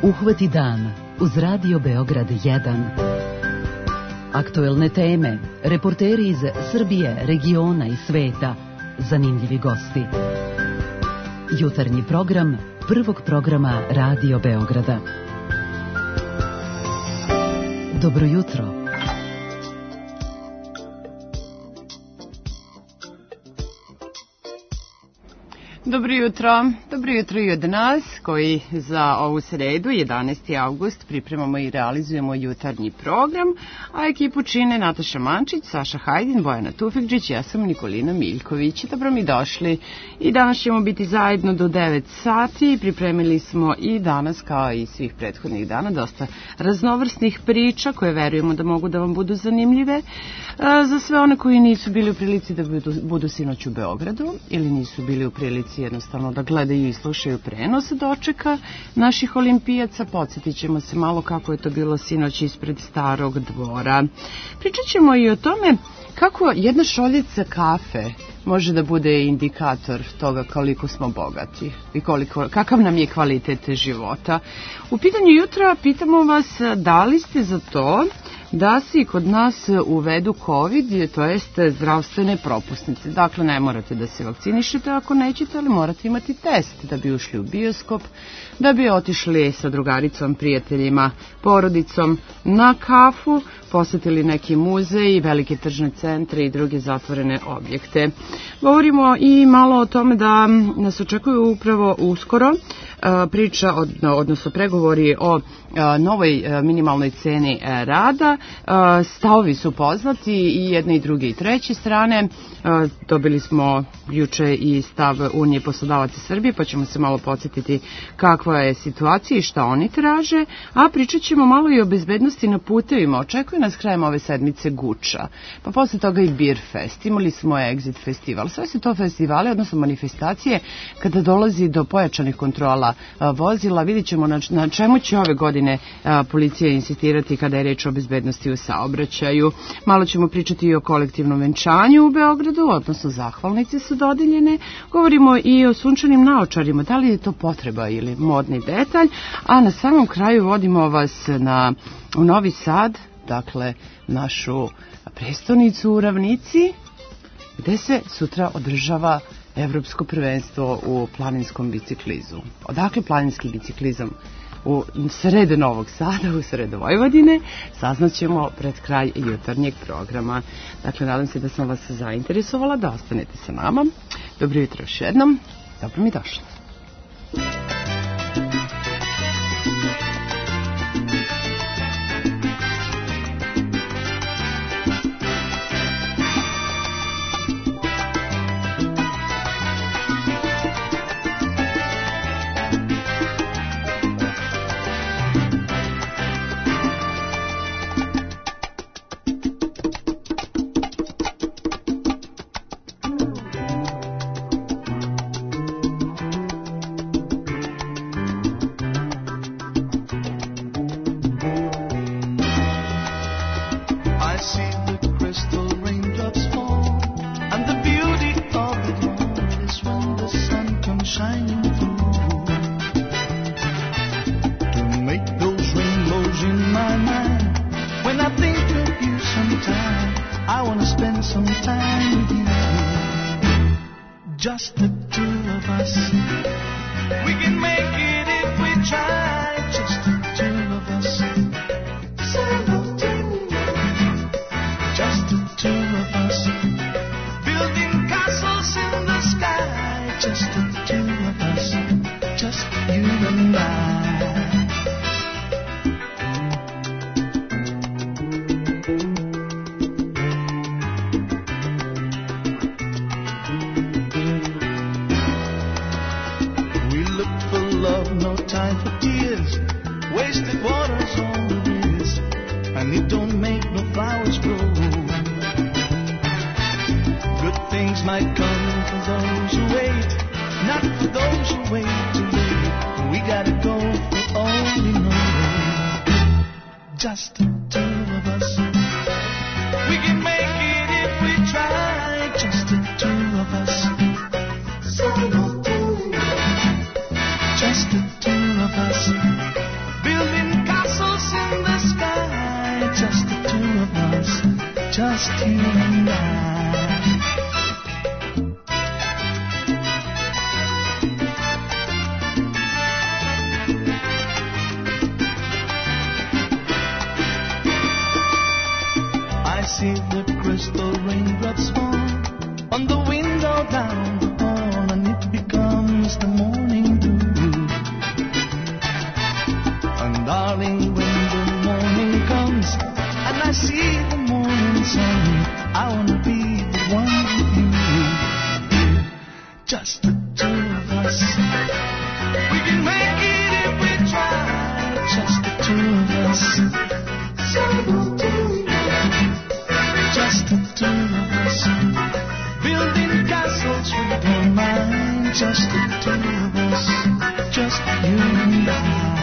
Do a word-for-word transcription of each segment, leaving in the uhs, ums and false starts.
Uhvati dan uz Radio Beograd jedan. Aktuelne teme, reporteri iz Srbije, regiona i sveta, zanimljivi gosti. Jutarnji program prvog programa Radio Beograda. Dobro jutro. Dobro jutro, dobro jutro i od nas koji za ovu sredu, jedanaesti avgust, pripremamo i realizujemo jutarnji program, a ekipu čine Nataša Mančić, Saša Hajdin, Bojana Tufekđić, ja sam Nikolina Miljković. Dobro mi došli i danas ćemo biti zajedno do devet sati. Pripremili smo i danas, kao i svih prethodnih dana, dosta raznovrsnih priča koje verujemo da mogu da vam budu zanimljive. Za sve one koji nisu bili u prilici da budu, budu sinoć u Beogradu ili nisu bili u prilici jednostavno da gledaju i slušaju prenos dočeka naših olimpijaca, podsjetit ćemo se malo kako je to bilo sinoć ispred Starog dvora. Pričat ćemo i o tome kako jedna šoljica kafe može da bude indikator toga koliko smo bogati i koliko, kakav nam je kvalitet života. U pitanju jutra pitamo vas da li ste za to da se kod nas uvedu COVID, to jest zdravstvene propusnice. Dakle, ne morate da se vakcinišete ako nećete, ali morate imati test da bi ušli u bioskop, da bi otišli sa drugaricom, prijateljima, porodicom na kafu, posetili neki muzej, velike tržne centre i druge zatvorene objekte. Govorimo i malo o tome da nas očekuju upravo uskoro priča, odnosno pregovori o novoj minimalnoj ceni rada. Stavovi su poznati i jedne i druge i treće strane. Dobili smo juče i stav Unije poslodavaca Srbije, pa ćemo se malo podsjetiti kakva je situacija i šta oni traže, a pričat ćemo malo i o bezbednosti na putevima. Očekuje nas krajem ove sedmice Guča, pa posle toga i Beer Fest. Imali smo Exit festival. Sve su to festivale, odnosno manifestacije kada dolazi do pojačanih kontrola vozila. Vidjet ćemo na, na čemu će ove godine a, policija insistirati kada je reč o bezbednosti u saobraćaju. Malo ćemo pričati i o kolektivnom venčanju u Beogradu, odnosno zahvalnice su dodeljene. Govorimo i o sunčanim naočarima, da li je to potreba ili modni detalj, a na samom kraju vodimo vas na, u Novi Sad, dakle našu prestonicu u ravnici, gde se sutra održava Evropsko prvenstvo u planinskom biciklizu. Odakle planinski biciklizam u sred Novog Sada, u sred Vojvodine, saznaćemo pred kraj jutarnjeg programa. Dakle, nadam se da sam vas zainteresovala, da ostanete sa nama. Dobro jutro još jednom, dobro mi došli. Just the two of us. We can make it if we try. Just the two of us. So just the two of us. just you and I. I see the crystal raindrops fall on the window down the hall, and it becomes the morning dew. And darling, when the morning comes and I see the morning sun, I wanna be the one with you, just the two of us. We can make it if we try, just the two of us. So we'll do it, just the two of us. Building castles with our mind, just the two of us, just you and I.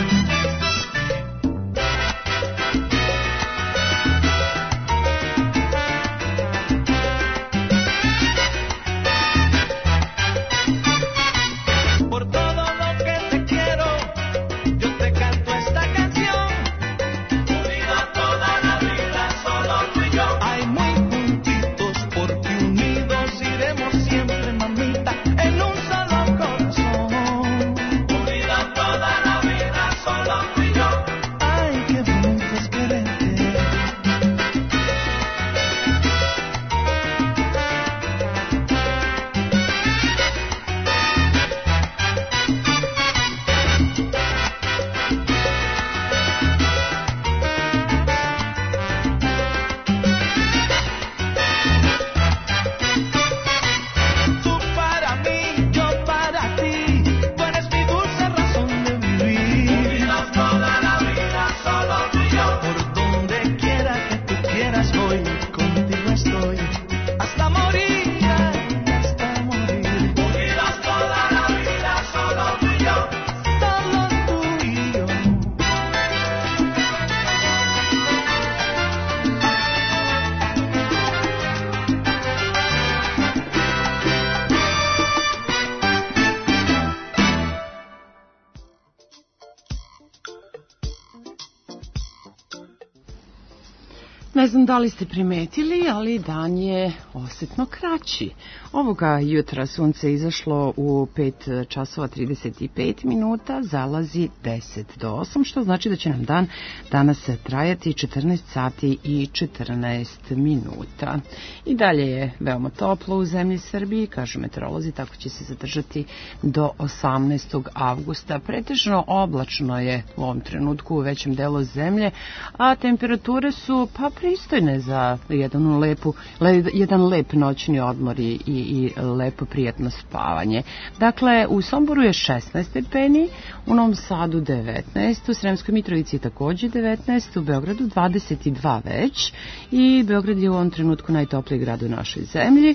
Ne znam da li ste primetili, ali dan je osetno kraći. Ovoga jutra sunce izašlo u pet časova trideset pet minuta, zalazi deset do osam, što znači da će nam dan danas trajati četrnaest sati i četrnaest minuta. I dalje je veoma toplo u zemlji Srbiji, kažu meteorolozi, tako će se zadržati do osamnaestog avgusta. Pretežno oblačno je u ovom trenutku u većem delu zemlje, a temperature su pa pristojne za jedan, lepu, jedan lep noćni odmor i, i lepo prijatno spavanje. Dakle, u Somboru je šesnaest stepeni, u Novom Sadu devetnaest, u Sremskoj Mitrovici takođe devetnaest, u Beogradu dvadeset dva već, i Beograd je u ovom trenutku najtopliji grad u našoj zemlji.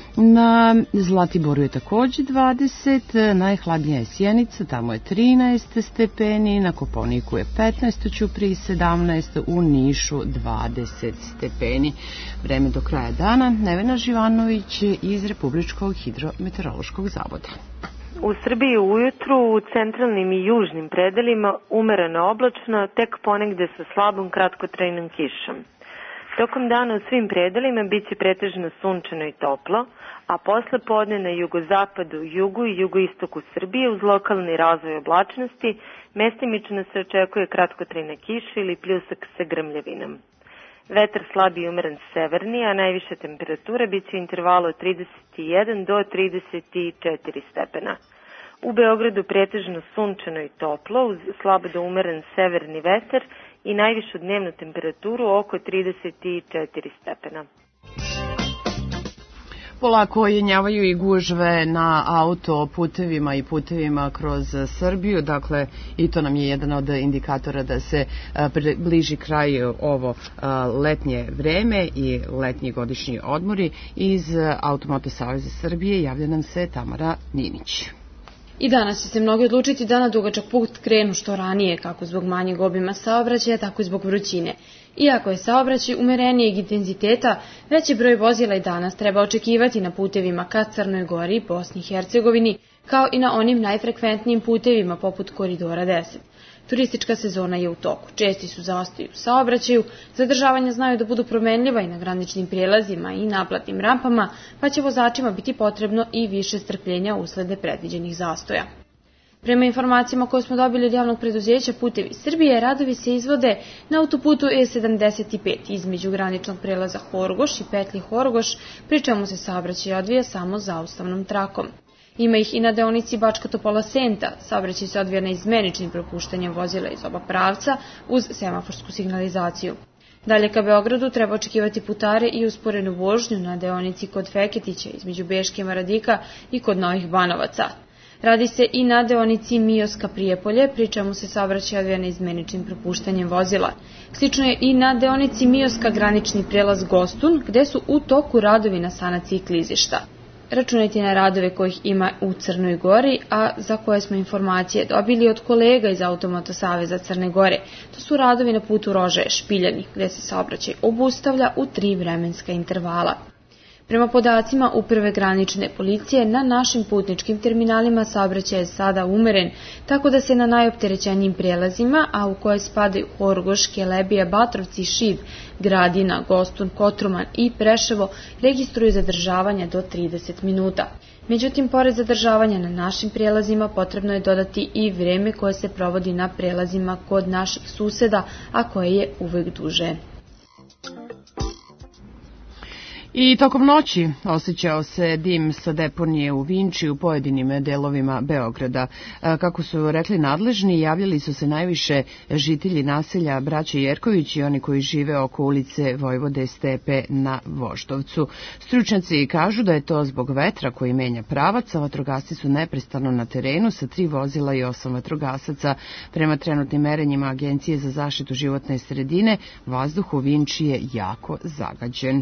Na Zlatiboru je takođe dvadeset, najhladnija je Sjenica, tamo je trinaest stepeni, na Kopaoniku je petnaest, u Ćupriji sedamnaest, u Nišu dvadeset stepeni. Vreme do kraja dana, Nevena Živanović iz Republičkog hidrometeorološkog zavoda. U Srbiji ujutru u centralnim i južnim predelima umereno oblačno, tek ponegde sa slabom kratkotrajnom kišom. Tokom dana u svim predelima biće pretežno sunčano i toplo, a posle podne na jugozapadu, jugu i jugoistoku Srbije uz lokalni razvoj oblačnosti mestimično se očekuje kratkotrajna kiša ili pljusak sa grmljavinom. Vetar slab i umeren severni, a najviša temperatura biće u intervalu od trideset jedan do trideset četiri stepena. U Beogradu pretežno sunčano i toplo uz slabo do umeren severni vetar i najvišu dnevnu temperaturu oko trideset četiri stepena. Polako jenjavaju i gužve na autoputevima i putevima kroz Srbiju, dakle i to nam je jedan od indikatora da se bliži kraj ovo letnje vreme i letnji godišnji odmori. Iz Automoto Saveza Srbije javlja nam se Tamara Ninić. I danas će se mnogi odlučiti da na dugačak put krenu što ranije, kako zbog manjeg obima saobraćaja, tako i zbog vrućine. Iako je saobraćaj umerenijeg intenziteta, veći broj vozila i danas treba očekivati na putevima ka Crnoj Gori i Bosni i Hercegovini, kao i na onim najfrekventnijim putevima poput Koridora deset. Turistička sezona je u toku, česti su zastoji u saobraćaju, zadržavanja znaju da budu promenljiva i na graničnim prijelazima i naplatnim rampama, pa će vozačima biti potrebno i više strpljenja uslede predviđenih zastoja. Prema informacijama koje smo dobili od javnog preduzeća Putevi Srbije, radovi se izvode na autoputu E sedamdeset pet između graničnog prelaza Horgoš i petlji Horgoš, pri čemu se saobraćaj odvija samo zaustavnom trakom. Ima ih i na deonici Bačka Topola-Senta, saobraćaj se odvija neizmeničnim propuštanjem vozila iz oba pravca uz semaforsku signalizaciju. Dalje ka Beogradu treba očekivati putare i usporenu vožnju na deonici kod Feketića između Beške Maradika i kod Novih Banovaca. Radi se i na deonici Mioska Prijepolje, pri čemu se saobraćaj odvija neizmeničnim propuštanjem vozila. Slično je i na deonici Mioska granični prelaz Gostun, gde su u toku radovi na sanaciji klizišta. Računajte na radove kojih ima u Crnoj Gori, a za koje smo informacije dobili od kolega iz Automoto Saveza Crne Gore. To su radovi na putu Rožaje-Špiljani, gde se saobraćaj obustavlja u tri vremenska intervala. Prema podacima Uprave granične policije, na našim putničkim terminalima saobraćaj je sada umeren, tako da se na najopterećenijim prijelazima, a u koje spadaju Horgoš, Kelebija, Batrovci, Šid, Gradina, Gostun, Kotroman i Preševo, registruju zadržavanja do trideset minuta. Međutim, pored zadržavanja na našim prijelazima, potrebno je dodati i vreme koje se provodi na prijelazima kod naših suseda, a koje je uvek duže. I tokom noći osjećao se dim sa deponije u Vinči u pojedinim delovima Beograda. Kako su rekli nadležni, javljali su se najviše žitelji naselja Braće Jerković i oni koji žive oko ulice Vojvode Stepe na Voždovcu. Stručnjaci kažu da je to zbog vetra koji menja pravac, a vatrogasci su neprestano na terenu sa tri vozila i osam vatrogasaca. Prema trenutnim merenjima Agencije za zaštitu životne sredine, vazduh u Vinči je jako zagađen.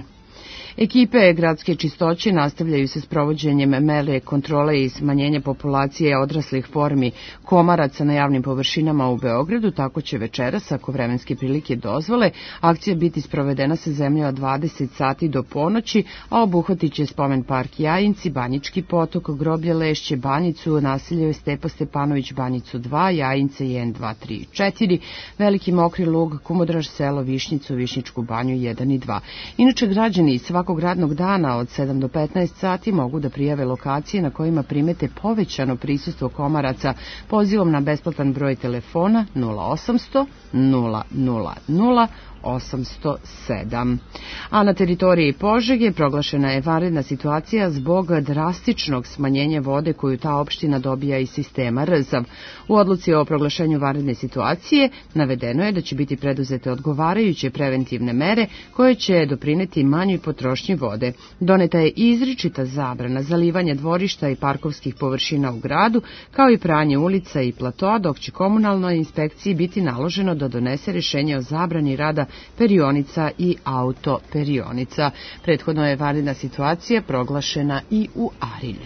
Ekipe gradske čistoće nastavljaju se s provođenjem mere kontrole i smanjenja populacije odraslih formi komaraca na javnim površinama u Beogradu. Tako će večeras, ako vremenske prilike dozvole, akcija biti sprovedena sa zemlje od dvadeset sati do ponoći, a obuhvatit će spomen park Jajinci, Banjički potok, Groblje Lešće, Banjicu, naselje Stepa Stepanović, Banjicu dva, Jajince jedan, dva, tri i četiri, Veliki Mokri Lug, Kumodraž, selo Višnjicu, Višnjičku banju jedan i dva. Inače, građani svakog radnog dana od sedam do petnaest sati mogu da prijave lokacije na kojima primete povećano prisustvo komaraca pozivom na besplatan broj telefona nula osamsto nula nula nula osamsto sedam. A na teritoriji Požege proglašena je vanredna situacija zbog drastičnog smanjenja vode koju ta opština dobija iz sistema Rzav. U odluci o proglašenju vanredne situacije navedeno je da će biti preduzete odgovarajuće preventivne mere koje će doprineti manjoj potrošnji vode. Doneta je izričita zabrana zalivanja dvorišta i parkovskih površina u gradu, kao i pranje ulica i platoa, dok će komunalnoj inspekciji biti naloženo da donese rješenje o zabrani rada perionica i autoperionica. Prethodno je vanredna situacija proglašena i u Arilju.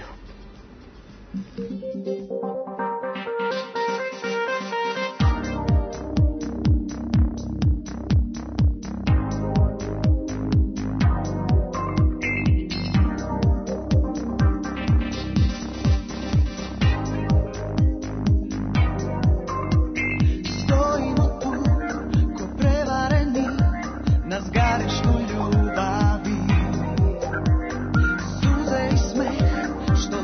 Što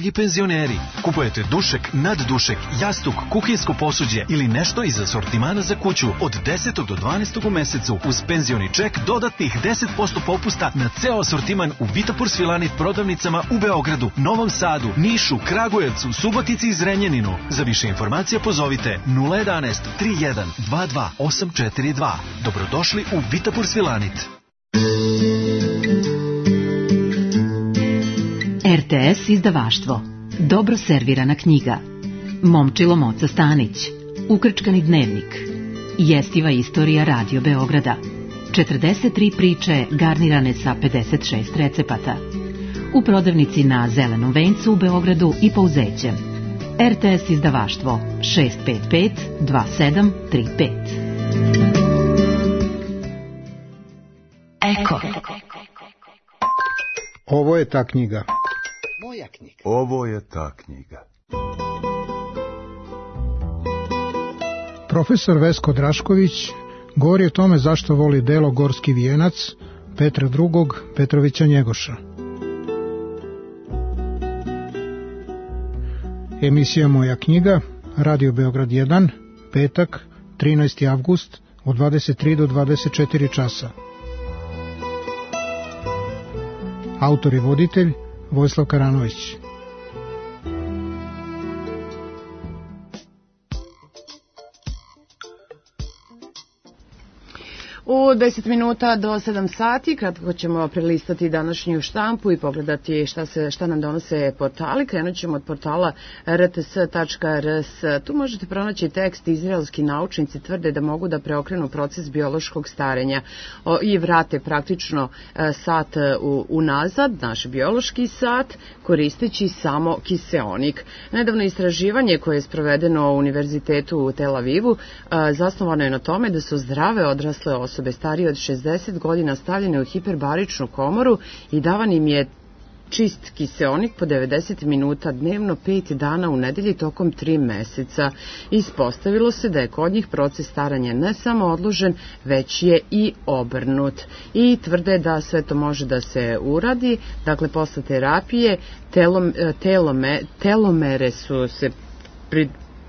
Dragi penzioneri, kupujete dušek, naddušek, jastuk, kuhinjsko posuđe ili nešto iz asortimana za kuću od desetog do dvanaestog u mesecu uz penzioni ček dodatnih deset posto popusta na ceo asortiman u Vitapur Svilanit prodavnicama u Beogradu, Novom Sadu, Nišu, Kragujevcu, Subotici i Zrenjaninu. Za više informacija pozovite nula jedanaest tri jedan dva dva osam četiri dva. Dobrodošli u Vitapur Svilanit. R T S izdavaštvo. Dobro servirana knjiga. Momčilo Moca Stanić. Ukrčkani dnevnik. Jestiva istorija Radio Beograda. četrdeset tri priče garnirane sa pedeset šest recepata. U prodavnici na Zelenom vencu u Beogradu i Pouzećem. R T S izdavaštvo šest pet pet dva sedam tri pet. Eko. Ovo je ta knjiga. Moja knjiga. Ovo je ta knjiga. Profesor Vesko Drašković govori o tome zašto voli delo Gorski vijenac Petra drugog Petrovića Njegoša. Emisija Moja knjiga, Radio Beograd jedan, petak, trinaesti avgust, od dvadeset tri do dvadeset četiri časa. Autor i voditelj Vojislav Karanović. U deset minuta do sedam sati, kratko ćemo prelistati današnju štampu i pogledati šta, se, šta nam donose portali. Krenut ćemo od portala r t s tačka r s. Tu možete pronaći tekst izraelski naučnici tvrde da mogu da preokrenu proces biološkog starenja o, i vrate praktično e, sat u, unazad, naš biološki sat, koristeći samo kiseonik. Nedavno istraživanje koje je sprovedeno u Univerzitetu u Tel Avivu e, zasnovano je na tome da su zdrave odrasle osobe osobe starije od šezdeset godina stavljene u hiperbaričnu komoru i davan im je čist kiseonik po devedeset minuta dnevno pet dana u nedelji tokom tri meseca. Ispostavilo se da je kod njih proces staranja ne samo odložen, već je i obrnut. I tvrde da sve to može da se uradi, dakle posle terapije telom, telome, telomere su se pri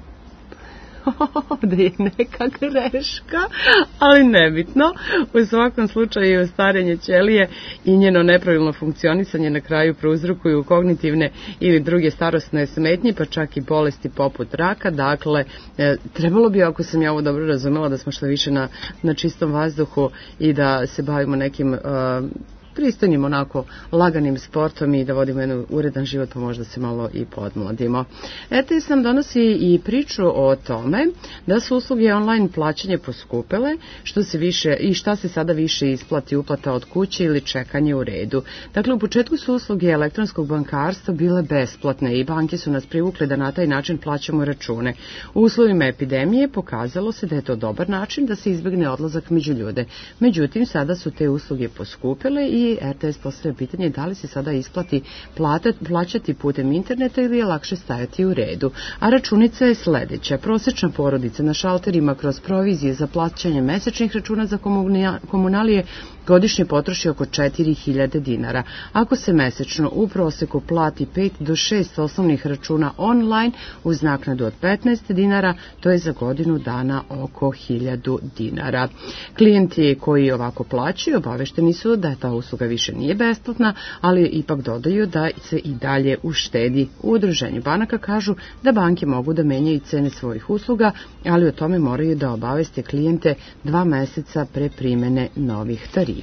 da je neka greška, ali nebitno. U svakom slučaju starenje ćelije i njeno nepravilno funkcionisanje na kraju prouzrokuju kognitivne ili druge starosne smetnje, pa čak i bolesti poput raka. Dakle, e, trebalo bi, ako sam ja ovo dobro razumela, da smo što više na, na čistom vazduhu i da se bavimo nekim e, pristojnim, onako laganim sportom i da vodimo jedan uredan život, pa možda se malo i podmladimo. R T S nam donosi i priču o tome da su usluge online plaćanje poskupele, što se više i šta se sada više isplati, uplata od kuće ili čekanje u redu. Dakle, u početku su usluge elektronskog bankarstva bile besplatne i banke su nas privukle da na taj način plaćamo račune. U uslovima epidemije pokazalo se da je to dobar način da se izbegne odlazak među ljude. Međutim, sada su te usluge poskupele i R T S postavlja pitanje da li se sada isplati plaćati putem interneta ili je lakše stajati u redu. A računica je sledeća. Prosečna porodica na šalterima kroz provizije za plaćanje mesečnih računa za komunalije godišnje potroši oko četiri hiljade dinara. Ako se mesečno u proseku plati pet do šest osnovnih računa online uz naknadu od petnaest dinara, to je za godinu dana oko hiljadu dinara. Klijenti koji ovako plaćaju obavešteni su da ta usluga više nije besplatna, ali ipak dodaju da se i dalje uštedi. U udruženju banaka kažu da banke mogu da menjaju cene svojih usluga, ali o tome moraju da obaveste klijente dva meseca pre primene novih tarifa.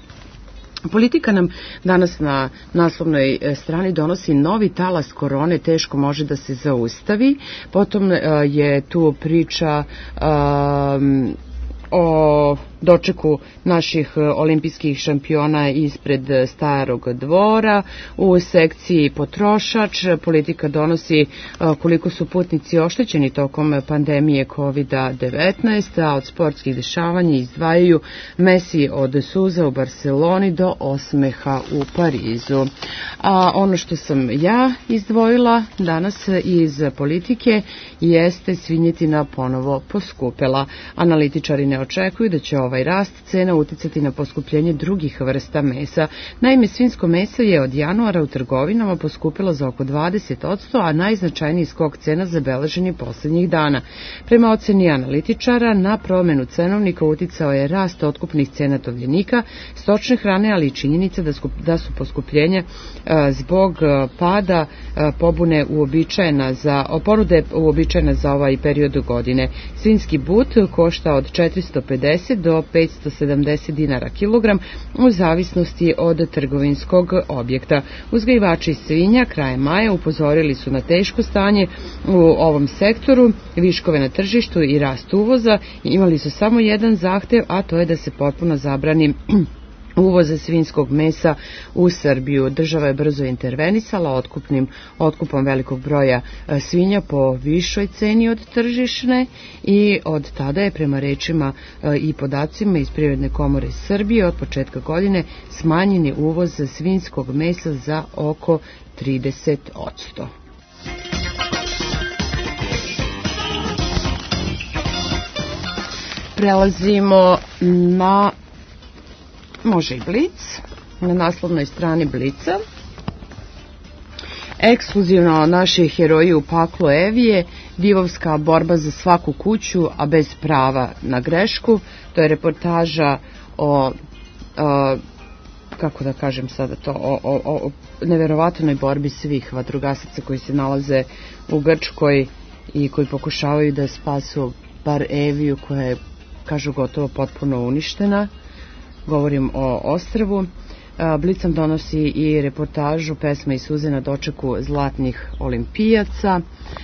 Politika nam danas na naslovnoj strani donosi novi talas korone, teško može da se zaustavi. Potom je tu priča um, o dočeku naših olimpijskih šampiona ispred Starog dvora. U sekciji potrošač politika donosi koliko su putnici oštećeni tokom pandemije kovid devetnaest, a od sportskih dešavanja izdvajaju Messi od suza u Barceloni do osmeha u Parizu. A ono što sam ja izdvojila danas iz politike jeste svinjetina ponovo poskupela. Analitičari ne trgovine očekuju da će ovaj rast cena uticati na poskupljenje drugih vrsta mesa. Naime, svinjsko meso je od januara u trgovinama poskupilo za oko dvadeset posto, a najznačajniji skok cena zabeležen je poslednjih dana. Prema oceni analitičara, na promenu cenovnika uticao je rast otkupnih cena tovljenika, stočne hrane, ali i činjenica da, skup, da su poskupljenja a, zbog a, pada a, pobune uobičajena za, ponude uobičajena za ovaj period godine. Svinjski but košta od četiristo pedeset do petsto sedamdeset dinara kilogram u zavisnosti od trgovinskog objekta. Uzgajivači svinja krajem maja upozorili su na teško stanje u ovom sektoru, viškove na tržištu i rast uvoza. Imali su samo jedan zahtev, a to je da se potpuno zabrani uvoza svinjskog mesa u Srbiju. Država je brzo intervenisala otkupnim, otkupom velikog broja svinja po višoj ceni od tržišne i od tada je prema rečima i podacima iz Privredne komore Srbije od početka godine smanjeni uvoz svinjskog mesa za oko trideset posto. Prelazimo na može i Blic, na naslovnoj strani Blica. Ekskluzivno naši heroji u paklu Evije, divovska borba za svaku kuću, a bez prava na grešku. To je reportaža o, o kako da kažem sada to, o, o, o neverovatnoj borbi svih vatrogasaca koji se nalaze u Grčkoj i koji pokušavaju da spasu bar Eviju koja je, kažu, gotovo potpuno uništena. Govorim o ostrvu. Blic nam donosi i reportažu Pesma i suze na dočeku zlatnih olimpijaca,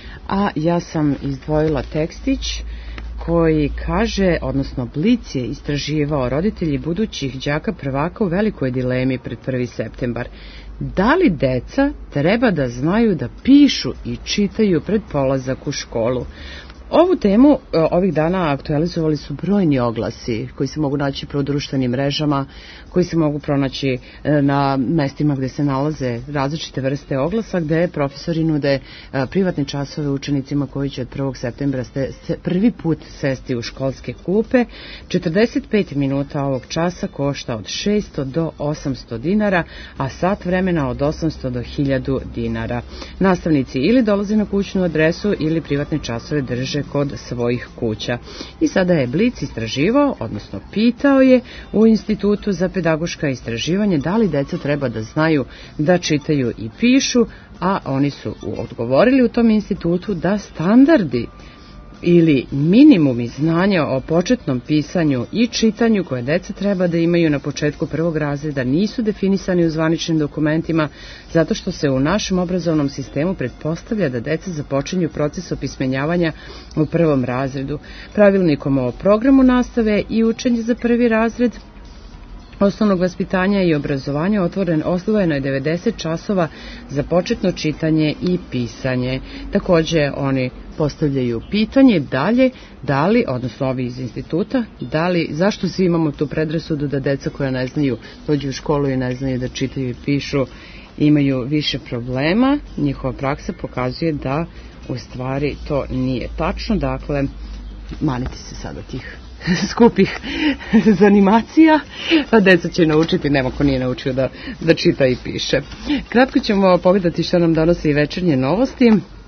a ja sam izdvojila tekstić koji kaže, odnosno Blic je istraživao roditelji budućih đaka prvaka u velikoj dilemi pred prvi septembar. Da li deca treba da znaju da pišu i čitaju pred polazak u školu? Ovu temu ovih dana aktualizovali su brojni oglasi koji se mogu naći po društvenim mrežama, koji se mogu pronaći na mestima gde se nalaze različite vrste oglasa, gde profesori nude privatne časove učenicima koji će od prvog septembra ste, prvi put sesti u školske klupe. četrdeset pet minuta ovog časa košta od šesto do osamsto dinara, a sat vremena od osamsto do hiljadu dinara. Nastavnici ili dolaze na kućnu adresu ili privatne časove drže kod svojih kuća. I sada je Blic istraživao, odnosno pitao je u Institutu za pedagoška istraživanje da li deca treba da znaju da čitaju i pišu, a oni su odgovorili u tom institutu da standardi ili minimumi znanja o početnom pisanju i čitanju koje deca treba da imaju na početku prvog razreda nisu definisani u zvaničnim dokumentima, zato što se u našem obrazovnom sistemu pretpostavlja da deca započinju proces opismenjavanja u prvom razredu. Pravilnikom o programu nastave i učenje za prvi razred osnovnog vaspitanja i obrazovanja otvoren, osvojeno je devedeset časova za početno čitanje i pisanje. Takođe, oni postavljaju pitanje dalje, da li, odnosno ovi iz instituta, da li, zašto svi imamo tu predrasudu da deca koja ne znaju, dođu u školu i ne znaju da čitaju i pišu, imaju više problema. Njihova praksa pokazuje da u stvari to nije tačno, dakle, manite se sada tih skupih zanimacija, pa deca će naučiti, nema ko nije naučio da, da čita i piše. Kratko ćemo pogledati što nam donose i večernje novosti.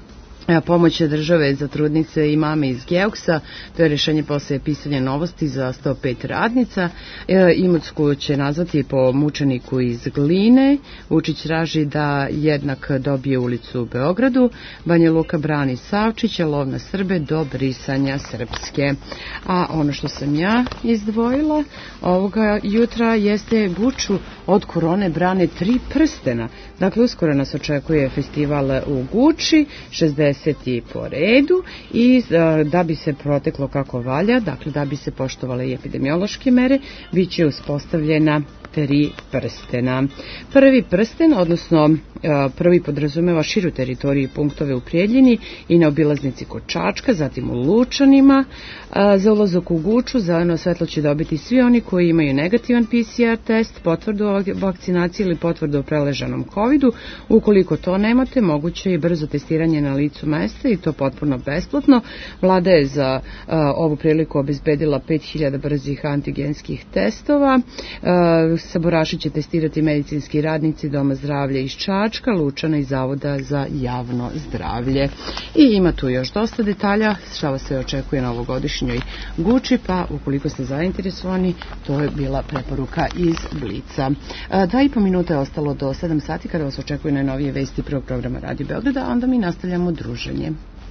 Pomoć države za trudnice i mame iz Geoksa, to je rešenje posle pisanja novosti za sto pet radnica. Imotsku će nazvati po mučeniku iz Gline. Vučić traži da jednak dobije ulicu u Beogradu. Banja Luka brani Savčića, lov na Srbe do brisanja Srpske. A ono što sam ja izdvojila ovoga jutra jeste Guču od korone brane tri prstena. Dakle, uskoro nas očekuje festival u Guči, šezdeset po redu, i da bi se proteklo kako valja, dakle da bi se poštovale i epidemiološke mere, bit će uspostavljena tri prstena. Prvi prsten, odnosno prvi podrazumeva širu teritoriju i punktove u Prijeljini i na obilaznici kod Čačka, zatim u Lučanima. Za ulazak u Guču zeleno svetlo će dobiti svi oni koji imaju negativan P C R test, potvrdu o vakcinaciji ili potvrdu o preležanom covidu. Ukoliko to nemate, moguće je brzo testiranje na licu startu mesta i to potpuno besplatno. Vlada je za uh, ovu priliku obezbedila pet hiljada brzih antigenskih testova. Uh, saboraši će testirati medicinski radnici Doma zdravlja iz Čačka, Lučana i Zavoda za javno zdravlje. I ima tu još dosta detalja šta vas se očekuje na ovogodišnjoj Guči, pa ukoliko ste zainteresovani, to je bila preporuka iz Blica. Dva i po minuta je ostalo do sedam sati kada vas očekuje najnovije vesti prvog programa Radio Beograda, a onda mi nastavljamo druženje.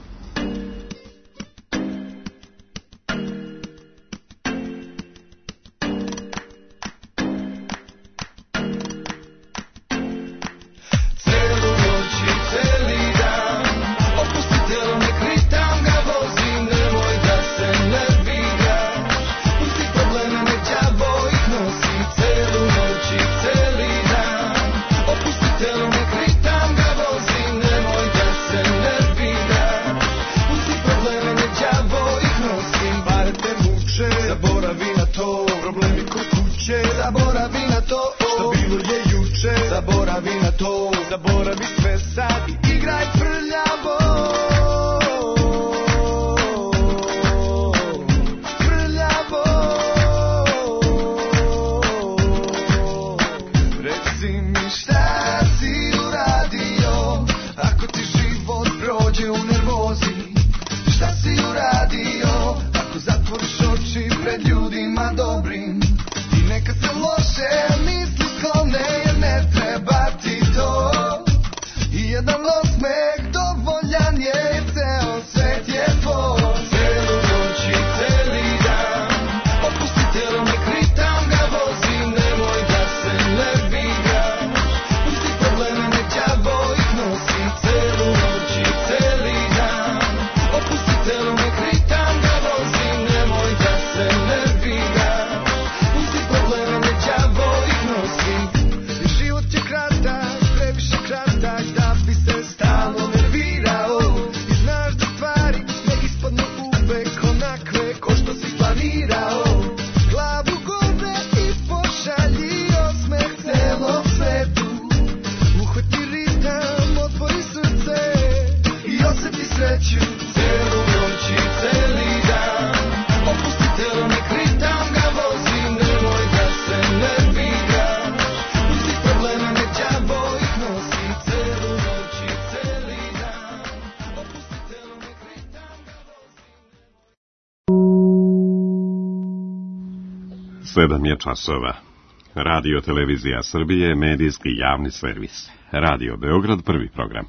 Sedam je časova. Radio Televizija Srbije, medijski javni servis. Radio Beograd, prvi program.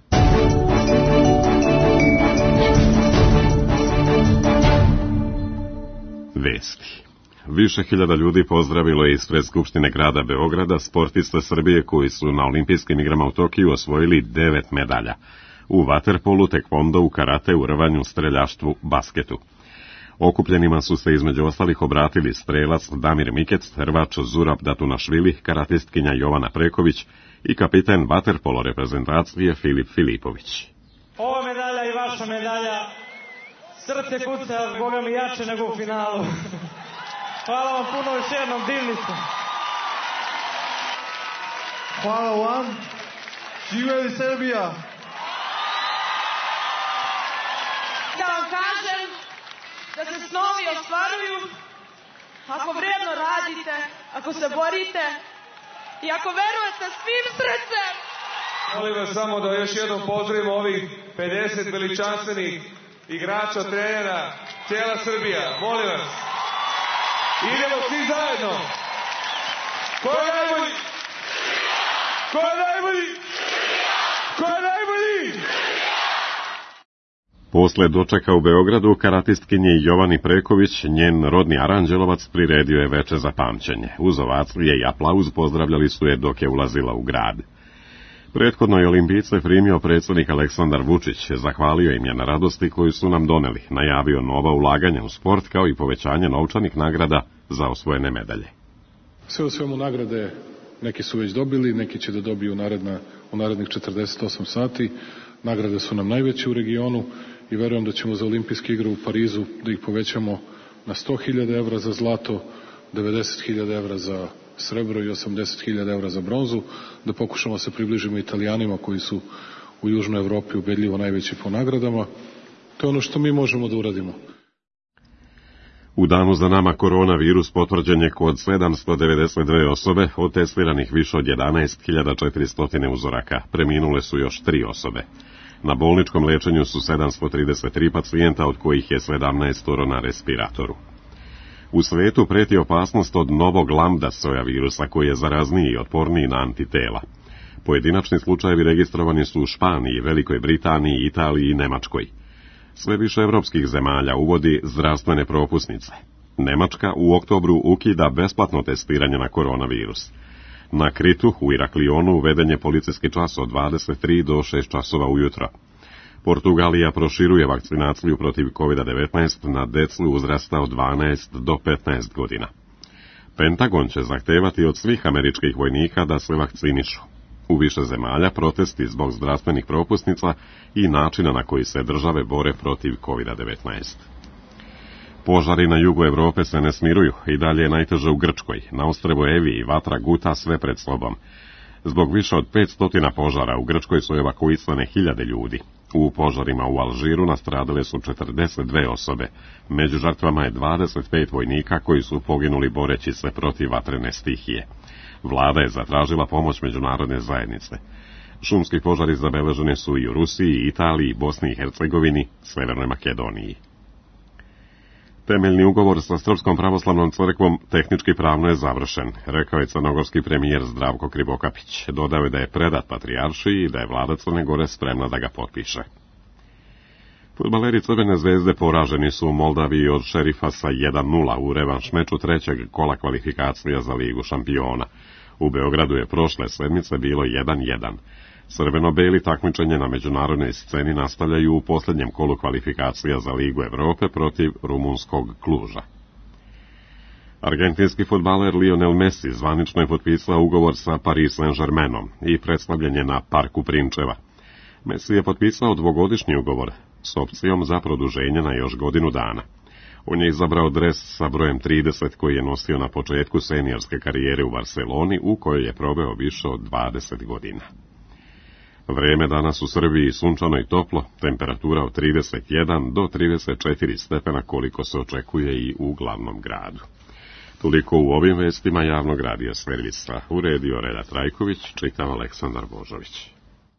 Vesti. Više hiljada ljudi pozdravilo je ispred Skupštine grada Beograda sportiste Srbije koji su na olimpijskim igrama u Tokiju osvojili devet medalja. U vaterpolu, tekvondou, karate, u rvanju, streljaštvu, basketu. Okupljenima su se između ostalih obratili strelac Damir Mikec, rvač Zurab Datunašvili, karatistkinja Jovana Preković i kapiten vaterpolo reprezentacije Filip Filipović. Ova medalja i vaša medalja, srce kuca, Boga mi jače nego u finalu. Hvala vam puno još jednom, divni ste. Hvala vam, živeli Srbija. Da vam kažem da se snovi ostvaruju ako vredno radite, ako se borite i ako verujete svim srcem. Molim vas samo da još jednom pozdravimo ovih pedeset veličanstvenih igrača, trenera, cijela Srbija. Molim vas. Idemo svi zajedno. Ko je najbolji? Ko je najbolji? Ko je najbolji? Posle dočeka u Beogradu, karatistkinji Jovani Preković, njen rodni Aranđelovac priredio je veče za pamćenje. Uz ovacije i aplauz pozdravljali su je dok je ulazila u grad. Prethodno je olimpijce primio predsjednik Aleksandar Vučić, zahvalio im je na radosti koju su nam doneli, najavio nova ulaganja u sport kao i povećanje novčanih nagrada za osvojene medalje. Sve u svemu nagrade neki su već dobili, neki će da dobiju naredna, u narednih četrdeset osam sati. Nagrade su nam najveće u regionu i verujem da ćemo za olimpijske igre u Parizu da ih povećamo na sto hiljada evra za zlato, devedeset hiljada evra za srebro i osamdeset hiljada evra za bronzu, da pokušamo se približimo Italijanima koji su u Južnoj Evropi ubedljivo najveći po nagradama. To je ono što mi možemo da uradimo. U danu za nama koronavirus potvrđen je kod sedamsto devedeset dve osobe, od testiranih više od jedanaest hiljada četiristo uzoraka. Preminule su još tri osobe. Na bolničkom lečenju su sedamsto trideset tri pacijenta, od kojih je sedamnaest na respiratoru. U svetu preti opasnost od novog lambda soja virusa, koji je zarazniji i otporniji na antitela. Pojedinačni slučajevi registrovani su u Španiji, Velikoj Britaniji, Italiji i Nemačkoj. Sve više evropskih zemalja uvodi zdravstvene propusnice. Nemačka u oktobru ukida besplatno testiranje na koronavirus. Na Kritu, u Iraklionu, uveden je policijski čas od dvadeset tri do šest časova ujutro. Portugalija proširuje vakcinaciju protiv kovid devetnaest na decu uzrasta od dvanaest do petnaest godina. Pentagon će zahtevati od svih američkih vojnika da se vakcinišu. U više zemalja protesti zbog zdravstvenih propusnica i načina na koji se države bore protiv kovid devetnaest. Požari na jugu Evrope se ne smiruju i dalje je najteže u Grčkoj. Na ostrvu Evi vatra guta sve pred sobom. Zbog više od petsto požara u Grčkoj su evakuisane hiljade ljudi. U požarima u Alžiru nastradale su četrdeset dve osobe. Među žrtvama je dvadeset pet vojnika koji su poginuli boreći se protiv vatrene stihije. Vlada je zatražila pomoć međunarodne zajednice. Šumski požari zabeleženi su i u Rusiji, Italiji, Bosni i Hercegovini, Severnoj Makedoniji. Temeljni ugovor sa Srpskom pravoslavnom crkvom tehnički pravno je završen, rekao je crnogorski premijer Zdravko Krivokapić. Dodao je da je predat patrijaršiji i da je vlada Crne Gore spremna da ga potpiše. Fudbaleri Crvene zvezde poraženi su u Moldaviji od Šerifa sa jedan nula u revanš meču trećeg kola kvalifikacija za Ligu šampiona. U Beogradu je prošle sedmice bilo jedan jedan. Crveno-beli takmičenje na međunarodnoj sceni nastavljaju u posljednjem kolu kvalifikacija za Ligu Evrope protiv rumunskog Kluža. Argentinski fudbaler Lionel Messi zvanično je potpisao ugovor sa Paris Saint-Germainom i predstavljen je na Parku Prinčeva. Messi je potpisao dvogodišnji ugovor s opcijom za produženje na još godinu dana. On je izabrao dres sa brojem trideset koji je nosio na početku seniorske karijere u Barceloni, u kojoj je proveo više od dvadeset godina. Vreme danas u Srbiji sunčano i toplo, temperatura od trideset jedan do trideset četiri stepena koliko se očekuje i u glavnom gradu. Toliko u ovim vestima javnog radija servisa. Uredio Reda Trajković, čitam Aleksandar Božović.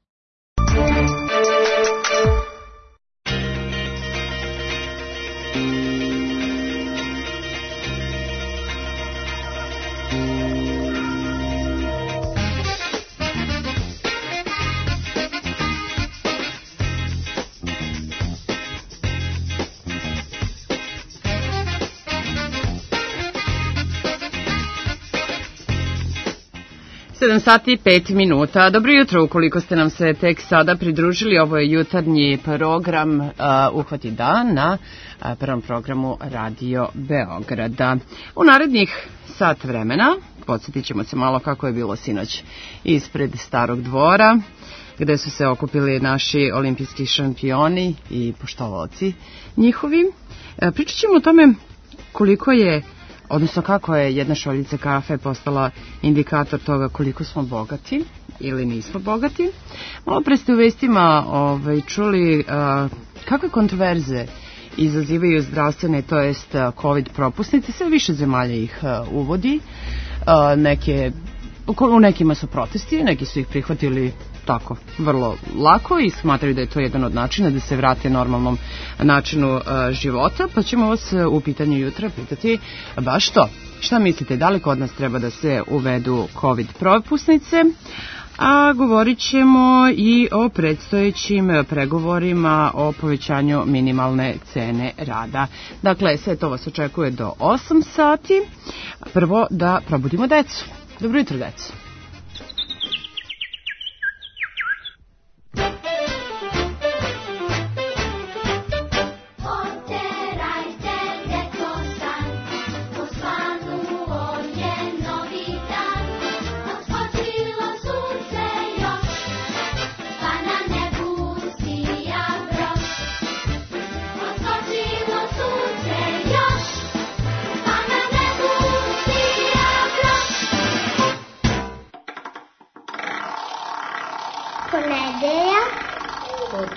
sedam sati i pet minuta. Dobro jutro, ukoliko ste nam se tek sada pridružili. Ovo je jutarnji program uh, Uhvati dan na uh, prvom programu Radio Beograda. U narednih sat vremena podsjetit ćemo se malo kako je bilo sinoć ispred Starog dvora, gde su se okupili naši olimpijski šampioni i poštovaoci njihovi. Uh, pričat ćemo o tome koliko je odnosno kako je jedna šoljica kafe postala indikator toga koliko smo bogati ili nismo bogati. Malo pre ste u vestima ovaj, čuli uh, kakve kontroverze izazivaju zdravstvene, to jest COVID propusnice. Sve više zemalja ih uh, uvodi. Uh, neke, u nekima su protesti, neki su ih prihvatili tako vrlo lako i smatraju da je to jedan od načina da se vrate normalnom načinu uh, života, pa ćemo vas uh, u pitanju jutra pitati baš to. Šta mislite, da li kod nas treba da se uvedu COVID propusnice? A govorit ćemo i o predstojećim pregovorima o povećanju minimalne cene rada. Dakle, sve to vas očekuje do osam sati. Prvo da probudimo decu. Dobro jutro, decu.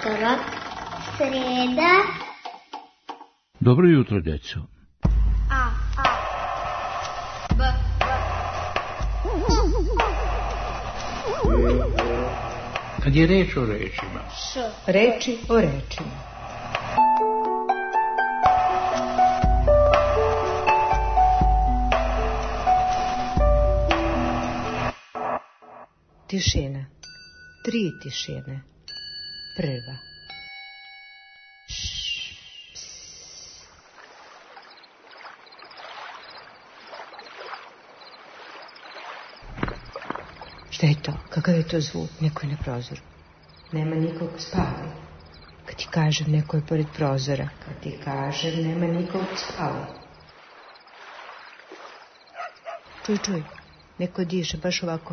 Utorak, sreda. Dobro jutro, djeco. A, A, B, B. Kad je reč o rečima. Š. Reči o rečima. Tišina. Tri tišine. Prva. Šta je to? Kakav je to zvuk? Neko je na prozoru. Nema nikog, spavaju. Kad ti kažem, neko je pored prozora. Kad ti kažem, nema nikog, spavaju. Čuj, čuj. Neko diše, baš ovako.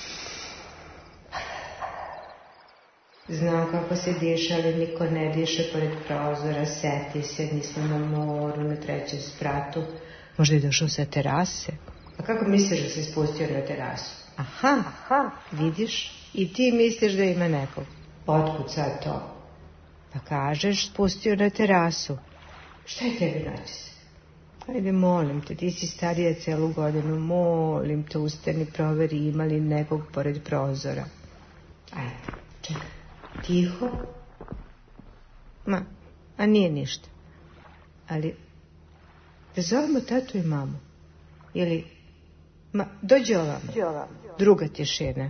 Znam kako se diše, ali niko ne diše pored prozora. Seti se, nismo na moru, na trećem spratu. Možda je došao sa terase. A kako misliš da se spustio na terasu? Aha, aha, vidiš? I ti misliš da ima nekog. Otkud sad to? Pa kažeš, spustio na terasu. Šta je tebi načis? Ajde, molim te, ti si starija celu godinu, molim te, ustani, proveri ima li nekog pored prozora. Ajde, čekaj, tiho. Ma, a nije ništa. Ali, da zovemo tatu i mamu. Ili, ma, dođi ovamo. Druga tišina.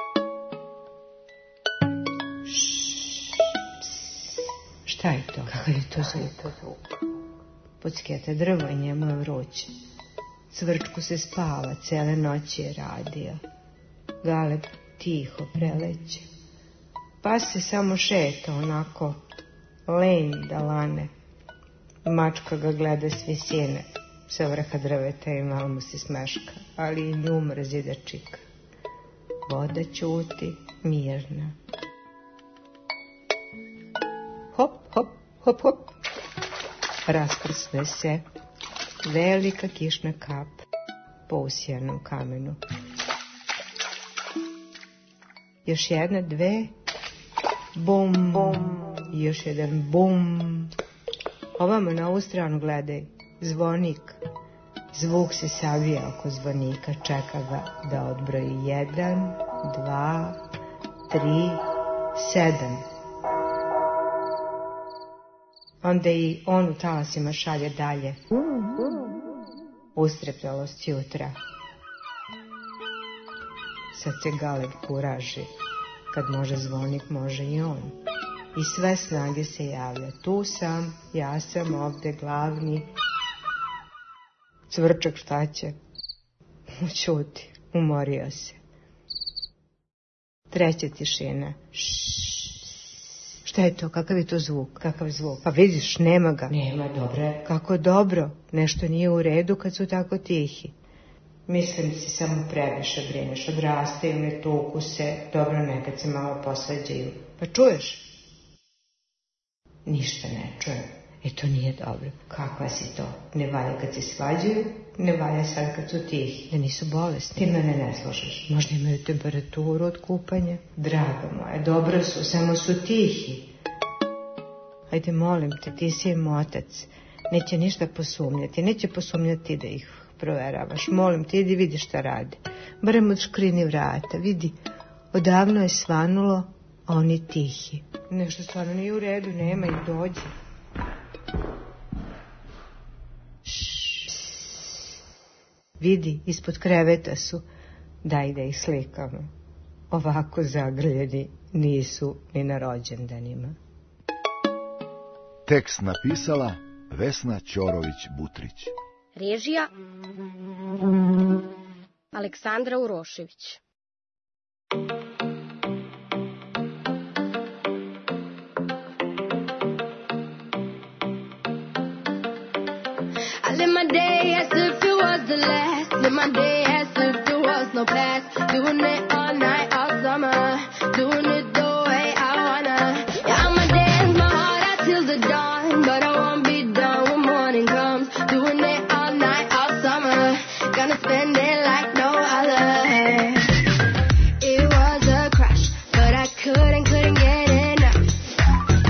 Šta je to? Kakav je to zvuk? Podsketa drvo i njemu je vruće. Cvrčku se spava, cele noći je radio. Galeb tiho preleće. Pas se samo šeta onako, lenj da lane. Mačka ga gleda s visine, sa vrha drveta i malo mu se smeška, ali i nju mrzi da čika. Voda ćuti, mirna. Hop, hop, hop, hop. Rasprsne se velika kišna kap po usijanom kamenu. Još jedna, dve, bum, bum. Još jedan bum. Ovamo na ovu stranu gledaj, zvonik. Zvuk se savija oko zvonika, čeka ga da odbroji jedan, dva, tri, sedam. Onda i on u talasima šalje dalje. Ustrepljalost jutra. Sad se Galeb kuraži. Kad može zvonik, može i on. I sve snage se javlja. Tu sam, ja sam ovde glavni. Cvrčak šta će? Ćuti, umorio se. Treća tišina. Ššš. Šta je to? Kakav je to zvuk? Kakav zvuk? Pa vidiš, nema ga. Nema, dobro. Kako dobro? Nešto nije u redu kad su tako tihi. Mislim da si samo previše brineš. Odrastaju, ne tuku se. Dobro, nekad se malo posvađaju. Pa čuješ? Ništa ne čujem. E, to nije dobro. Kakva si to? Ne valja kad se svađaju, ne valja sad kad su tihi. Da nisu bolesni. Ti mene ne slušaš. Možda imaju temperaturu od kupanja. Draga moja, dobro su, samo su tihi. Ajde, molim te, ti si im otac. Neće ništa posumnjati. Neće posumnjati da ih proveravaš. Molim te, idi vidi šta radi. Barem odškrini vrata. Vidi, odavno je svanulo, a oni tihi. Nešto stvarno nije u redu, nema i dođi. Vidi, ispod kreveta su. Daj da ih slikamo. Ovako zagrljeni nisu ni na rođendanima. Tekst napisala Vesna Ćorović-Butrić. Režija Aleksandra Urošević. I live my day as if it was the last. Live my day as if there was no past. Doing it all night, all summer. Doing it the way I wanna. Yeah, I'ma dance my heart out till the dawn. But I won't be done when morning comes. Doing it all night, all summer. Gonna spend it like no other. It was a crush, but I couldn't, couldn't get enough.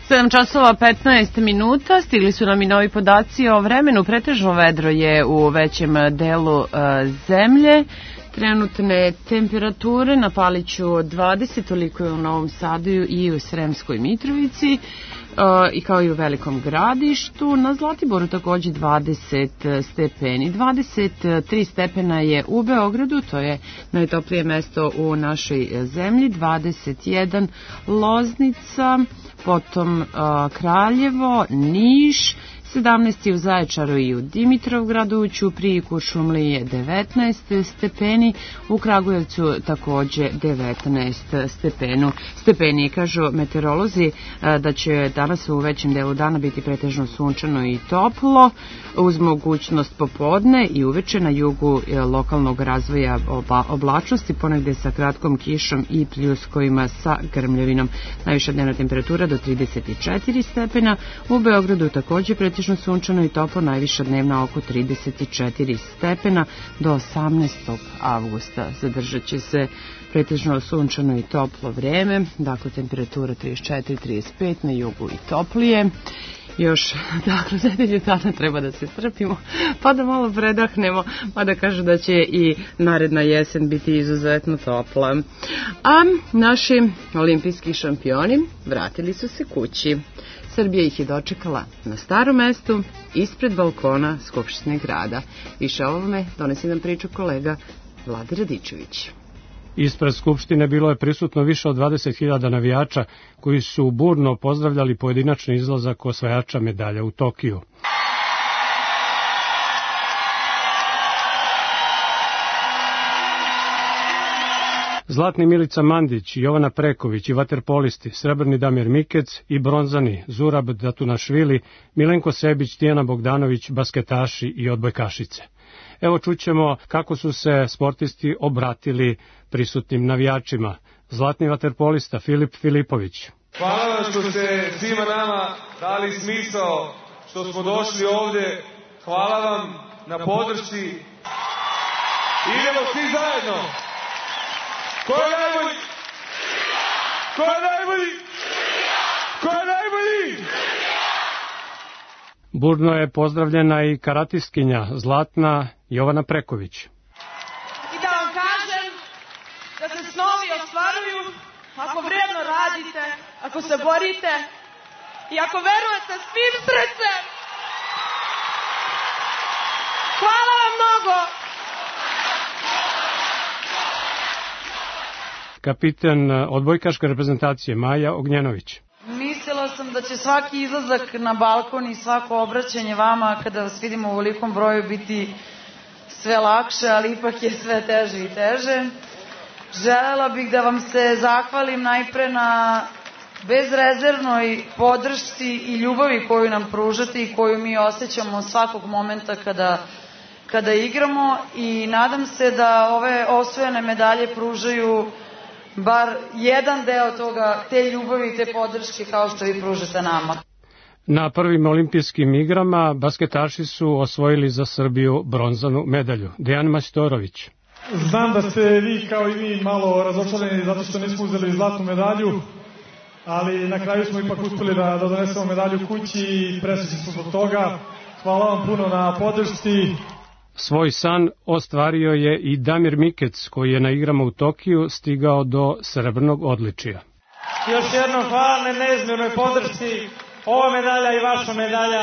sedam časova petnaest minuta, stigli su nam i novi podaci o vremenu, pretežno vedro je u većem delu e, zemlje. Trenutne temperature na Paliću dvadeset, toliko je u Novom Sadu i u Sremskoj Mitrovici, i kao i u Velikom Gradištu. Na Zlatiboru takođe dvadeset stepeni. dvadeset tri stepena je u Beogradu, to je najtoplije mesto u našoj zemlji. dvadeset jedan Loznica, potom Kraljevo, Niš, sedamnaest u Zaječaru i u Dimitrovgradu, u Ćupriji i Kuršumliji je devetnaest stepeni, u Kragujevcu takođe devetnaest stepenu. Stepeni, kažu meteorolozi da će danas u većem delu dana biti pretežno sunčano i toplo, uz mogućnost popodne i uveče na jugu lokalnog razvoja oblačnosti, ponegde sa kratkom kišom i pljuskovima sa grmljavinom. Najviša dnevna temperatura do trideset četiri stepena, u Beogradu takođe pretežno sunčano i toplo, najviša dnevna oko trideset četiri stepena do osamnaestog avgusta. Zadržat će se pretežno sunčano i toplo vreme, dakle temperatura trideset četiri trideset pet, na jugu i toplije. Još, dakle, nedelju dana treba da se strpimo, pa da malo predahnemo, pa da kažu da će i naredna jesen biti izuzetno topla. A naši olimpijski šampioni vratili su se kući. Srbija ih je dočekala na Starom mestu, ispred balkona Skupštine grada. Više o ovome donosi nam priču kolega Vlade Radičević. Ispred Skupštine bilo je prisutno više od dvadeset hiljada navijača koji su burno pozdravljali pojedinačni izlazak osvajača medalja u Tokiju. Zlatni Milica Mandić, Jovana Preković i vaterpolisti, srebrni Damir Mikec i bronzani Zurab Datunašvili, Milenko Sebić, Tijana Bogdanović, basketaši i odbojkašice. Evo čućemo kako su se sportisti obratili prisutnim navijačima. Zlatni vaterpolista Filip Filipović. Hvala vam što ste svima nama dali smisao što smo došli ovde. Hvala vam na podršci. Idemo svi zajedno. Ko je najbolji? Ko je najbolji? Ko je najbolji? Burno je pozdravljena i karatistkinja Zlatna Jovana Preković. I da vam kažem da se snovi ostvaruju ako vredno radite, ako se borite i ako verujete svim srcem. Hvala vam mnogo! Kapiten odbojkaške reprezentacije Maja Ognjenović. Mislila sam da će svaki izlazak na balkon i svako obraćanje vama kada vas vidimo u velikom broju biti sve lakše, ali ipak je sve teže i teže. Želela bih da vam se zahvalim najpre na bezrezervnoj podršci i ljubavi koju nam pružate i koju mi osjećamo svakog momenta kada, kada igramo, i nadam se da ove osvojene medalje pružaju bar jedan deo toga, te ljubavi i te podrške kao što vi pružate nama. Na prvim olimpijskim igrama basketaši su osvojili za Srbiju bronzanu medalju. Dejan Majstorović. Znam da ste vi kao i mi malo razočarani zato što nismo uzeli zlatnu medalju, ali na kraju smo ipak uspeli da, da donesemo medalju kući i presrećni smo zbog toga. Hvala vam puno na podršci. Svoj san ostvario je i Damir Mikec, koji je na igrama u Tokiju stigao do srebrnog odličija. Još jednom hvala na neizmjernoj podršci. Ova medalja i vaša medalja.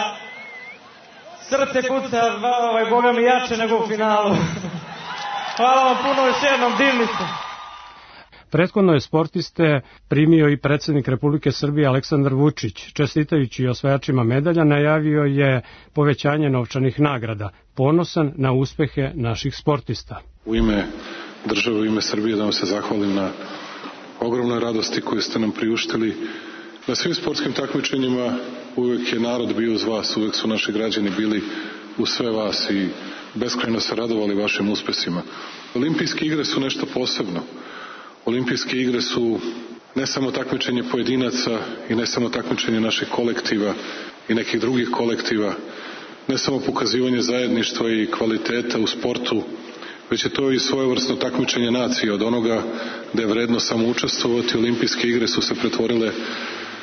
Srce kuca, ovaj, Boga mi, jače nego u finalu. Hvala vam puno još jednom, divni ste. Prethodno je sportiste primio i predsjednik Republike Srbije Aleksandar Vučić. Čestitajući osvajačima medalja, najavio je povećanje novčanih nagrada, ponosan na uspehe naših sportista. U ime države, u ime Srbije da vam se zahvalim na ogromnoj radosti koju ste nam priuštili. Na svim sportskim takmičenjima uvek je narod bio uz vas, uvek su naši građani bili uz sve vas i beskrajno se radovali vašim uspesima. Olimpijske igre su nešto posebno. Olimpijske igre su ne samo takmičenje pojedinaca i ne samo takmičenje naših kolektiva i nekih drugih kolektiva, ne samo pokazivanje zajedništva i kvaliteta u sportu, već je to i svojevrsno takmičenje nacije. Od onoga da je vredno samo učestvovati, olimpijske igre su se pretvorile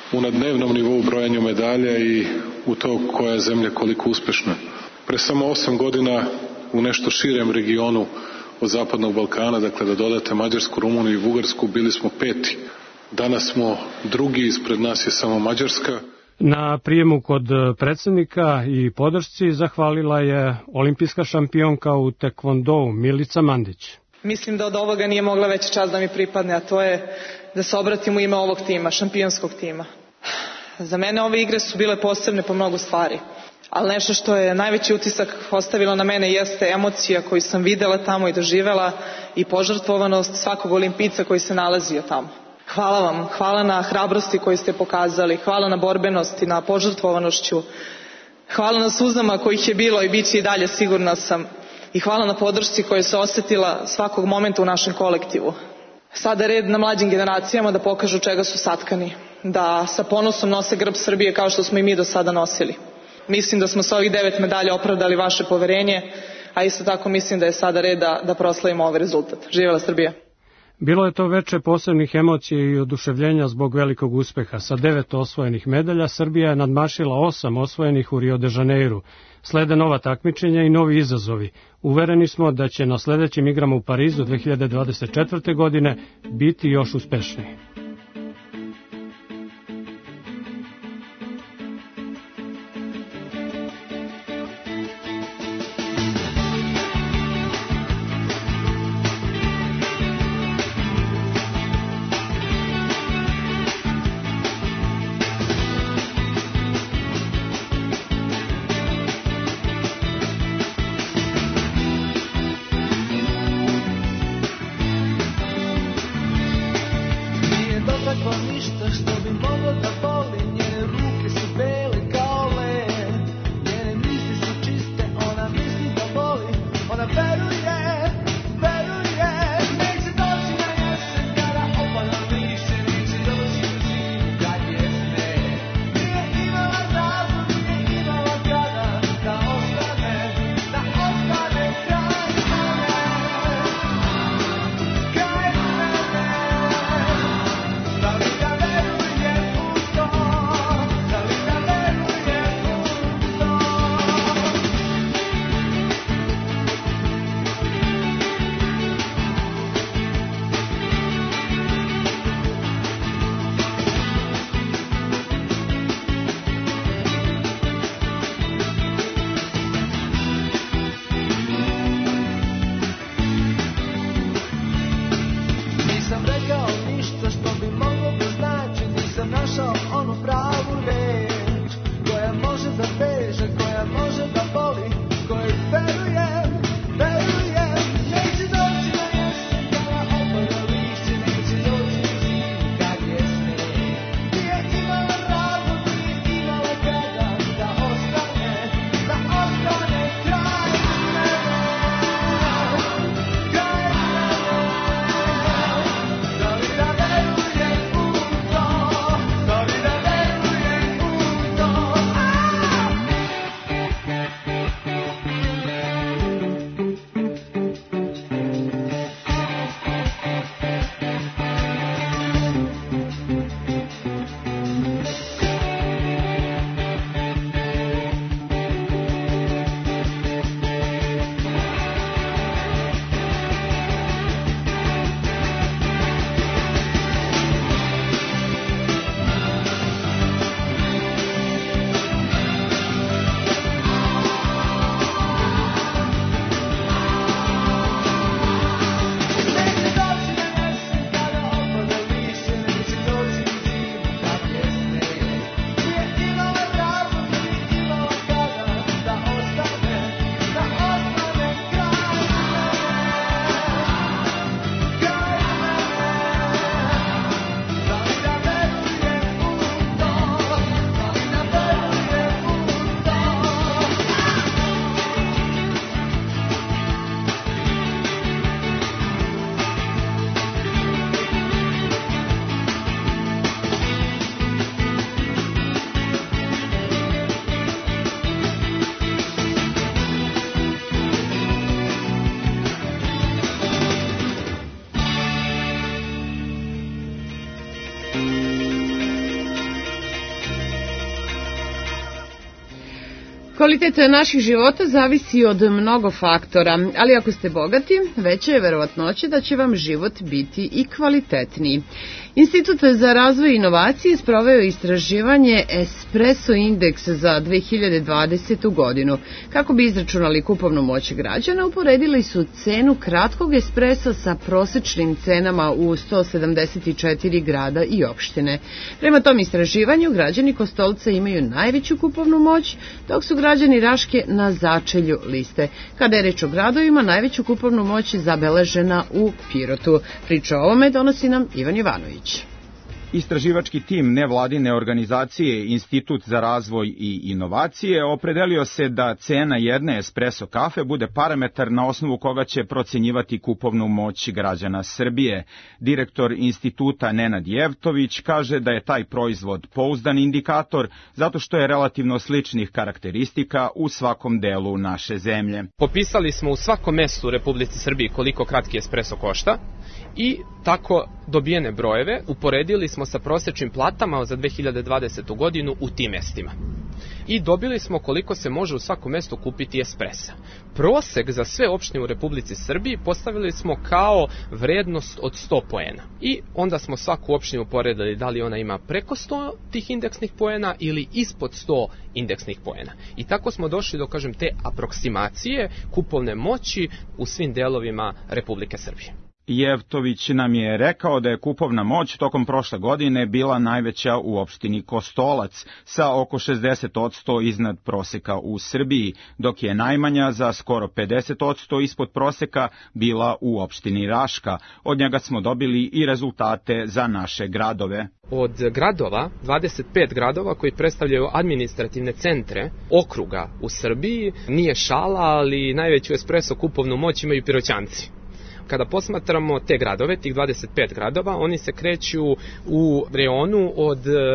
u na dnevnom nivou brojanju medalja i u to koja je zemlja koliko uspešna. Pre samo osam godina u nešto širem regionu od Zapadnog Balkana, dakle da dodate Mađarsku, Rumuniju i Bugarsku, bili smo peti. Danas smo drugi, ispred nas je samo Mađarska. Na prijemu kod predsednika i podršci zahvalila je olimpijska šampionka u tekvondou Milica Mandić. Mislim da od ovoga nije mogla veća čast da mi pripadne, a to je da se obratim u ime ovog tima, šampionskog tima. Za mene ove igre su bile posebne po mnogo stvari, ali nešto što je najveći utisak ostavilo na mene jeste emocija koju sam videla tamo i doživela i požrtvovanost svakog olimpijca koji se nalazio tamo. Hvala vam, hvala na hrabrosti koju ste pokazali, hvala na borbenosti, na požrtvovanošću, hvala na suzama kojih je bilo i bit će i dalje, sigurna sam, i hvala na podršci koju se osetila svakog momenta u našem kolektivu. Sada je red na mlađim generacijama da pokažu čega su satkani, da sa ponosom nose grb Srbije kao što smo i mi do sada nosili. Mislim da smo sa ovih devet medalja opravdali vaše poverenje, a isto tako mislim da je sada red da, da proslavimo ovaj rezultat. Živjela Srbija! Bilo je to veče posebnih emocija i oduševljenja zbog velikog uspeha. Sa devet osvojenih medalja Srbija je nadmašila osam osvojenih u Rio de Janeiru. Slede nova takmičenja i novi izazovi. Uvereni smo da će na sledećim igrama u Parizu dve hiljade dvadeset četvrte. godine biti još uspešniji. Kvalitet naših života zavisi od mnogo faktora, ali ako ste bogati, veća je verovatnoća da će vam život biti i kvalitetniji. Institut za razvoj i inovacije sproveo istraživanje Espresso Index za dve hiljade dvadesetu godinu. Kako bi izračunali kupovnu moć građana, uporedili su cenu kratkog espresa sa prosečnim cenama u sto sedamdeset četiri grada i opštine. Prema tom istraživanju, građani Kostolca imaju najveću kupovnu moć, dok su građani Raške na začelju liste. Kada je reč o gradovima, najveću kupovnu moć je zabeležena u Pirotu. Priča o ovome donosi nam Ivan Jovanović. Istraživački tim nevladine organizacije Institut za razvoj i inovacije opredelio se da cena jedne espresso kafe bude parametar na osnovu koga će procenjivati kupovnu moć građana Srbije. Direktor instituta Nenad Jevtović kaže da je taj proizvod pouzdan indikator zato što je relativno sličnih karakteristika u svakom delu naše zemlje. Popisali smo u svakom mestu u Republici Srbiji koliko kratki espresso košta i tako dobijene brojeve uporedili smo sa prosečnim platama za dve hiljade dvadesetu godinu u tim mestima. I dobili smo koliko se može u svakom mestu kupiti espresa. Prosek za sve opštine u Republici Srbiji postavili smo kao vrednost od sto poena. I onda smo svaku opštinu poredili da li ona ima preko sto tih indeksnih poena ili ispod sto indeksnih poena. I tako smo došli do, kažem, te aproksimacije kupovne moći u svim delovima Republike Srbije. Jevtović nam je rekao da je kupovna moć tokom prošle godine bila najveća u opštini Kostolac, sa oko šezdeset posto iznad proseka u Srbiji, dok je najmanja za skoro pedeset posto ispod proseka bila u opštini Raška. Od njega smo dobili i rezultate za naše gradove. Od gradova, dvadeset pet gradova koji predstavljaju administrativne centre okruga u Srbiji, nije šala, ali najveću espresso kupovnu moć imaju Piroćanci. Kada posmatramo te gradove, tih dvadeset pet gradova, oni se kreću u reonu od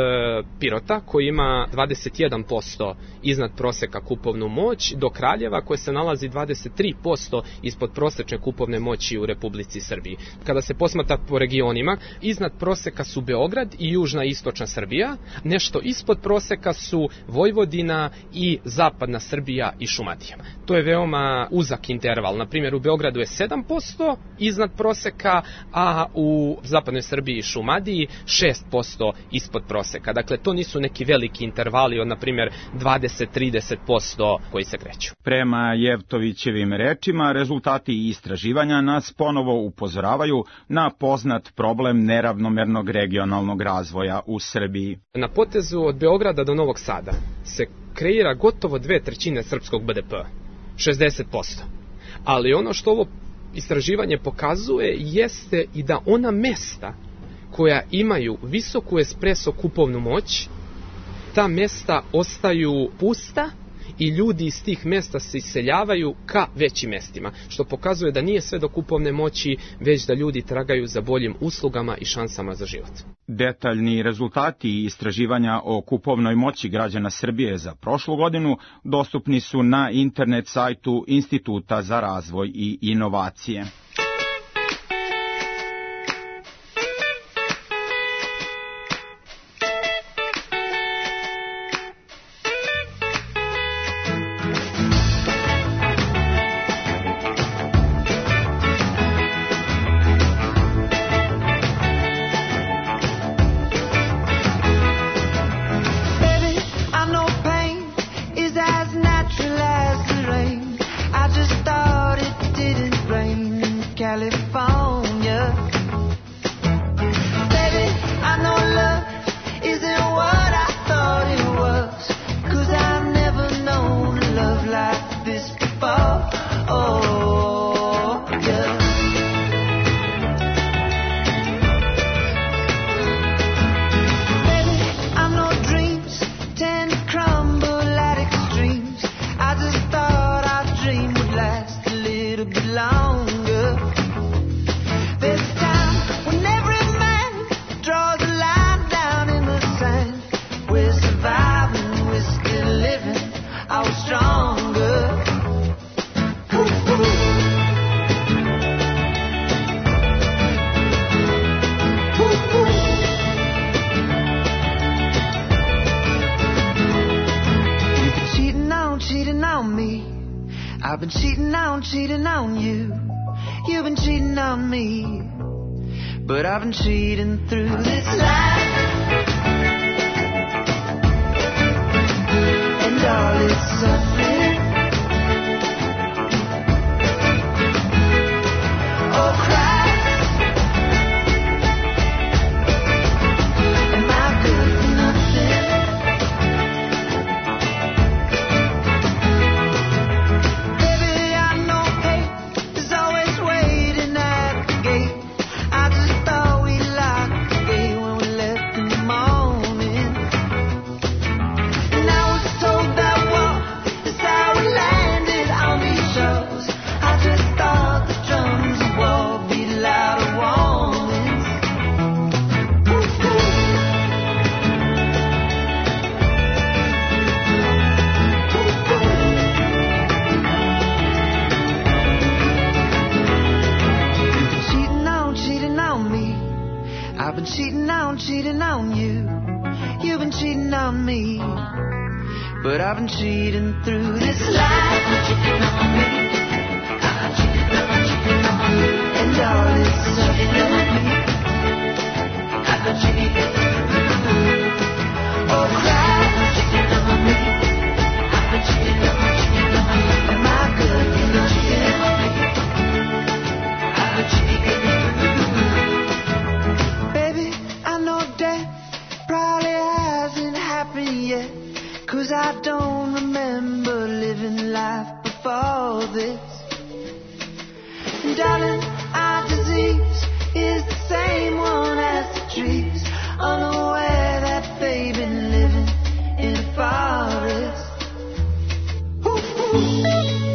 Pirota, koji ima dvadeset jedan posto iznad proseka kupovnu moć, do Kraljeva, koje se nalazi dvadeset tri posto ispod prosečne kupovne moći u Republici Srbiji. Kada se posmatra po regionima, iznad proseka su Beograd i južna i istočna Srbija, nešto ispod proseka su Vojvodina i zapadna Srbija i Šumadija. To je veoma uzak interval. Na primjer, u Beogradu je sedam posto iznad proseka, a u zapadnoj Srbiji i Šumadiji šest posto ispod proseka. Dakle, to nisu neki veliki intervali od, na primjer, dvadeset do trideset posto koji se kreću. Prema Jevtovićevim rečima, rezultati istraživanja nas ponovo upozoravaju na poznat problem neravnomernog regionalnog razvoja u Srbiji. Na potezu od Beograda do Novog Sada se kreira gotovo dve trećine srpskog B D P-a, šezdeset posto. Ali ono što ovo istraživanje pokazuje jeste i da ona mesta koja imaju visoku espresso kupovnu moć, ta mesta ostaju pusta i ljudi iz tih mesta se iseljavaju ka većim mestima, što pokazuje da nije sve do kupovne moći, već da ljudi tragaju za boljim uslugama i šansama za život. Detaljni rezultati istraživanja o kupovnoj moći građana Srbije za prošlu godinu dostupni su na internet sajtu Instituta za razvoj i inovacije. Natural as the rain, I just thought it didn't rain in been cheating on, cheating on you. You've been cheating on me. But I've been cheating through this life. And all its suffering. Oh, Christ. Am I good for nothing? Baby, I know hate is always waiting at the gate. I just thought we locked the gate when we left in the morning. And I was told that war is how we landed on these shores. I just thought the drums of war beat louder warnings. You've been cheating on, cheating on me. I've been cheating on, cheating on you. You've been cheating on me. But I've been cheating through this life. Cheating on me. I've been cheating on, cheating on you. And all this suffering. I've been cheating through. Oh, Christ. Cheating on me. I've been cheating on, cheating on you. Am I good for nothing? I've been cheating through. Baby, I know death probably hasn't happened yet. Cause I don't remember living life before this. And darling, our disease is the same one as the trees. Unaware that they've been living in a forest. Ooh,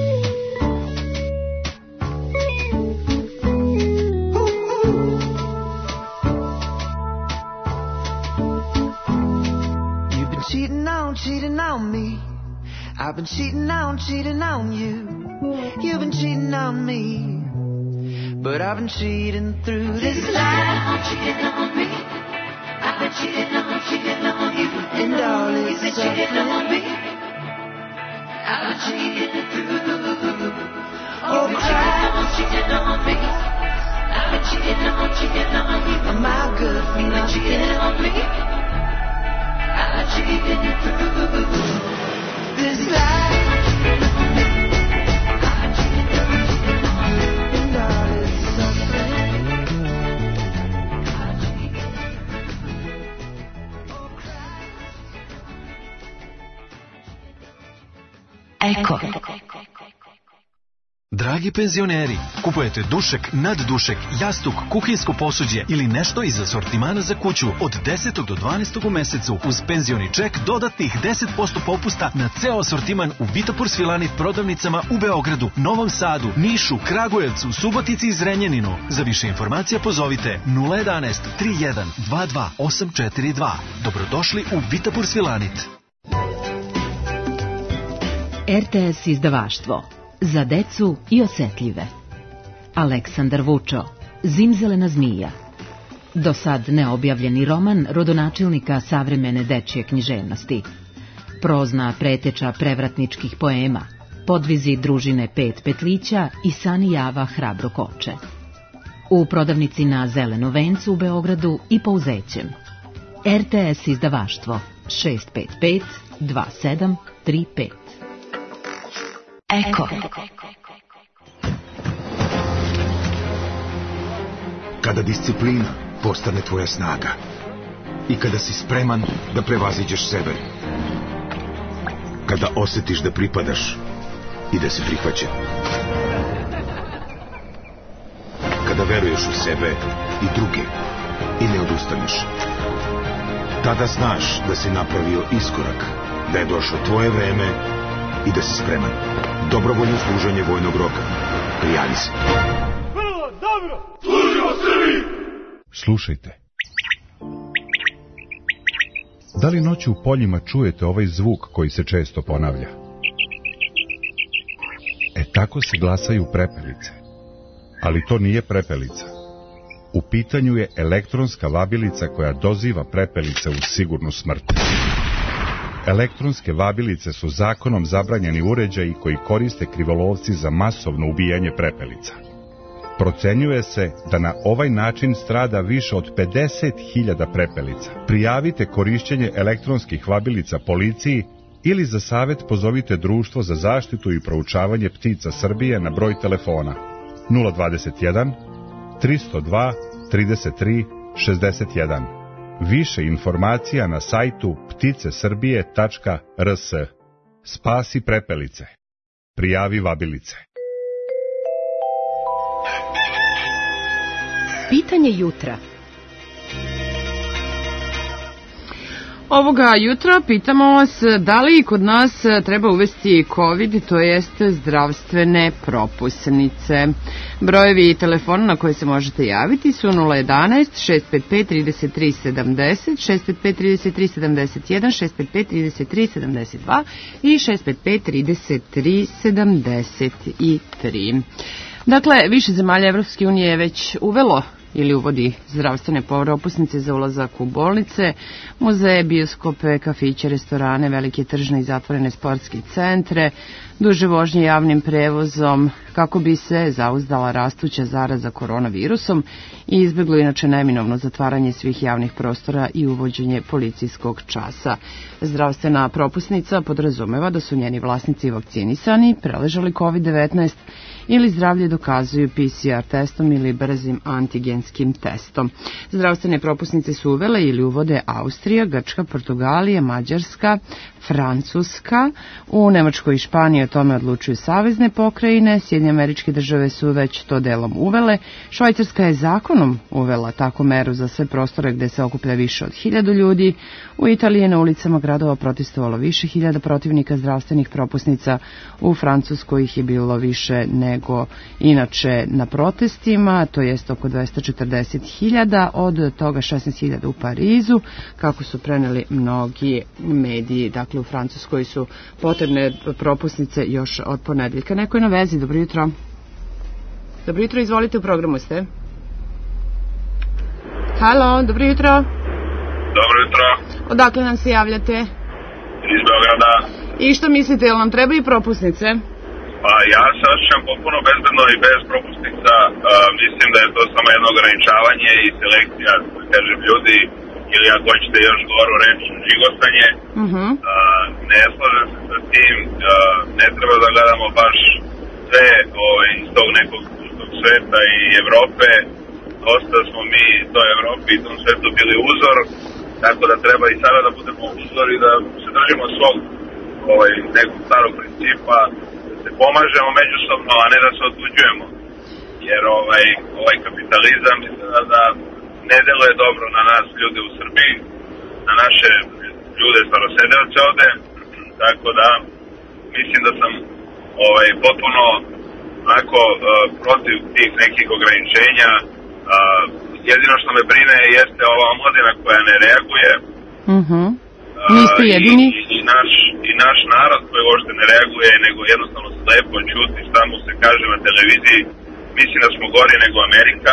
You've been cheating on, cheating on me. I've been cheating on, cheating on you. You've been cheating on me. But I've been cheating through this life. Cheating on me. I've been cheating on, cheating on you. And all this You've been cheating on me. I've been cheating through. Oh, Christ. Cheating on me. I've been cheating on, cheating on you. Am I good for nothing? Cheating on me. I've been cheating through this life. Eko. Dragi penzioneri, kupujete dušek, naddušek, jastuk, kuhinjsko posuđe ili nešto iz asortimana za kuću od desetog do dvanaestog u mesecu uz penzioni ček dodatnih deset posto popusta na ceo asortiman u Vitapur Svilanit prodavnicama u Beogradu, Novom Sadu, Nišu, Kragujevcu, Subotici i Zrenjaninu. Za više informacija pozovite nula jedanaest tri jedan dva dva osam četiri dva. Dobrodošli u Vitapur Svilanit. R T S izdavaštvo za decu i osetljive. Aleksandar Vučo, Zimzelena zmija. Do sad neobjavljeni roman rodonačelnika savremene dečje književnosti. Prozna preteča prevratničkih poema, podvizi družine Pet petlića i Sani Java Hrabro koče. U prodavnici na Zeleno vencu u Beogradu i Pouzećem. R T S izdavaštvo šest pet pet dva sedam tri pet. Eko. Kada disciplina postane tvoja snaga i kada si spreman da prevaziđeš sebe, kada osetiš da pripadaš i da si prihvaćen, kada veruješ u sebe i druge i ne odustaneš, tada znaš da si napravio iskorak, da je došlo tvoje vreme i da si spreman. Dobrovoljno služenje vojnog roka. Prijavi se. Vrlo dobro! Služimo Srbiji! Slušajte. Da li noću u poljima čujete ovaj zvuk koji se često ponavlja? E tako se glasaju prepelice. Ali to nije prepelica. U pitanju je elektronska vabilica koja doziva prepelice u sigurnu smrt. Elektronske vabilice su zakonom zabranjeni uređaji koji koriste krivolovci za masovno ubijanje prepelica. Procenjuje se da na ovaj način strada više od pedeset hiljada prepelica. Prijavite korišćenje elektronskih vabilica policiji ili za savjet pozovite Društvo za zaštitu i proučavanje ptica Srbije na broj telefona nula dvadeset jedan tristo dva trideset tri šezdeset jedan. Više informacija na sajtu ptice srbije tačka r s. Spasi prepelice. Prijavi vabilice. Pitanje jutra. Ovoga jutra pitamo vas da li kod nas treba uvesti COVID, to jest zdravstvene propusnice. Brojevi telefona na koje se možete javiti su nula jedanaest šest pet pet trideset tri sedamdeset, šest pet pet trideset tri sedamdeset jedan, šest pet pet trideset tri sedamdeset dva i šest pet pet trideset tri sedamdeset tri. Dakle, više zemalja Evropske unije je već uvelo ili uvodi zdravstvene propusnice za ulazak u bolnice, muzeje, bioskope, kafiće, restorane, velike tržne i zatvorene sportske centre, duže vožnje javnim prevozom, kako bi se zauzdala rastuća zaraza koronavirusom i izbjeglo inače neminovno zatvaranje svih javnih prostora i uvođenje policijskog časa. Zdravstvena propusnica podrazumeva da su njeni vlasnici vakcinisani, preležali kovid devetnaest ili zdravlje dokazuju P C R testom ili brzim antigenskim testom. Zdravstvene propusnice su uvele ili uvode Austrija, Grčka, Portugalija, Mađarska, Francuska, u Nemačkoj i Španiji o tome odlučuju savezne pokrajine, Sjedinjene Američke Države su već to delom uvele, Švajcarska je zakonom uvela takvu meru za sve prostore gde se okuplja više od hiljadu ljudi, u Italiji je na ulicama gradova protestovalo više hiljada protivnika zdravstvenih propusnica, u Francuskoj ih je bilo više nego inače na protestima, to jest oko dvesta četrdeset hiljada, od toga šesnaest hiljada u Parizu, kako su preneli mnogi mediji. Dakle, u Francuskoj su potrebne propusnice još od ponedeljka. Neko je na vezi, dobro jutro. Dobro jutro, izvolite, u programu ste. Halo, dobro jutro. Dobro jutro. Odakle nam se javljate? Iz Beograda. I što mislite, jel nam trebaju propusnice? Pa ja se osjećam potpuno bezbedno i bez propusnica. Uh, mislim da je to samo jedno ograničavanje i selekcija, da kažem, ljudi, ili ako hoćete još goru reč, žigostanje. Uh-huh. Uh, ne slažem se sa tim, uh, ne treba da gledamo baš sve ovaj, iz tog nekog pustog sveta i Evrope. Dosta smo mi toj Evropi i tom svetu bili uzor, tako da treba i sada da budemo uzor i da se držimo svog ovaj, nekog starog principa, da se pomažemo međusobno, a ne da se otuđujemo. Jer ovaj, ovaj kapitalizam izgleda da ne deluje dobro na nas ljude u Srbiji, na naše ljude starosedeoce ovde, tako da mislim da sam ovaj, potpuno onako uh, protiv tih nekih ograničenja. Uh, jedino što me brine jeste ova omladina koja ne reaguje. Mhm. Niste jedini? I, i, naš, I naš narod koji uopšte ne reaguje, nego jednostavno slepo ćuti šta mu se kaže na televiziji. Mislim da smo gori nego Amerika.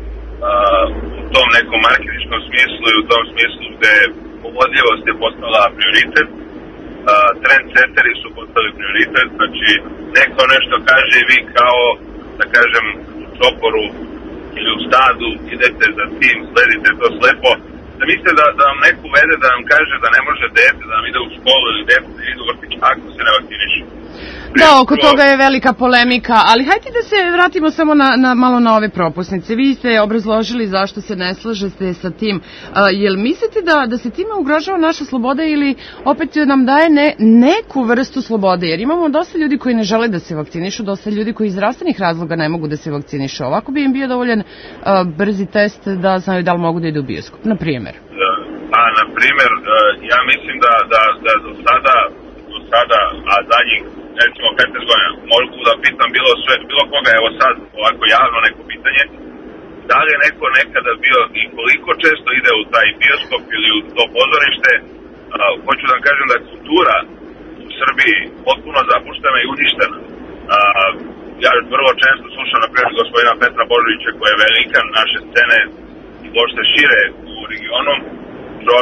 Uh, u tom nekom marketinškom smislu i u tom smislu gde povodljivost je postala prioritet. Uh, trendsetteri su postali prioritet, znači neko nešto kaže i vi kao, da kažem, u čoporu ili u stadu idete za tim, sledite to slepo. Da mislite da, da vam neko uvede da vam kaže da ne može dete da vam ide u školu ili dete da ide u vrtić ako se ne vakciniše. Da, oko toga je velika polemika, ali hajde da se vratimo samo na, na malo na ove propusnice. Vi ste obrazložili zašto se ne slažete sa tim. A, jel mislite da, da se time ugrožava naša sloboda ili opet nam daje ne, neku vrstu slobode? Jer imamo dosta ljudi koji ne žele da se vakcinišu, dosta ljudi koji iz zdravstvenih razloga ne mogu da se vakcinišu. Ovako bi im bio dovoljan a, brzi test da znaju da li mogu da idu u bioskop, na primjer. A, na primjer, ja mislim da, da, da do sada, do sada, a zadnjih recimo petnaest godina, mogu da pitam bilo, sve, bilo koga, evo sad, ovako javno neko pitanje, da li je neko nekada bio i koliko često ide u taj bioskop ili u to pozorište. A, hoću da vam kažem da je kultura u Srbiji potpuno zapuštena i uništena. A, ja vrlo često slušam, na primjer, gospodina Petra Božovića, koji je velikan naše scene i uopšte šire u regionu, čovek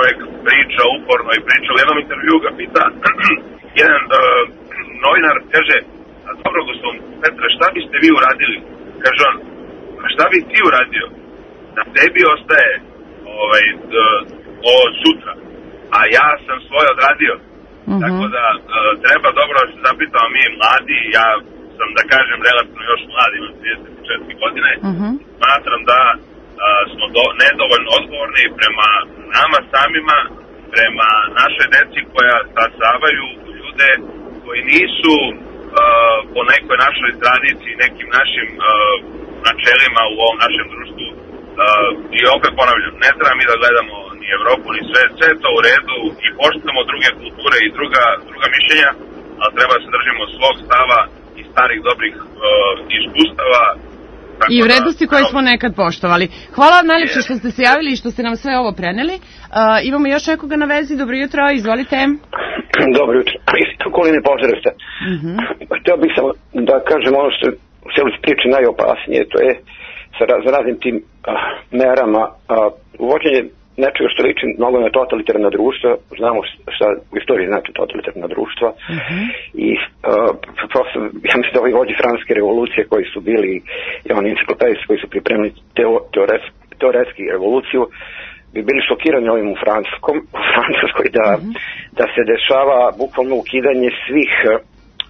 priča uporno i priča. U jednom intervju ga pita jedan uh, novinar, kaže, a dobro, gospodin Petre, šta biste vi uradili? Kaže on, a šta bi ti uradio? Da tebi ostaje ovaj, od sutra, a ja sam svoje odradio. Uh-huh. Tako da uh, treba dobro da se zapitamo mi mladi, ja sam da kažem relativno još mlad, imam trideset četiri godine, uh-huh. Smatram da uh, smo do, nedovoljno odgovorni prema nama samima, prema našoj deci koja stasavaju ljude koji nisu uh, po nekoj našoj tradiciji, nekim našim uh, načelima u ovom našem društvu. Uh, I opet ponavljam, ne treba mi da gledamo ni Evropu, ni sve, sve to u redu i poštujemo druge kulture i druga, druga mišljenja, ali treba da se držimo svog stava i starih dobrih uh, iskustava. I vrednosti da, koje smo nekad poštovali. Hvala vam najljepše što ste se javili i što ste nam sve ovo preneli. Uh, imamo još nekoga na vezi. Dobro jutro, izvolite. Dobro jutro. Isto okoline Požarevca. Uh-huh. Htio bih samo da kažem ono što u cijeloj priči najopasnije, to je sa, sa raznim tim uh, merama uh, uvođenje nečega što liči mnogo na totalitarna društva. Znamo šta u istoriji znači totalitarna društva. Uh-huh. I uh, prosto, ja mislim da ovi vođi francuske revolucije koji su bili i oni enciklopedijski koji su pripremili teo, teores, teoretski revoluciju bi bili šokirani ovim u francuskom u francuskoj da, uh-huh. da se dešava bukvalno ukidanje svih uh,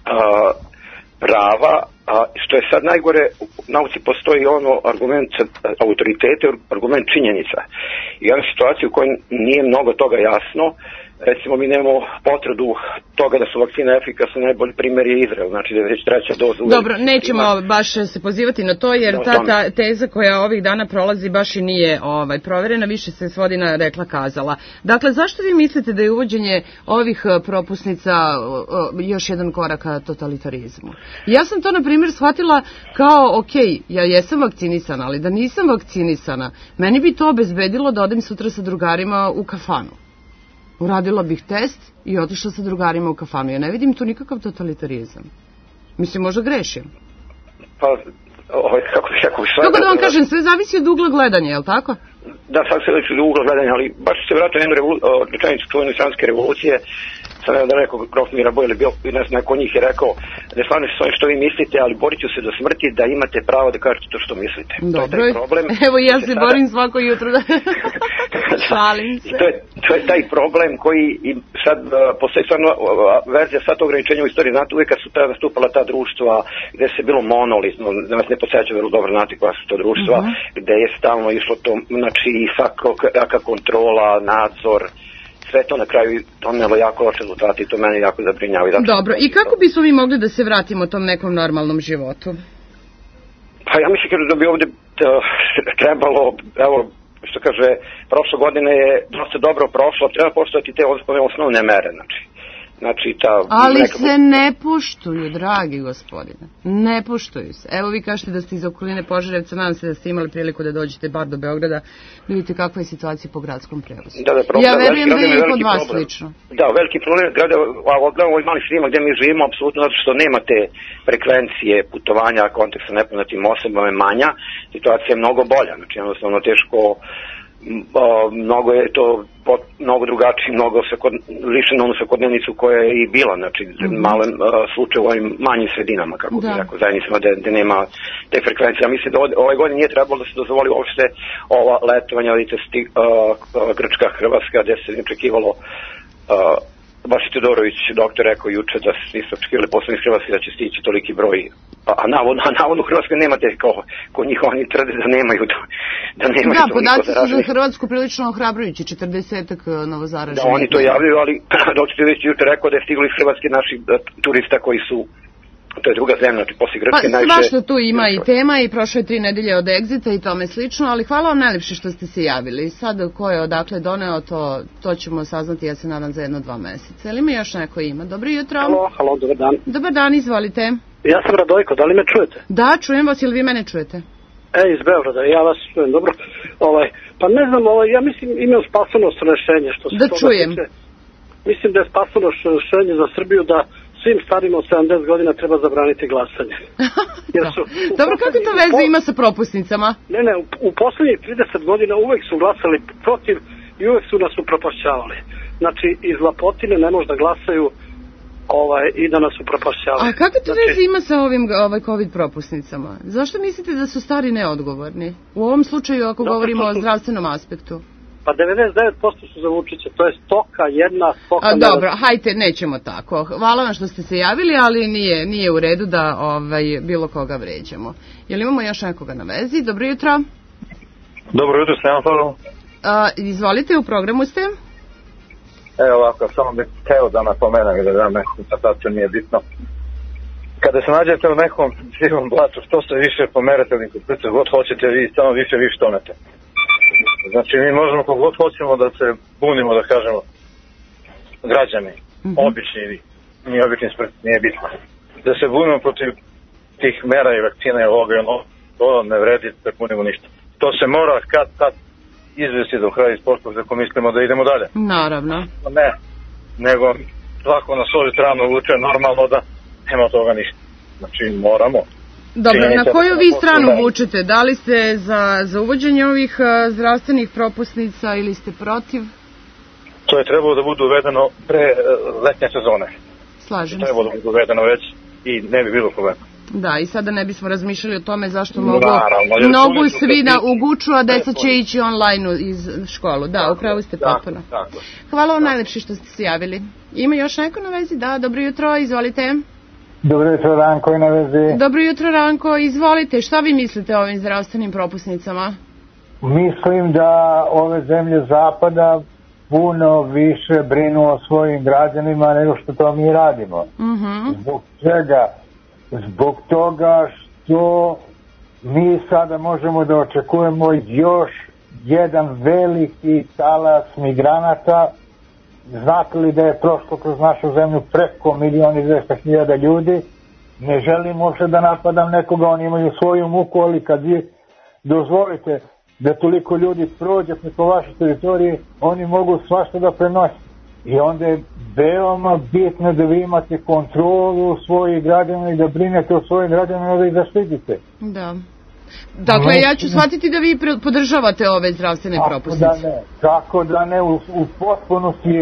prava. A što je sad najgore, u nauci postoji ono argument autoritete, argument činjenica. I imamo situaciju u kojoj nije mnogo toga jasno. Recimo, mi nemamo potvrdu toga da su vakcine efikasne, najbolji primjer je Izrael, znači da je već treća doza. Dobro, nećemo ima... baš se pozivati na to, jer ta, ta teza koja ovih dana prolazi baš i nije ovaj, proverena, više se svodi na rekla kazala. Dakle, zašto vi mislite da je uvođenje ovih propusnica još jedan korak ka totalitarizmu? Ja sam to, na primjer, shvatila kao, ok, ja jesam vakcinisana, ali da nisam vakcinisana, meni bi to obezbedilo da odem sutra sa drugarima u kafanu. Uradila bih test i otišla sa drugarima u kafanu. Ja ne vidim tu nikakav totalitarizam. Mislim, možda grešim. Pa, ovaj, kako bi kako bi sve... Kako da vam kažem, sve zavisi od ugla gledanja, je li tako? Da, sad se već od ugla gledanja, ali baš se vratio jednu revolu... rečenicu čuvene francuske revolucije. Sam ne da rekao grof Mirabeau ili bio, ne znam, neko njih je rekao, ne slažem se s ovim što vi mislite, ali borit ću se do smrti da imate pravo da kažete to što mislite. Dobro. To je taj problem. Evo ja se sada... borim svako jutro da šalim se. To je, to je taj problem koji i sad uh, postoji stvarno uh, verzija sad ograničenja u istoriji. Znate, uvijek kad su tada nastupala ta društva gde se bilo monolitno, da vas ne podsjeća vrlo dobro znati koja su to društva, uh-huh. gde je stalno išlo to, znači svaka kontrola, nadzor, sve to na kraju donelo jako loše rezultate i to mene jako zabrinjava. Dobro, i kako bismo mi mogli da se vratimo tom nekom normalnom životu? Pa ja mislim da bi ovde trebalo, evo, što kaže, prošle godine je dosta dobro prošlo, treba poštovati te osnovne mere, znači. Znači, ta, ali nekako... se ne poštuju, dragi gospodine. Ne poštuju se. Evo vi kažete da ste iz okoline Požarevca, nadam se da ste imali priliku da dođete bar do Beograda, vidite kakva je situacija po gradskom prevozu. Da, da, problem, ja verujem da je i kod vas problem. slično. Da, veliki problem grada, a odgledamo ovih malih sredima gde mi živimo, apsolutno zato što nema te frekvencije putovanja, kontakt sa nepoznatim osobama je manja, situacija je mnogo bolja, znači jednostavno teško, o, mnogo je to pot, mnogo drugačiji, mnogo sakod, lišeno onu svakodnevnicu koja je i bila, znači mm-hmm. malo slučaj u ovim manjim sredinama, kako da. bi rekao, zajednicama gde, gde nema te frekvencije. Ja mislim da ove godine nije trebalo da se dozvoli uopšte ova letovanja, vidite, sti, uh, Grčka, Hrvatska, gde se očekivalo uh, baš i Todorović, doktor, rekao juče da nisu očekivali poslednji Hrvatski da će stići toliki broj, a, a navodno, a navodno u Hrvatskoj nemate kao, ko njih oni tvrde da nemaju, da, da nemaju da, podaci su za Hrvatsku prilično ohrabrujući, četrdesetak novozaraženih. Da, oni to javljaju, ali doktor Todorović juče rekao da je stiglo iz Hrvatske naši turista koji su, to je druga zemlja, znači poslije Grčke pa, najviše... Pa svašta tu ima i tema i prošle tri nedelje od Exita i tome slično, ali hvala vam najljepše što ste se javili. Sad ko je odakle doneo, to, to ćemo saznati, ja se nadam, za jedno, dva meseca. Ili mi još neko ima? Dobro jutro. Halo, halo, dobar dan. Dobar dan, izvolite. Ja sam Radojko, da li me čujete? Da, čujem vas, ili vi mene čujete? E, iz Beograda, ja vas čujem, dobro. Ovaj, pa ne znam, ovaj, ja mislim imam spasonosno rešenje. Što se da čujem. Tiče. Mislim da je spasonosno rešenje za Srbiju da svim starima od sedamdeset godina treba zabraniti glasanje. Jer su, dobro, kako to veze po... ima sa propusnicama? Ne, ne, u, u poslednjih trideset godina uvek su glasali protiv i uvek su nas upropašćavali. Znači, iz Lapotine ne može da glasaju ovaj, i da nas upropašćavaju. A kakve to znači, veze ima sa ovim ovaj, COVID propusnicama? Zašto mislite da su stari neodgovorni? U ovom slučaju, ako Zato govorimo su... o zdravstvenom aspektu. Pa devedeset devet posto su za Vučića, to je stoka, jedna stoka... A, dobro, hajte, nećemo tako. Hvala vam što ste se javili, ali nije, nije u redu da ovaj, bilo koga vređamo. Jel imamo još nekoga na vezi? Dobro jutro. Dobro jutro, sam vam A, izvolite, u programu ste? Evo ovako, samo bih teo da napomenem da da neku konstataciju nije bitno. Kada se nađete u nekom živom blatu, što se više pomerate ili kupice god hoćete, vi samo više vi štonete. Znači mi možemo kogod hoćemo da se bunimo, da kažemo, građani, mm-hmm. obični ili nije obični smrt, nije bitno. Da se bunimo protiv tih mera i vakcina i ovoga i ono, to ne vredi da bunimo ništa. To se mora kad kad izvesti do kraja iz postupka ako mislimo da idemo dalje. Naravno. Ne, nego svako na svoju stranu vuče normalno da nema toga ništa. Znači moramo. Dobro, na koju vi stranu vučete? Da li ste za, za uvođenje ovih uh, zdravstvenih propusnica ili ste protiv? To je trebalo da bude uvedeno pre uh, letnje sezone. Slažem se. Trebalo da bude uvedeno već i ne bi bilo problema. Da, i sada ne bismo razmišljali o tome zašto mogu, mogu svi da uguču, a deca će ići online iz školu. Da, upravo ste potpuno. Hvala vam najlepše što ste se javili. Ima još neko na vezi? Da, dobro jutro, izvolite. Dobro jutro, Ranko je na vezi. Dobro jutro, Ranko, izvolite. Šta vi mislite o ovim zdravstvenim propusnicama? Mislim da ove zemlje zapada puno više brinu o svojim građanima nego što to mi radimo. Mm-hmm. Zbog čega? Zbog toga što mi sada možemo da očekujemo još jedan veliki talas migranata. Znate li da je prošlo kroz našu zemlju preko milion i dvesta hiljada ljudi? Ne želim uopšte da napadam nekoga, oni imaju svoju muku, ali kad vi dozvolite da toliko ljudi prođe preko vaše teritorije, oni mogu svašta da prenose. I onda je veoma bitno da vi imate kontrolu svojih građana i da brinete o svojim građanima da ih zaštitite. Da. Dakle, ja ću shvatiti da vi podržavate ove zdravstvene propusnice. Kako da ne, kako da ne, u, u potpunosti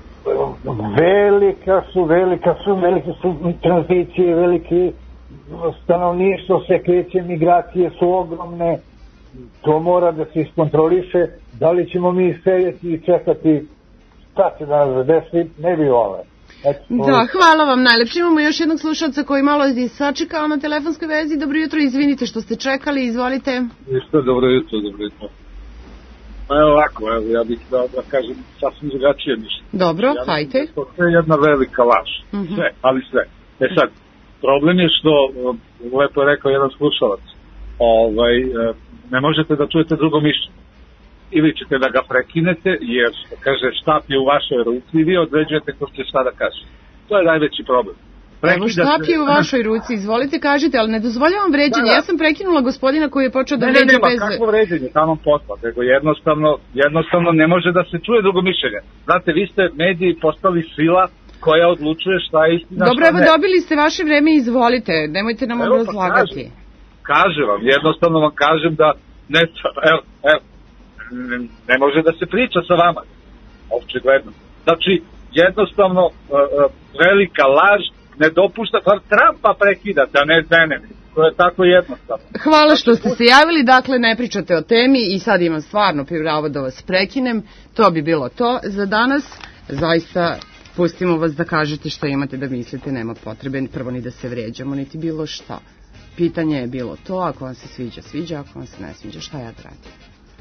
velika su, velika su, velike su tranzicije, velike stanovništvo se kreće, migracije su ogromne, to mora da se iskontroliše. Da li ćemo mi sedjeti i čekati šta će da nas zadesi, ne bi ove. Da, hvala vam najlepše. Imamo još jednog slušalca koji malo je sačekao na telefonskoj vezi. Dobro jutro, izvinite što ste čekali, izvolite. Isto, dobro jutro, dobro jutro. Pa evo ovako, evo, ja bih da, da kažem sasvim drugačije mišljenje. Dobro, ja hajte. To je jedna velika laž. Mm-hmm. Sve, ali sve. E sad, problem je što, lepo je rekao jedan slušalac, ovaj, ne možete da čujete drugo mišljenje. Ili ćete da ga prekinete, jer kaže štap je u vašoj ruci i vi određujete ko će šta da kaže. To je najveći problem. Evo štap je u vašoj ruci, izvolite kažite, ali ne dozvoljavam vređenje. Da, da. Ja sam prekinula gospodina koji je počeo da vređa bez... Ne, ne, ne, kakvo vređenje, tamo posla, nego jednostavno, jednostavno ne može da se čuje drugo mišljenje. Znate, vi ste mediji postali sila koja odlučuje šta je istina. Dobro, evo dobili ste vaše vreme, izvolite, nemojte nam obrazlagati. Pa kažem vam, jednostavno vam kažem da, ne, evo, evo, Ne, ne može da se priča sa vama, očigledno. Znači, jednostavno, uh, uh, velika laž ne dopušta, Trumpa prekidate, a ne mene. To je tako jednostavno. Hvala što ste se javili, dakle ne pričate o temi i sad imam stvarno pravo da vas prekinem. To bi bilo to za danas. Zaista pustimo vas da kažete što imate da mislite, nema potrebe prvo ni da se vređamo, niti bilo šta. Pitanje je bilo to, ako vam se sviđa, sviđa, ako vam se ne sviđa, šta ja da radim?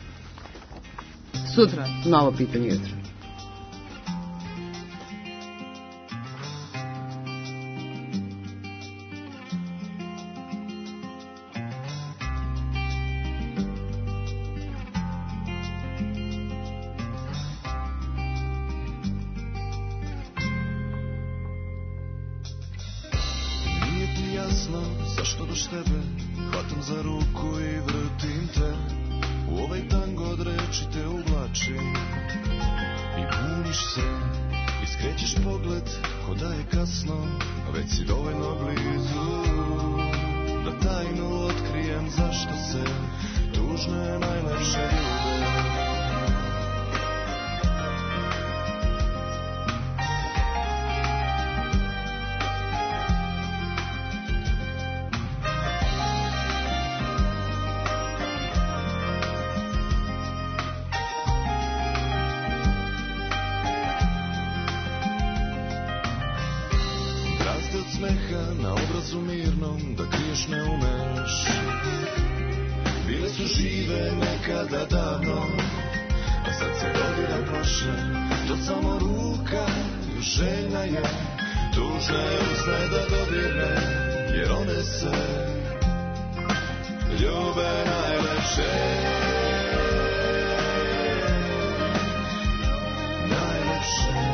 Sutra, novo pitanje jutro. Nije ti jasno zašto doš tebe hvatam za ruku i vrtim te. U ovaj tango od reči te uvlačim i buniš se i skrećeš pogled ko da je kasno, a već si dovoljno blizu da tajnu otkrijem zašto se tužne najlepše ljube. smeha na obrazu mirnom, da kriješ ne umeš. Bile su žive nekada davno, a sad se godina prošle, to samo ruka još željna je, tužna je usne da dodirne, jer one se ljube najlepše. Najlepše.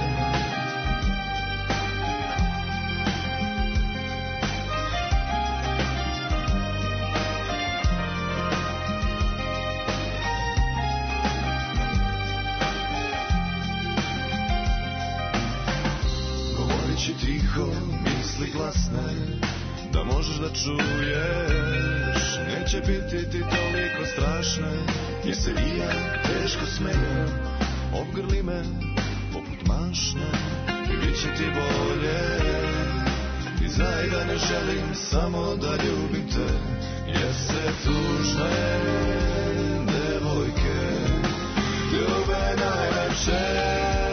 Tiho, misli glasne, da možeš da čuješ, neće biti ti toliko strašne, jer se i ja teško smejem, obgrli me poput mašne, i bit će ti bolje. I znaj da ne želim samo da ljubim te, jer se tužne devojke ljube najlepše.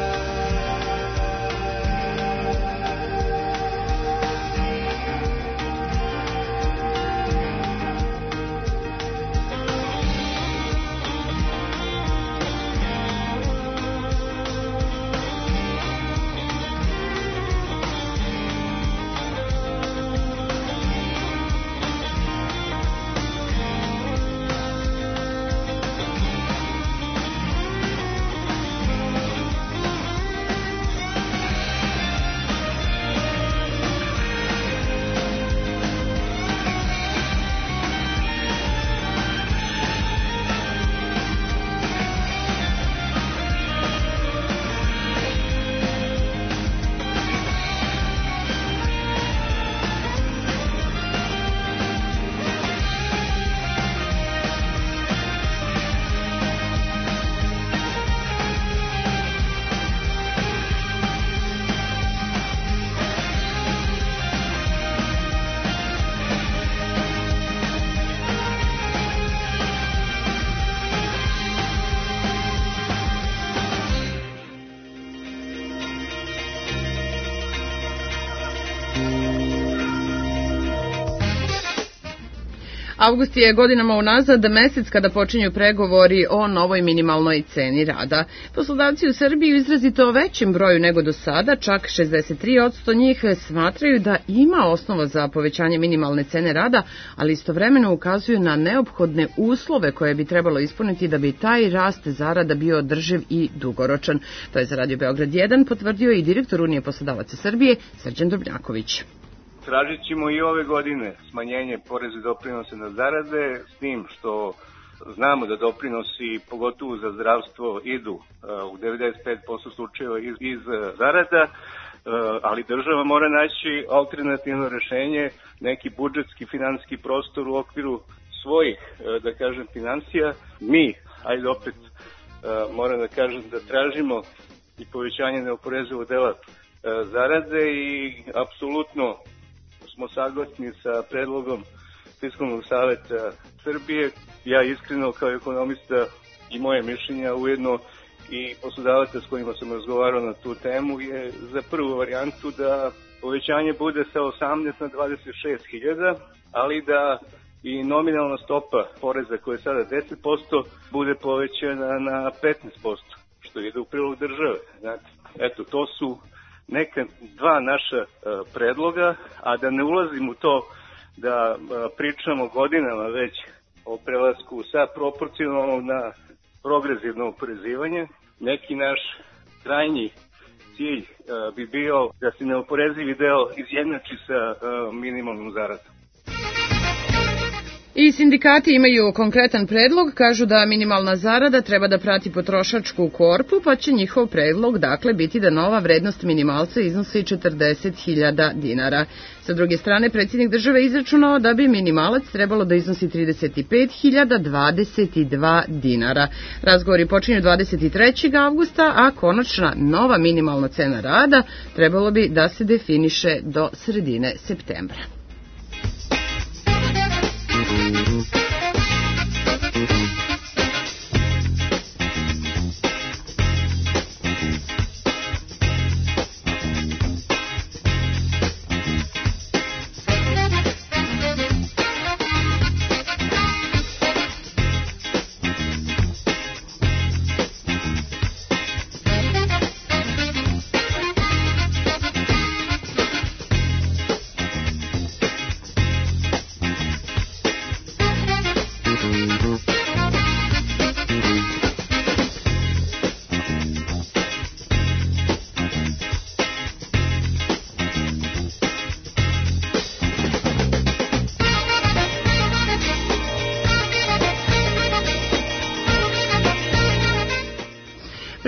Avgust je godinama unazad mesec kada počinju pregovori o novoj minimalnoj ceni rada. Poslodavci u Srbiji u izrazito većem broju nego do sada, čak šezdeset tri posto njih smatraju da ima osnova za povećanje minimalne cene rada, ali istovremeno ukazuju na neophodne uslove koje bi trebalo ispuniti da bi taj rast zarada bio održiv i dugoročan. To je za Radio Beograd jedan potvrdio i direktor Unije poslodavaca Srbije Srđan Drobnjaković. Tražit ćemo i ove godine smanjenje poreza i doprinose na zarade, s tim što znamo da doprinosi, pogotovo za zdravstvo, idu u devedeset pet posto slučajeva iz, iz zarada, ali država mora naći alternativno rešenje, neki budžetski finansijski prostor u okviru svojih, da kažem, financija. Mi, ajde opet moram da kažem da tražimo i povećanje neoporezivog dela zarade i apsolutno smo saglasni sa predlogom Fiskalnog saveta Srbije. Ja iskreno kao ekonomista i moje mišljenja, ujedno i poslodavaca s kojima sam razgovarao na tu temu, je za prvu varijantu da povećanje bude sa osamnaest na dvadeset šest hiljada, ali da i nominalna stopa poreza koja je sada deset posto bude povećana na petnaest posto, što ide u prilog države. Znate, eto, to su neka dva naša uh, predloga, a da ne ulazim u to da uh, pričamo godinama već o prelasku sa proporcionalnog na progresivno oporezivanje. Neki naš krajnji cilj uh, bi bio da se neoporezivi deo izjednači sa uh, minimalnom zaradom. I sindikati imaju konkretan predlog, kažu da minimalna zarada treba da prati potrošačku korpu, pa će njihov predlog dakle biti da nova vrednost minimalca iznosi četrdeset hiljada dinara. Sa druge strane, predsjednik države izračunao da bi minimalac trebalo da iznosi trideset pet hiljada dvadeset dva dinara. Razgovori počinju dvadeset trećeg avgusta, a konačna nova minimalna cena rada trebalo bi da se definiše do sredine septembra.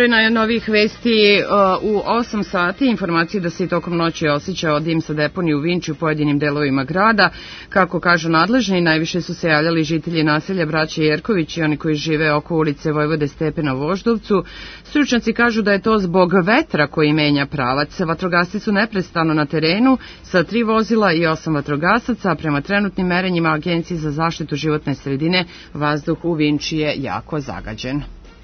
broj najnovijih vesti u osam sati. Informacije da se i tokom noći osjećao dim sa deponije u Vinči u pojedinim delovima grada. Kako kažu nadležni, najviše su se javljali žitelji naselja braće Jerković i oni koji žive oko ulice Vojvode Stepena u Voždovcu. Stručnjaci kažu da je to zbog vetra koji menja pravac. Vatrogasci su neprestano na terenu sa tri vozila i osam vatrogasaca. Prema trenutnim merenjima Agencije za zaštitu životne sredine, vazduh u Vinči je jako zagađen.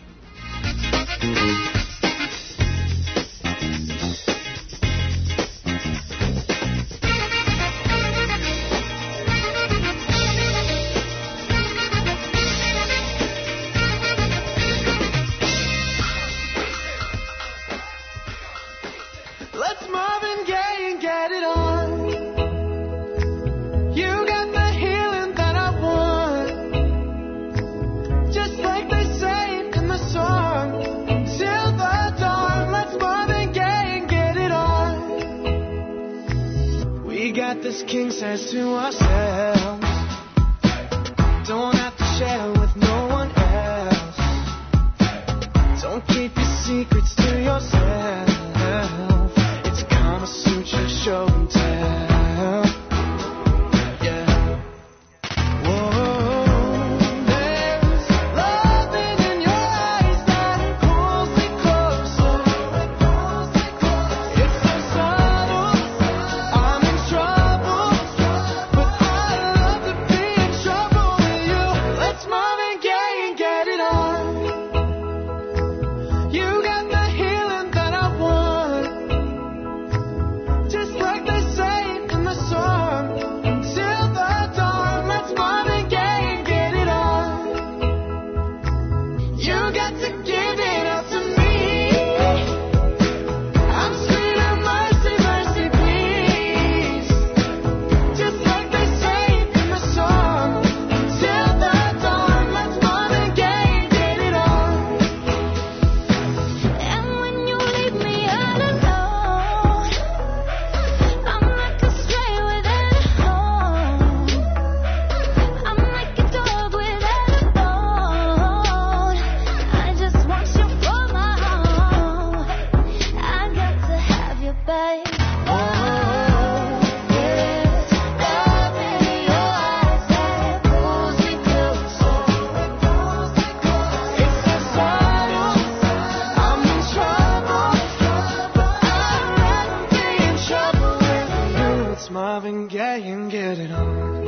This king says to ourselves, don't have to share with no one else. Don't keep your secrets to yourself. It's a Kama Sutra show and tell. Yeah. Whoa, there's loving in your eyes that pulls me closer. It's so subtle, I'm in trouble. Marvin Gaye and get it on.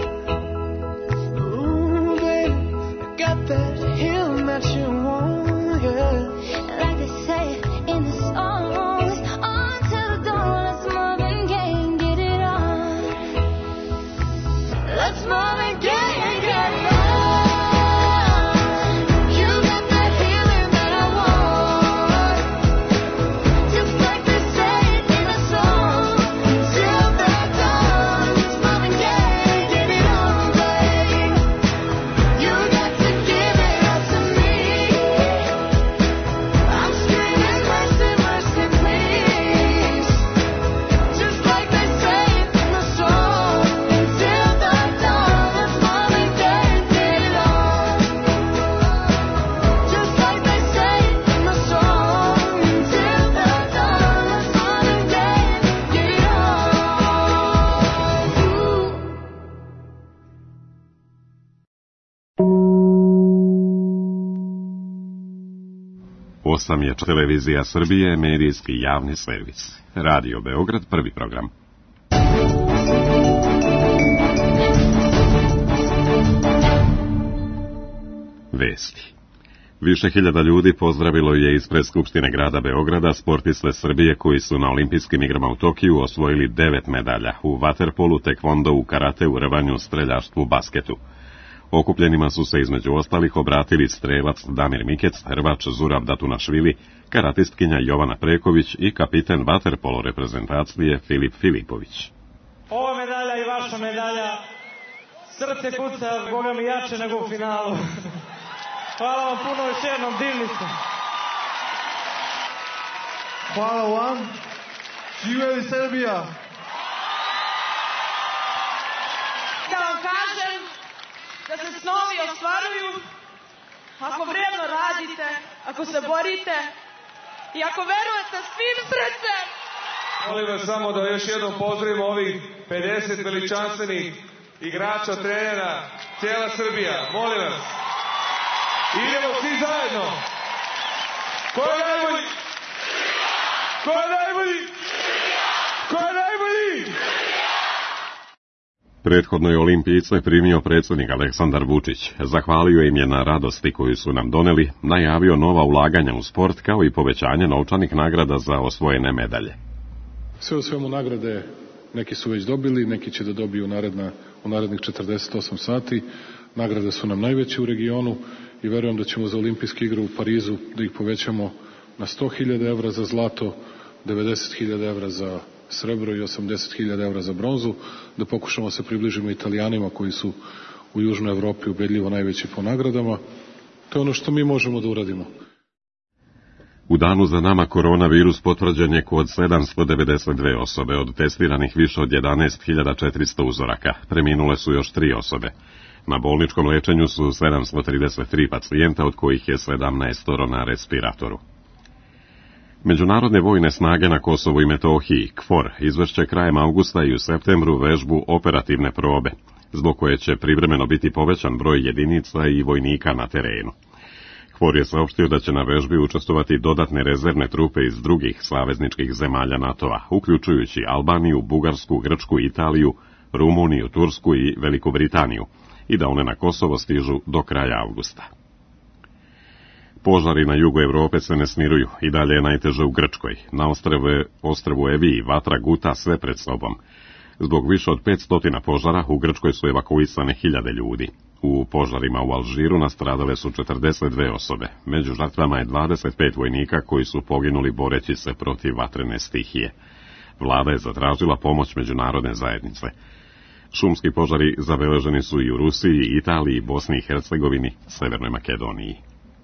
Ooh, baby, I got that healing that you want, yeah. Like they say in the songs, on to the dawn. Let's Marvin Gaye and get it on. Let's Marvin Gaye and get it on. osam je Televizija Srbije, medijski javni servis. Radio Beograd, prvi program. Vesti. Više hiljada ljudi pozdravilo je ispred Skupštine grada Beograda sportiste Srbije koji su na olimpijskim igrama u Tokiju osvojili devet medalja u vaterpolu, tekvondou, karateu, rvanju, streljaštvu, basketu. Okupljenima su se između ostalih obratili strelac Damir Mikec, hrvač Zurab Datunašvili, karatistkinja Jovana Preković i kapiten vaterpolo reprezentacije Filip Filipović. Ova medalja i vaša medalja, srce kuca, boga mi jače nego u finalu. Hvala vam puno još jednom, divni ste. Hvala vam. Živeli Srbija. Da vam kažem da se snovi ostvaruju ako vrijedno radite, ako se borite I ako verujete svim srcem... Molim vas samo da još jednom pozdravimo ovih pedeset veličanstvenih igrača, trenera, cijela Srbija. Molim vas. Idemo svi zajedno. Ko je najbolji? Ko je najbolji? Ko je najbolji? Prethodno je Olimpijce primio predsjednik Aleksandar Vučić. Zahvalio im je na radosti koju su nam doneli, najavio nova ulaganja u sport kao i povećanje novčanih nagrada za osvojene medalje. Sve u svemu nagrade neki su već dobili, neki će da dobiju naredna, u narednih četrdeset osam sati. Nagrade su nam najveće u regionu i verujem da ćemo za olimpijske igre u Parizu da ih povećamo na sto hiljada evra za zlato, devedeset hiljada evra za srebro i osamdeset hiljada evra za bronzu, da pokušamo se približimo Italijanima koji su u Južnoj Evropi ubedljivo najveći po nagradama. To je ono što mi možemo da uradimo. U danu za nama koronavirus potvrđen je kod sedamsto devedeset dve osobe, od testiranih više od jedanaest hiljada četiristo uzoraka. Preminule su još tri osobe. Na bolničkom lečenju su sedamsto trideset tri pacijenta, od kojih je sedamnaest na respiratoru. Međunarodne vojne snage na Kosovu i Metohiji, KFOR, izvršće krajem avgusta i u septembru vežbu operativne probe, zbog koje će privremeno biti povećan broj jedinica i vojnika na terenu. KFOR je saopštio da će na vežbi učestvovati dodatne rezervne trupe iz drugih savezničkih zemalja NATO-a, uključujući Albaniju, Bugarsku, Grčku, Italiju, Rumuniju, Tursku i Veliku Britaniju, i da one na Kosovo stižu do kraja avgusta. Požari na jugu Evrope se ne smiruju, i dalje je najteže u Grčkoj. Na ostrve, ostrvu Eviji vatra guta sve pred sobom. Zbog više od petsto požara u Grčkoj su evakuisane hiljade ljudi. U požarima u Alžiru nastradale su četrdeset dve osobe. Među žrtvama je dvadeset pet vojnika koji su poginuli boreći se protiv vatrene stihije. Vlada je zatražila pomoć međunarodne zajednice. Šumski požari zabeleženi su i u Rusiji, Italiji, Bosni i Hercegovini, Severnoj Makedoniji.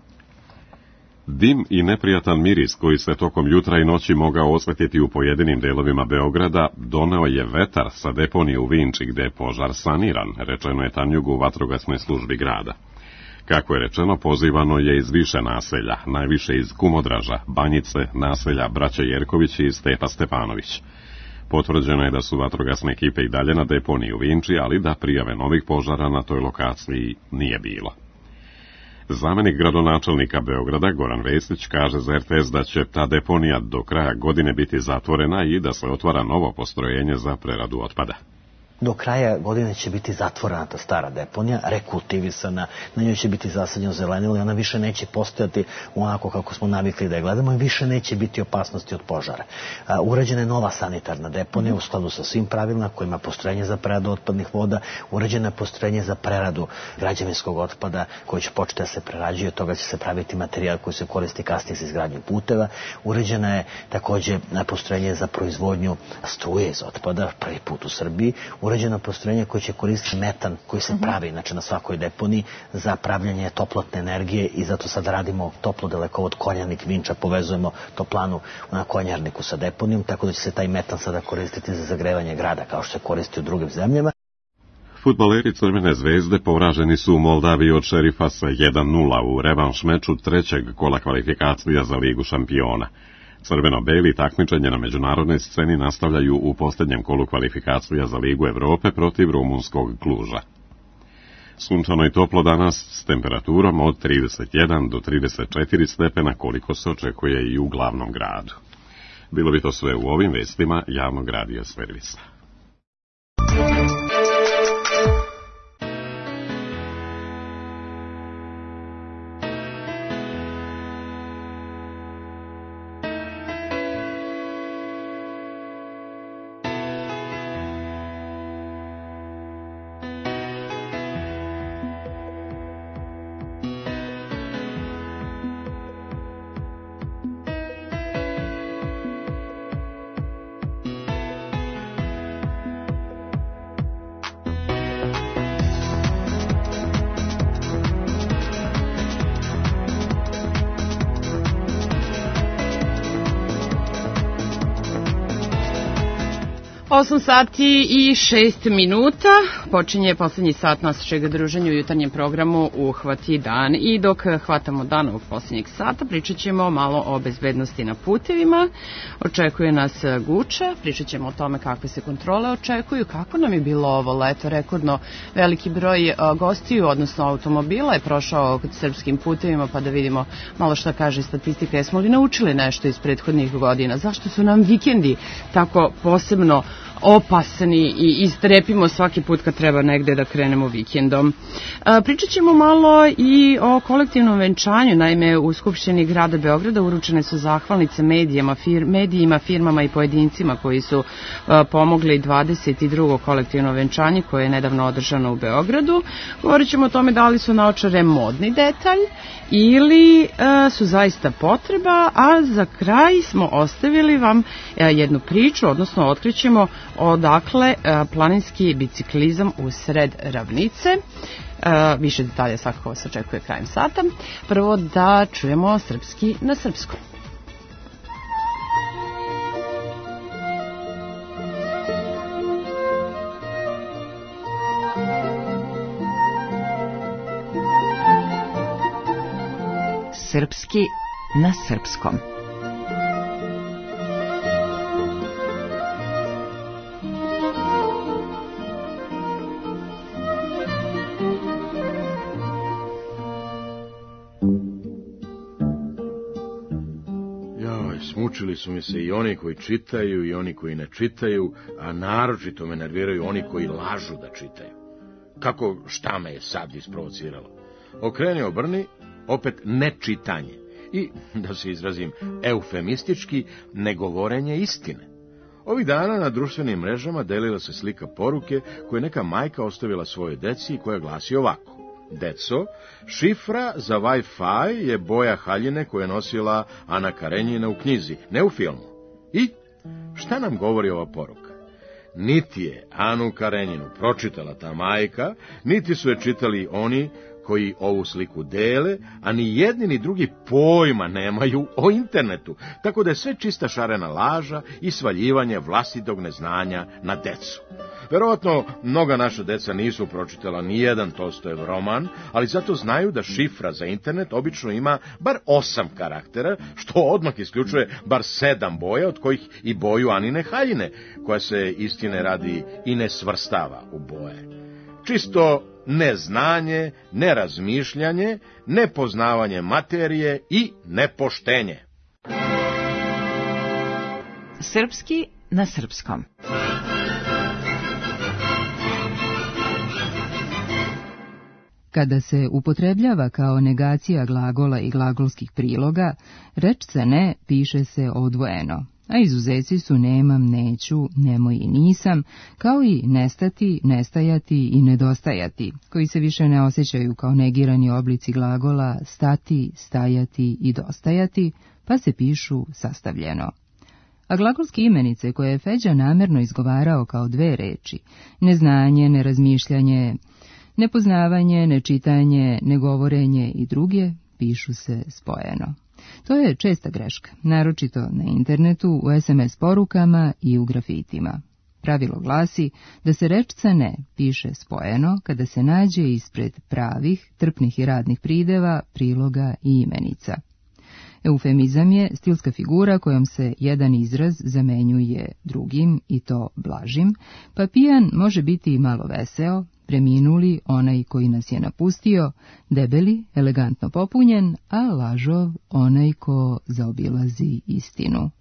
Dim i neprijatan miris koji se tokom jutra i noći mogao osvetiti u pojedinim delovima Beograda doneo je vetar sa deponije u Vinči gde je požar saniran, rečeno je Tanjugu u vatrogasnoj službi grada. Kako je rečeno, pozivano je iz više naselja, najviše iz Kumodraža, Banjice, naselja Braće Jerković i Stepa Stepanović. Potvrđeno je da su vatrogasne ekipe i dalje na deponiji u Vinči, ali da prijave novih požara na toj lokaciji nije bilo. Zamenik gradonačelnika Beograda, Goran Vesić, kaže za er te es da će ta deponija do kraja godine biti zatvorena i da se otvara novo postrojenje za preradu otpada. Do kraja godine će biti zatvorena ta stara deponija, rekultivisana, na njoj će biti zasadnjeno zelenilo i ona više neće postojati onako kako smo navikli da je gledamo i više neće biti opasnosti od požara. Urađena je nova sanitarna deponija u skladu sa svim pravilima koja ima postrojenje za preradu otpadnih voda, urađena je postrojenje za preradu građevinskog otpada koji će početi da se prerađuje, od toga će se praviti materijal koji se koristi kasnije za izgradnju puteva. Urađena je takođe postrojenje za proizvodnju struje iz otpada, prvi put u Srbiji. Urađeno postrojenje koje će koristiti metan koji se pravi znači, na svakoj deponiji za pravljanje toplotne energije i zato sad radimo toplodalekovod Konjarnik Vinča, povezujemo toplanu na Konjarniku sa deponijom, tako da će se taj metan sada koristiti za zagrevanje grada kao što se koristi u drugim zemljama. Fudbaleri Crvene zvezde poraženi su u Moldaviji od Šerifa sa jedan nula u revanš meču trećeg kola kvalifikacija za Ligu šampiona. Crveno-beli takmičenje na međunarodnoj sceni nastavljaju u posljednjem kolu kvalifikacija za Ligu Evrope protiv rumunskog Kluža. Sunčano i toplo danas s temperaturom od trideset jedan do trideset četiri stepena koliko se očekuje i u glavnom gradu. Bilo bi to sve u ovim vestima javnog radija servisa. osam sati i šest minuta. Počinje poslednji sat našeg druženja u jutarnjem programu Uhvati dan. I dok hvatamo dan ovog poslednjeg sata, pričat ćemo malo o bezbednosti na putevima. Očekuje nas guča, pričat ćemo o tome kakve se kontrole očekuju, kako nam je bilo ovo leto. Rekordno veliki broj gostiju, odnosno automobila je prošao kod srpskim putevima, pa da vidimo malo šta kaže statistika. Jesmo li naučili nešto iz prethodnih godina? Zašto su nam vikendi tako posebno opasni i istrepimo svaki put kad treba negde da krenemo vikendom? Pričat ćemo malo i o kolektivnom venčanju. Naime, u Skupštini grada Beograda uručene su zahvalnice medijima, fir, medijima, firmama i pojedincima koji su pomogli dvadeset drugo kolektivno venčanje koje je nedavno održano u Beogradu. Govorit ćemo o tome da li su naočare modni detalj ili e, su zaista potreba, a za kraj smo ostavili vam e, jednu priču, odnosno otkrićemo odakle e, planinski biciklizam u sred ravnice. E, više detalja svakako se očekuje krajem sata. Prvo da čujemo srpski na srpskom. Srpski na srpskom. Joj, smučili su mi se i oni koji čitaju i oni koji ne čitaju, a naročito me nerviraju oni koji lažu da čitaju. Kako, šta me je sad isprovociralo? Okreni, obrni, opet nečitanje i, da se izrazim eufemistički, negovorenje istine. Ovih dana na društvenim mrežama delila se slika poruke koju je neka majka ostavila svojoj deci i koja glasi ovako: Deco, šifra za Wi-Fi je boja haljine koju je nosila Ana Karenjina u knjizi, ne u filmu. I šta nam govori ova poruka? Niti je Anu Karenjinu pročitala ta majka, niti su je čitali oni koji ovu sliku dele, a ni jedni ni drugi pojma nemaju o internetu, tako da je sve čista šarena laža i svaljivanje vlastitog neznanja na decu. Verovatno, mnoga naša deca nisu pročitala ni jedan Tolstojev roman, ali zato znaju da šifra za internet obično ima bar osam karaktera, što odmah isključuje bar sedam boja, od kojih i boju Anine haljine, koja se istine radi i ne svrstava u boje. Čisto neznanje, nerazmišljanje, nepoznavanje materije i nepoštenje. Srpski na srpskom. Kada se upotrebljava kao negacija glagola i glagolskih priloga, reč se ne piše se odvojeno, a izuzeci su nemam, neću, nemoj i nisam, kao i nestati, nestajati i nedostajati, koji se više ne osjećaju kao negirani oblici glagola stati, stajati i dostajati, pa se pišu sastavljeno. A glagolske imenice koje je Feđa namerno izgovarao kao dve reči, neznanje, nerazmišljanje, nepoznavanje, nečitanje, negovorenje i druge, pišu se spojeno. To je česta greška, naročito na internetu, u es em es porukama i u grafitima. Pravilo glasi da se rečca ne piše spojeno kada se nađe ispred pravih, trpnih i radnih prideva, priloga i imenica. Eufemizam je stilska figura kojom se jedan izraz zamenjuje drugim i to blažim, pa pijan može biti malo veseo, preminuli onaj koji nas je napustio, debeli, elegantno popunjen, a lažov onaj ko zaobilazi istinu.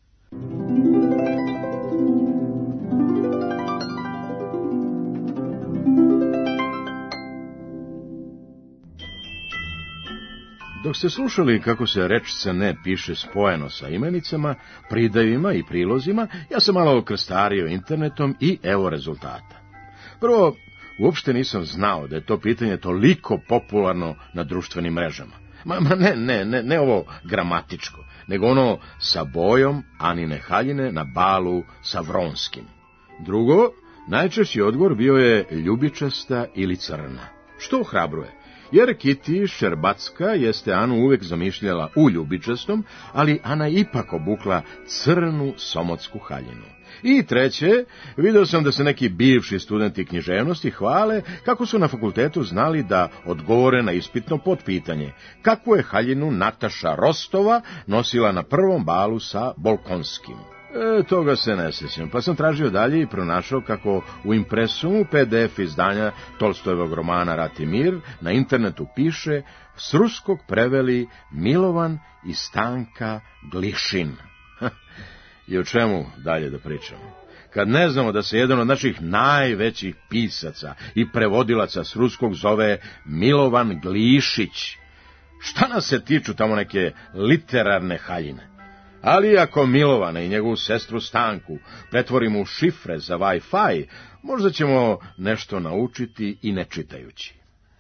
Dok ste slušali kako se rečca ne piše spojeno sa imenicama, pridavima i prilozima, ja sam malo krstario internetom i evo rezultata. Prvo, uopšte nisam znao da je to pitanje toliko popularno na društvenim mrežama. Ma, ma ne, ne, ne, ne ovo gramatičko, nego ono sa bojom Anine haljine na balu sa Vronskim. Drugo, najčešći odgovor bio je ljubičasta ili crna, što ohrabruje. Jer Kiti Šerbacka jeste Anu uvek zamišljala u ljubičastom, ali Ana ipak obukla crnu somotsku haljinu. I treće, video sam da se neki bivši studenti književnosti hvale kako su na fakultetu znali da odgovore na ispitno potpitanje, kakvu je haljinu Nataša Rostova nosila na prvom balu sa Bolkonskim. E, toga se ne sjećam, pa sam tražio dalje i pronašao kako u impresumu P D F izdanja Tolstojevog romana Rat i mir na internetu piše s ruskog preveli Milovan i Stanka Glišin. I o čemu dalje da pričamo? Kad ne znamo da se jedan od naših najvećih pisaca i prevodilaca s ruskog zove Milovan Glišić, šta nas se tiču tamo neke literarne haljine? Ali ako Milovana i njegovu sestru Stanku pretvorimo u šifre za Wi-Fi, možda ćemo nešto naučiti i ne čitajući.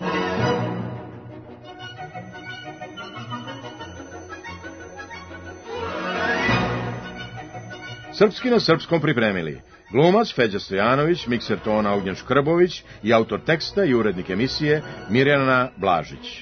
Srpski na srpskom pripremili glumac Feđa Stojanović, mikser tona Ognjen Škrbović i autor teksta i urednik emisije Mirjana Blažić.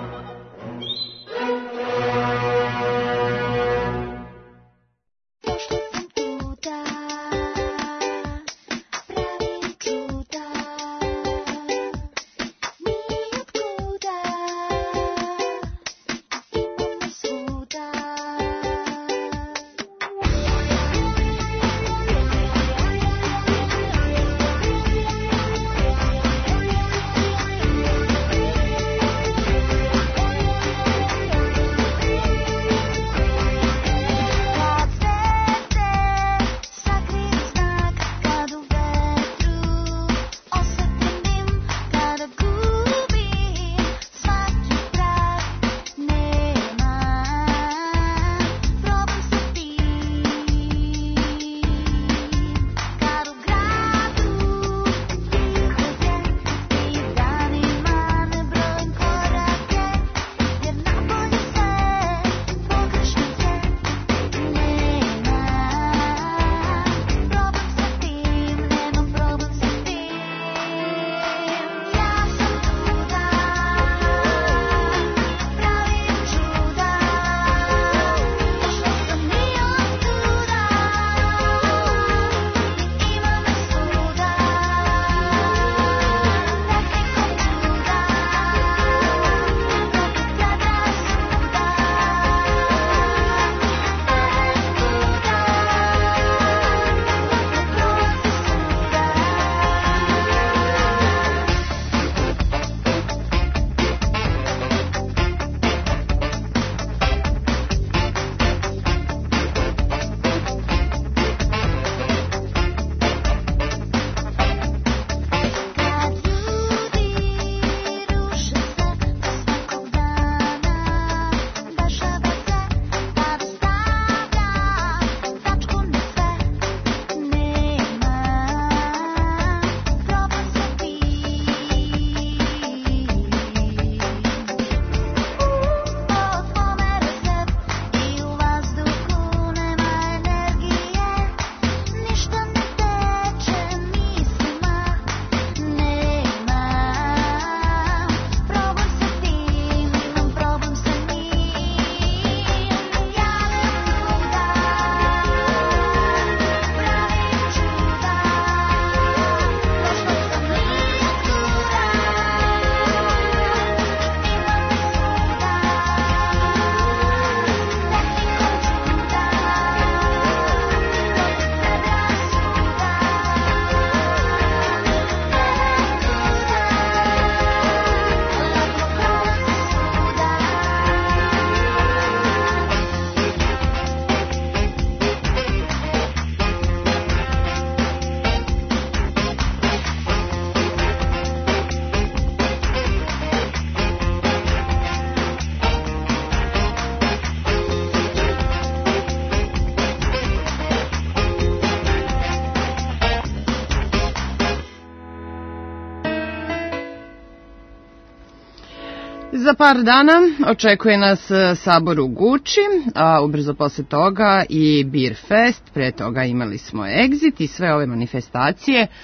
Za par dana očekuje nas sabor u Guči, a ubrzo posle toga i Beer Fest, pre toga imali smo Exit i sve ove manifestacije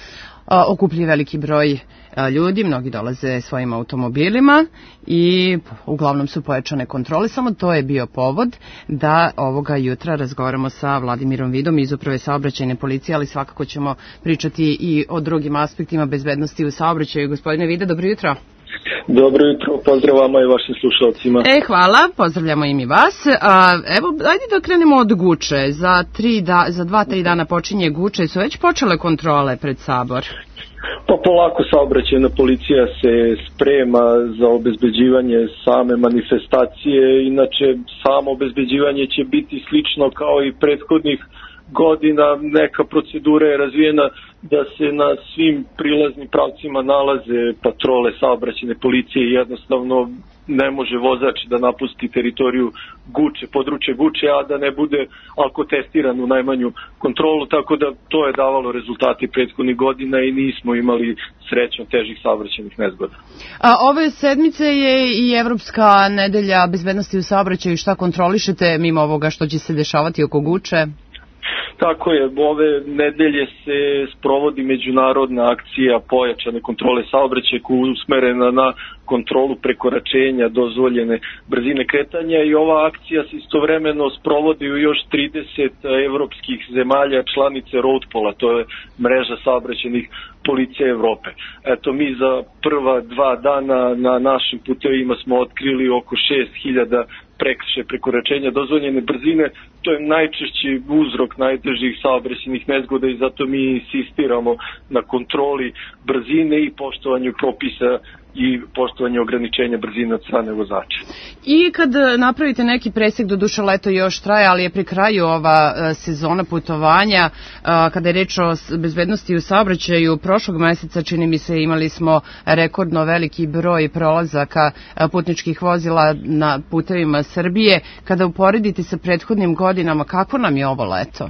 okuplji veliki broj ljudi, mnogi dolaze svojim automobilima i uglavnom su pojačane kontrole. Samo to je bio povod da ovoga jutra razgovaramo sa Vladimirom Vidom iz Uprave saobraćajne policije, ali svakako ćemo pričati i o drugim aspektima bezbednosti u saobraćaju. Gospodine Vide, dobro jutro. Dobro jutro, pozdrav vama i vašim slušalcima. E, hvala, pozdravljamo i mi vas. A, evo, ajde da krenemo od Guče. Za, tri da, za dva, tri dana počinje Guče. Su već počele kontrole pred Sabor? Pa polako saobraćajna policija se sprema za obezbeđivanje same manifestacije. Inače, samo obezbeđivanje će biti slično kao i prethodnih godina. Neka procedura je razvijena da se na svim prilaznim pravcima nalaze patrole saobraćajne policije i jednostavno ne može vozač da napusti teritoriju Guče, područje Guče, a da ne bude alkotestiran u najmanju kontrolu, tako da to je davalo rezultati prethodnih godina i nismo imali srećom težih saobraćajnih nezgoda. A ove sedmice je i Evropska nedelja bezbednosti u saobraćaju. Šta kontrolišete mimo ovoga što će se dešavati oko Guče? Tako je, ove nedelje se sprovodi međunarodna akcija pojačane kontrole saobraćaja koja je usmerena na kontrolu prekoračenja dozvoljene brzine kretanja i ova akcija se istovremeno sprovodi u još trideset evropskih zemalja članice Roadpola, to je mreža saobraćajnih policije Evrope. Eto, mi za prva dva dana na našim putevima smo otkrili oko šest hiljada prekršaja prekoračenja dozvoljene brzine. To je najčešći uzrok najtežih saobraćajnih nezgoda i zato mi insistiramo na kontroli brzine i poštovanju propisa i poštovanje ograničenja brzine od strane vozača. I kad napravite neki presek, do duše leto još traje, ali je pri kraju ova sezona putovanja, kada je reč o bezbednosti u saobraćaju, prošlog meseca čini mi se imali smo rekordno veliki broj prolazaka putničkih vozila na putevima Srbije. Kada uporedite sa prethodnim godinama, kako nam je ovo leto?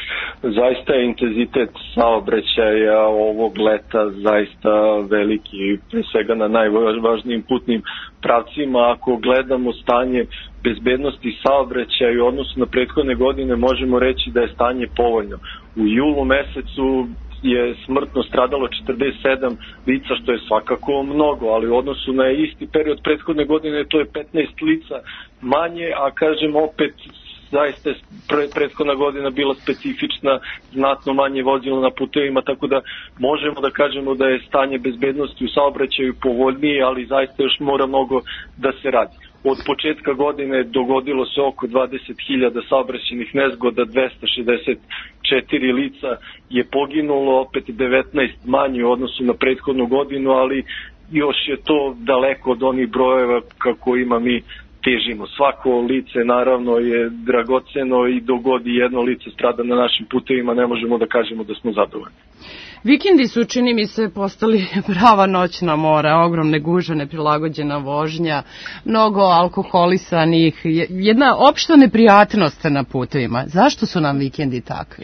Zaista je intenzitet saobraćaja ovog leta zaista veliki, pre svega na najvažnijim putnim pravcima. Ako gledamo stanje bezbednosti saobraćaja u odnosu na prethodne godine, možemo reći da je stanje povoljno. U julu mesecu je smrtno stradalo četrdeset sedam lica, što je svakako mnogo, ali u odnosu na isti period prethodne godine to je petnaest lica manje, a kažem opet zaista je prethodna godina bila specifična, znatno manje vozilo na putevima, tako da možemo da kažemo da je stanje bezbednosti u saobraćaju povoljnije, ali zaista još mora mnogo da se radi. Od početka godine dogodilo se oko dvadeset hiljada saobraćajnih nezgoda, dvesta šezdeset četiri lica je poginulo, opet devetnaest manje u odnosu na prethodnu godinu, ali još je to daleko od onih brojeva kako ima mi težimo. Svako lice naravno je dragoceno i dogodi jedno lice strada na našim putevima, ne možemo da kažemo da smo zadovoljni. Vikendi su, čini mi se, postali prava noćna mora, ogromne gužve, neprilagođena vožnja, mnogo alkoholisanih, jedna opšta neprijatnost na putevima. Zašto su nam vikendi takvi?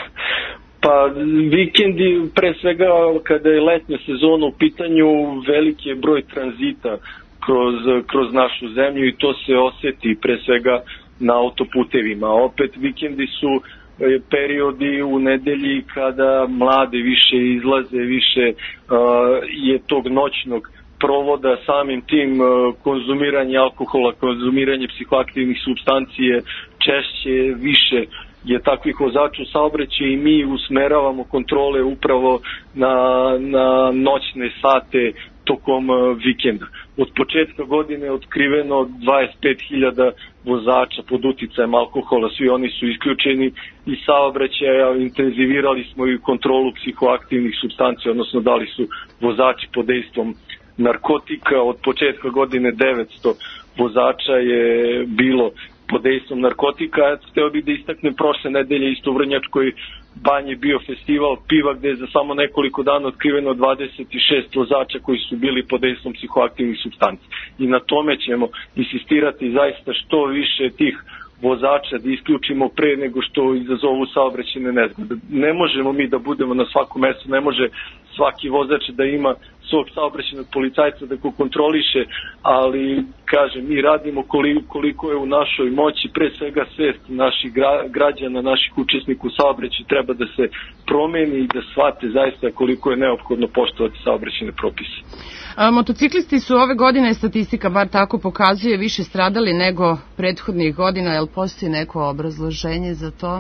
Pa vikendi, pre svega kada je letnja sezona u pitanju, veliki je broj tranzita Kroz, kroz našu zemlju i to se oseti pre svega na autoputevima. Opet vikendi su periodi u nedelji kada mlade više izlaze, više uh, je tog noćnog provoda, samim tim uh, konzumiranje alkohola, konzumiranje psihoaktivnih supstancije češće, više je takvih vozača u saobraćaju i mi usmeravamo kontrole upravo na, na noćne sate tokom vikenda. Od početka godine je otkriveno dvadeset pet hiljada vozača pod uticajem alkohola, svi oni su isključeni iz saobraćaja, intenzivirali smo i kontrolu psihoaktivnih supstancija, odnosno dali su vozači pod dejstvom narkotika. Od početka godine devetsto vozača je bilo pod dejstvom narkotika. Hteo bih da istaknem, prošle nedelje isto u Vrnjačkoj Banji bio festival piva gde je za samo nekoliko dana otkriveno dvadeset šest vozača koji su bili pod dejstvom psihoaktivnih supstanci. I na tome ćemo insistirati zaista što više tih vozača da isključimo pre nego što izazovu saobraćajne nezgode. Ne možemo mi da budemo na svakom mestu, ne može svaki vozač da ima svog saobraćajnog policajca da ga kontroliše, ali kažem, mi radimo koliko, koliko je u našoj moći, pre svega svest naših gra, građana, naših učesnika u saobraćaju treba da se promeni i da shvate zaista koliko je neophodno poštovati saobraćajne propise. A, motociklisti su ove godine, statistika bar tako pokazuje, više stradali nego prethodnih godina, jel postoji neko obrazloženje za to?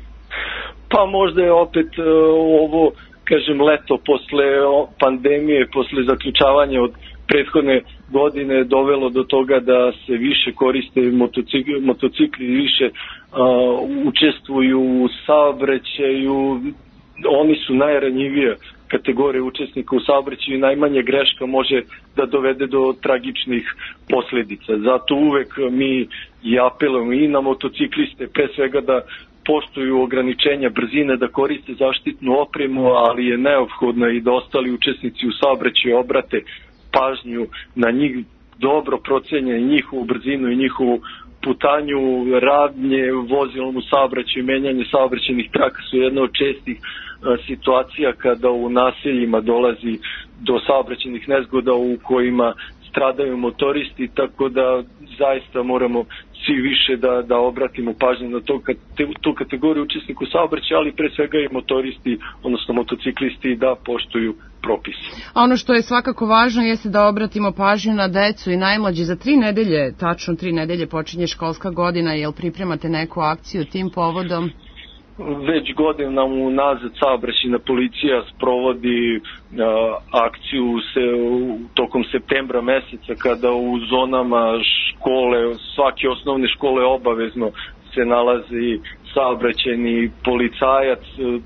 Pa možda je opet uh, ovo, kažem, leto posle pandemije, posle zaključavanja od prethodne godine dovelo do toga da se više koriste motocikli, motocikli više uh, učestvuju u saobraćaju, oni su najranjivija kategorije učesnika u saobraćaju i najmanje greška može da dovede do tragičnih posledica. Zato uvek mi i apelujemo i na motocikliste, pre svega da poštuju ograničenja brzine, da koriste zaštitnu opremu, ali je neophodno i da ostali učesnici u saobraćaju obrate pažnju na njih, dobro procenje njihovu brzinu i njihovu putanju, radnje vozilom u saobraćaju, menjanje saobraćajnih traka su jedna od čestih situacija kada u naseljima dolazi do saobraćajnih nezgoda u kojima stradaju motoristi, tako da zaista moramo svi više da, da obratimo pažnju na to, tu kategoriju učesnika u saobraćaju, ali pre svega i motoristi, odnosno motociklisti, da poštuju propise. A ono što je svakako važno jeste da obratimo pažnju na decu i najmlađe. Za tri nedelje, tačno tri nedelje počinje školska godina, jel pripremate neku akciju tim povodom? Već godinama unazad saobraćajna policija sprovodi uh, akciju se, u, tokom septembra meseca kada u zonama škole, svake osnovne škole obavezno se nalazi saobraćajni policajac.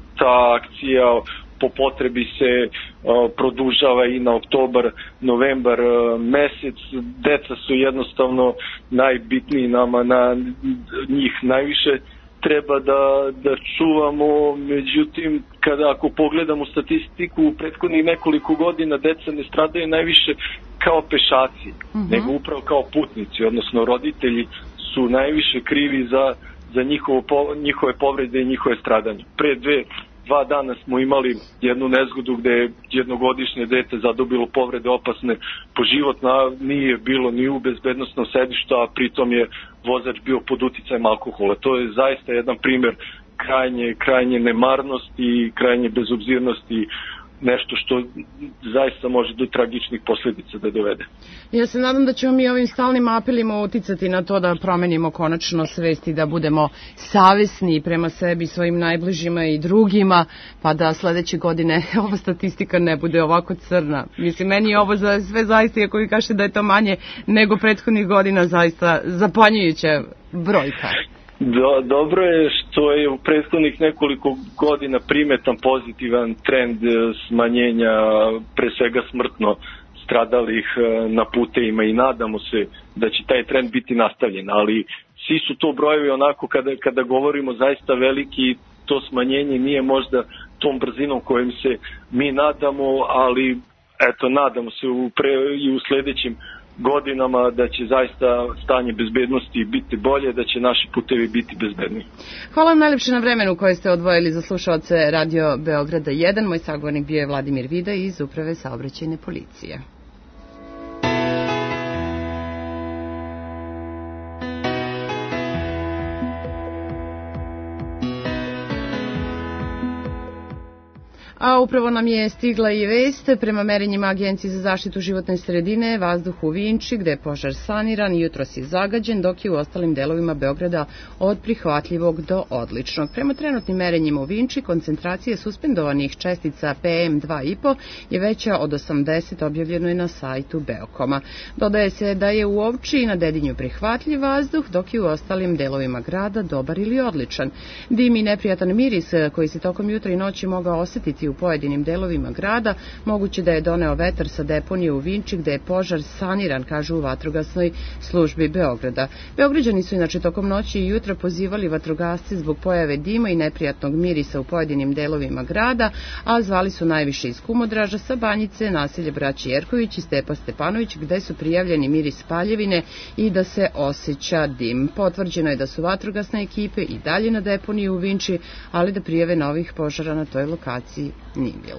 Ta akcija po potrebi se uh, produžava i na oktobar, novembar uh, mesec. Deca su jednostavno najbitniji nama, na njih najviše treba da, da čuvamo, međutim, kada ako pogledamo statistiku u prethodnih nekoliko godina, deca ne stradaju najviše kao pešaci, uh-huh. nego upravo kao putnici, odnosno roditelji su najviše krivi za, za njihovo, njihove povrede i njihove stradanje. Pre dve, dva dana smo imali jednu nezgodu gde je jednogodišnje dete zadobilo povrede opasne po život, nije bilo ni u bezbednostnom sedištu, a pritom je vozač bio pod uticajem alkohola. To je zaista jedan primer krajnje, krajnje nemarnosti i krajnje bezobzirnosti, nešto što zaista može do tragičnih posledica da dovede. Ja se nadam da ćemo mi ovim stalnim apelima uticati na to da promenimo konačno svest i da budemo savesni prema sebi, svojim najbližima i drugima, pa da sledeće godine ova statistika ne bude ovako crna. Mislim, meni je ovo za sve zaista, iako vi kažete da je to manje nego prethodnih godina, zaista zapanjujuća brojka. Do, dobro je što je u prethodnih nekoliko godina primetan pozitivan trend smanjenja pre svega smrtno stradalih na putevima i nadamo se da će taj trend biti nastavljen, ali svi su to brojevi onako kada, kada govorimo zaista veliki, to smanjenje nije možda tom brzinom kojim se mi nadamo, ali eto nadamo se u pre, i u sledećim godinama da će zaista stanje bezbednosti biti bolje, da će naši putevi biti bezbedni. Hvala vam najlepše na vremenu koje ste odvojili za slušaoce Radio Beograda jedan. Moj sagovornik bio je Vladimir Vida iz Uprave saobraćajne policije. A upravo nam je stigla i vest. Prema merenjima Agencije za zaštitu životne sredine, vazduh u Vinči, gde je požar saniran, jutros je zagađen, dok je u ostalim delovima Beograda od prihvatljivog do odličnog. Prema trenutnim merenjima u Vinči, koncentracija suspendovanih čestica P M dva i po je veća od osamdeset, objavljeno je na sajtu Beokoma. Dodaje se da je u Ovči i na Dedinju prihvatljiv vazduh, dok je u ostalim delovima grada dobar ili odličan. Dim i neprijatan miris koji se tokom jutra i noći mogao osetiti lokaciji u pojedinim delovima grada. Moguće da je doneo vetar sa deponije u Vinči, gde je požar saniran, kažu u vatrogasnoj službi Beograda. Beograđani su inače tokom noći i jutra pozivali vatrogasce zbog pojave dima i neprijatnog mirisa u pojedinim delovima grada, a zvali su najviše iz Kumodraža, sa Banjice, naselje braće Jerković i Stepa Stepanović, gde su prijavljeni miris spaljevine i da se osjeća dim. Potvrđeno je da su vatrogasne ekipe i dalje na deponiji u Vinči, ali da prijave novih požara na toj lokaciji nije bilo.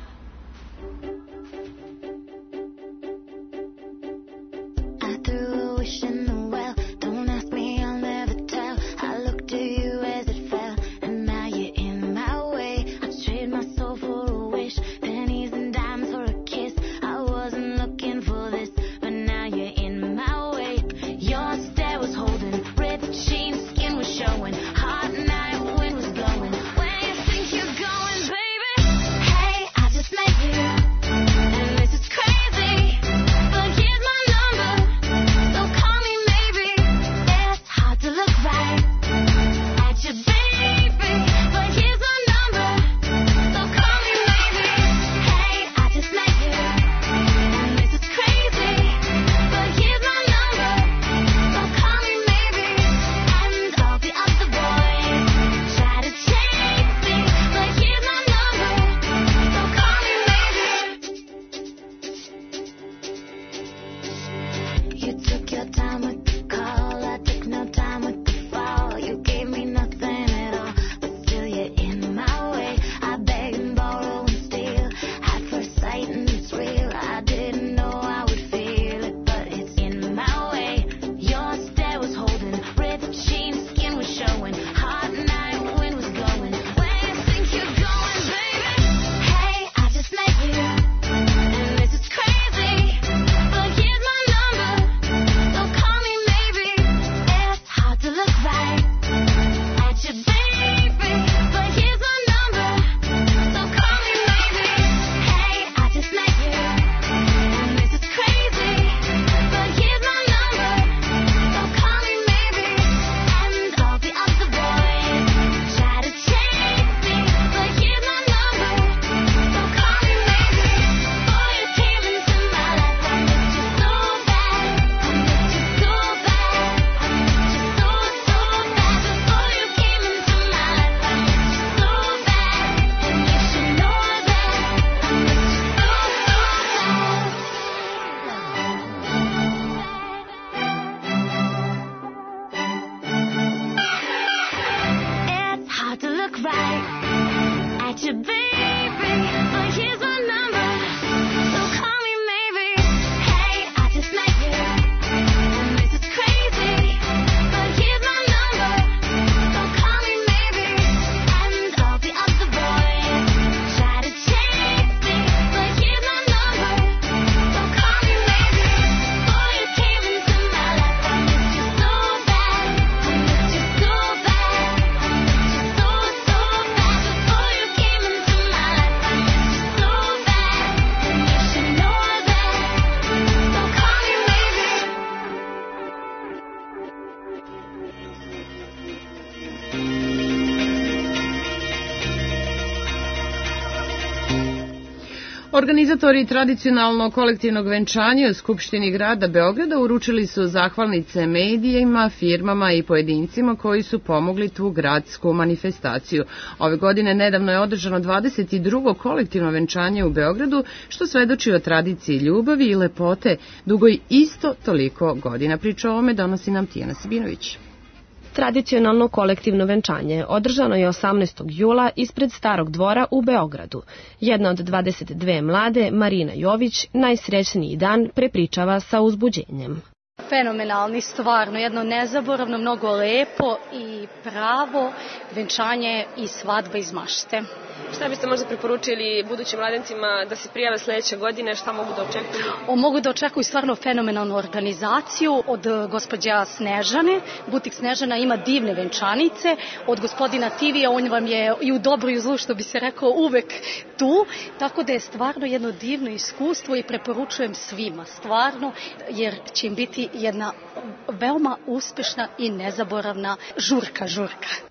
Organizatori tradicionalno kolektivnog venčanja u Skupštini grada Beograda uručili su zahvalnice medijima, firmama i pojedincima koji su pomogli tu gradsku manifestaciju. Ove godine nedavno je održano dvadeset drugo kolektivno venčanje u Beogradu, što svedoči o tradiciji ljubavi i lepote dugoj isto toliko godina. Priča o ovome donosi nam Tijana Sabinović. Tradicionalno kolektivno venčanje održano je osamnaestog jula ispred Starog dvora u Beogradu. Jedna od dvadeset dve mlade, Marina Jović, najsrećniji dan prepričava sa uzbuđenjem. Fenomenalni, stvarno, jedno nezaboravno, mnogo lepo i pravo venčanje i svadba iz mašte. Šta biste možda preporučili budućim mladencima da se prijave sledeće godine, šta mogu da očekuju? O, mogu da očekuju stvarno fenomenalnu organizaciju od gospođa Snežane. Butik Snežana ima divne venčanice. Od gospodina Tivija, on vam je i u dobru i u zlu, što bi se rekao, uvek tu. Tako da je stvarno jedno divno iskustvo i preporučujem svima, stvarno, jer će im biti jedna veoma uspešna i nezaboravna žurka, žurka.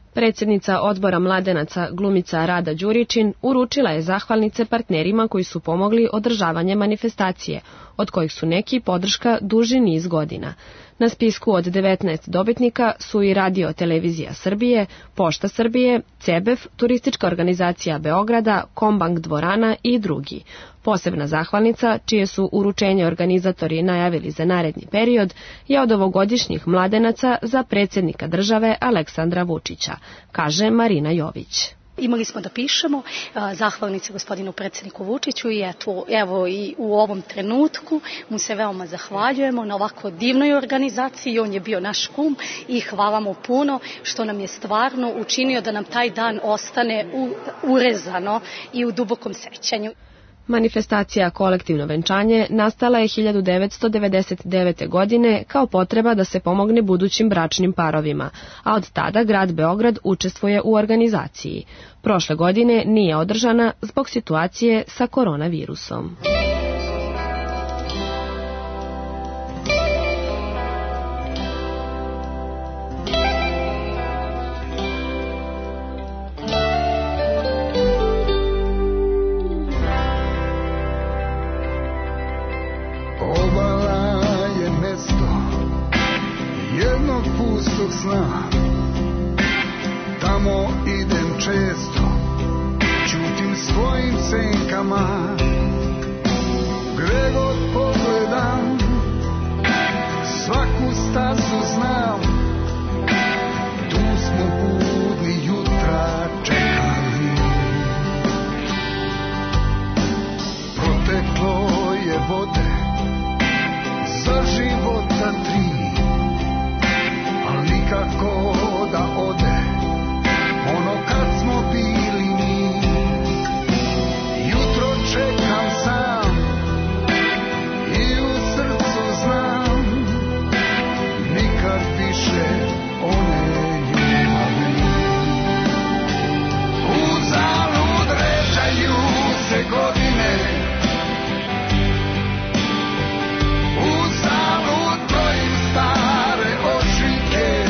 Predsjednica odbora mladenaca glumica Rada Đuričin uručila je zahvalnice partnerima koji su pomogli održavanje manifestacije, od kojih su neki podrška duži niz godina. Na spisku od devetnaest dobitnika su i Radio Televizija Srbije, Pošta Srbije, Cebef, Turistička organizacija Beograda, Kombank dvorana i drugi. Posebna zahvalnica, čije su uručenje organizatori najavili za naredni period, je od ovogodišnjih mladenaca za predsjednika države Aleksandra Vučića, kaže Marina Jović. Imali smo da pišemo zahvalnice gospodinu predsjedniku Vučiću i eto, evo i u ovom trenutku mu se veoma zahvaljujemo na ovako divnoj organizaciji. On je bio naš kum i hvala mu puno što nam je stvarno učinio da nam taj dan ostane urezano i u dubokom sećanju. Manifestacija Kolektivno venčanje nastala je hiljadu devetsto devedeset devete. godine kao potreba da se pomogne budućim bračnim parovima, a od tada grad Beograd učestvuje u organizaciji. Prošle godine nije održana zbog situacije sa koronavirusom. Tamo idem često, ćutim svojim senkama, gde god pogledam, svaku stazu znam, tu smo budni jutra čekali. Proteklo je vode, za života tri, al nikako da ode ono kad smo bili mi. Jutro čekam sam i u srcu znam, nikad više one ljubavi. Uzalud ređaju se godine, uzalud brojim stare ožiljke,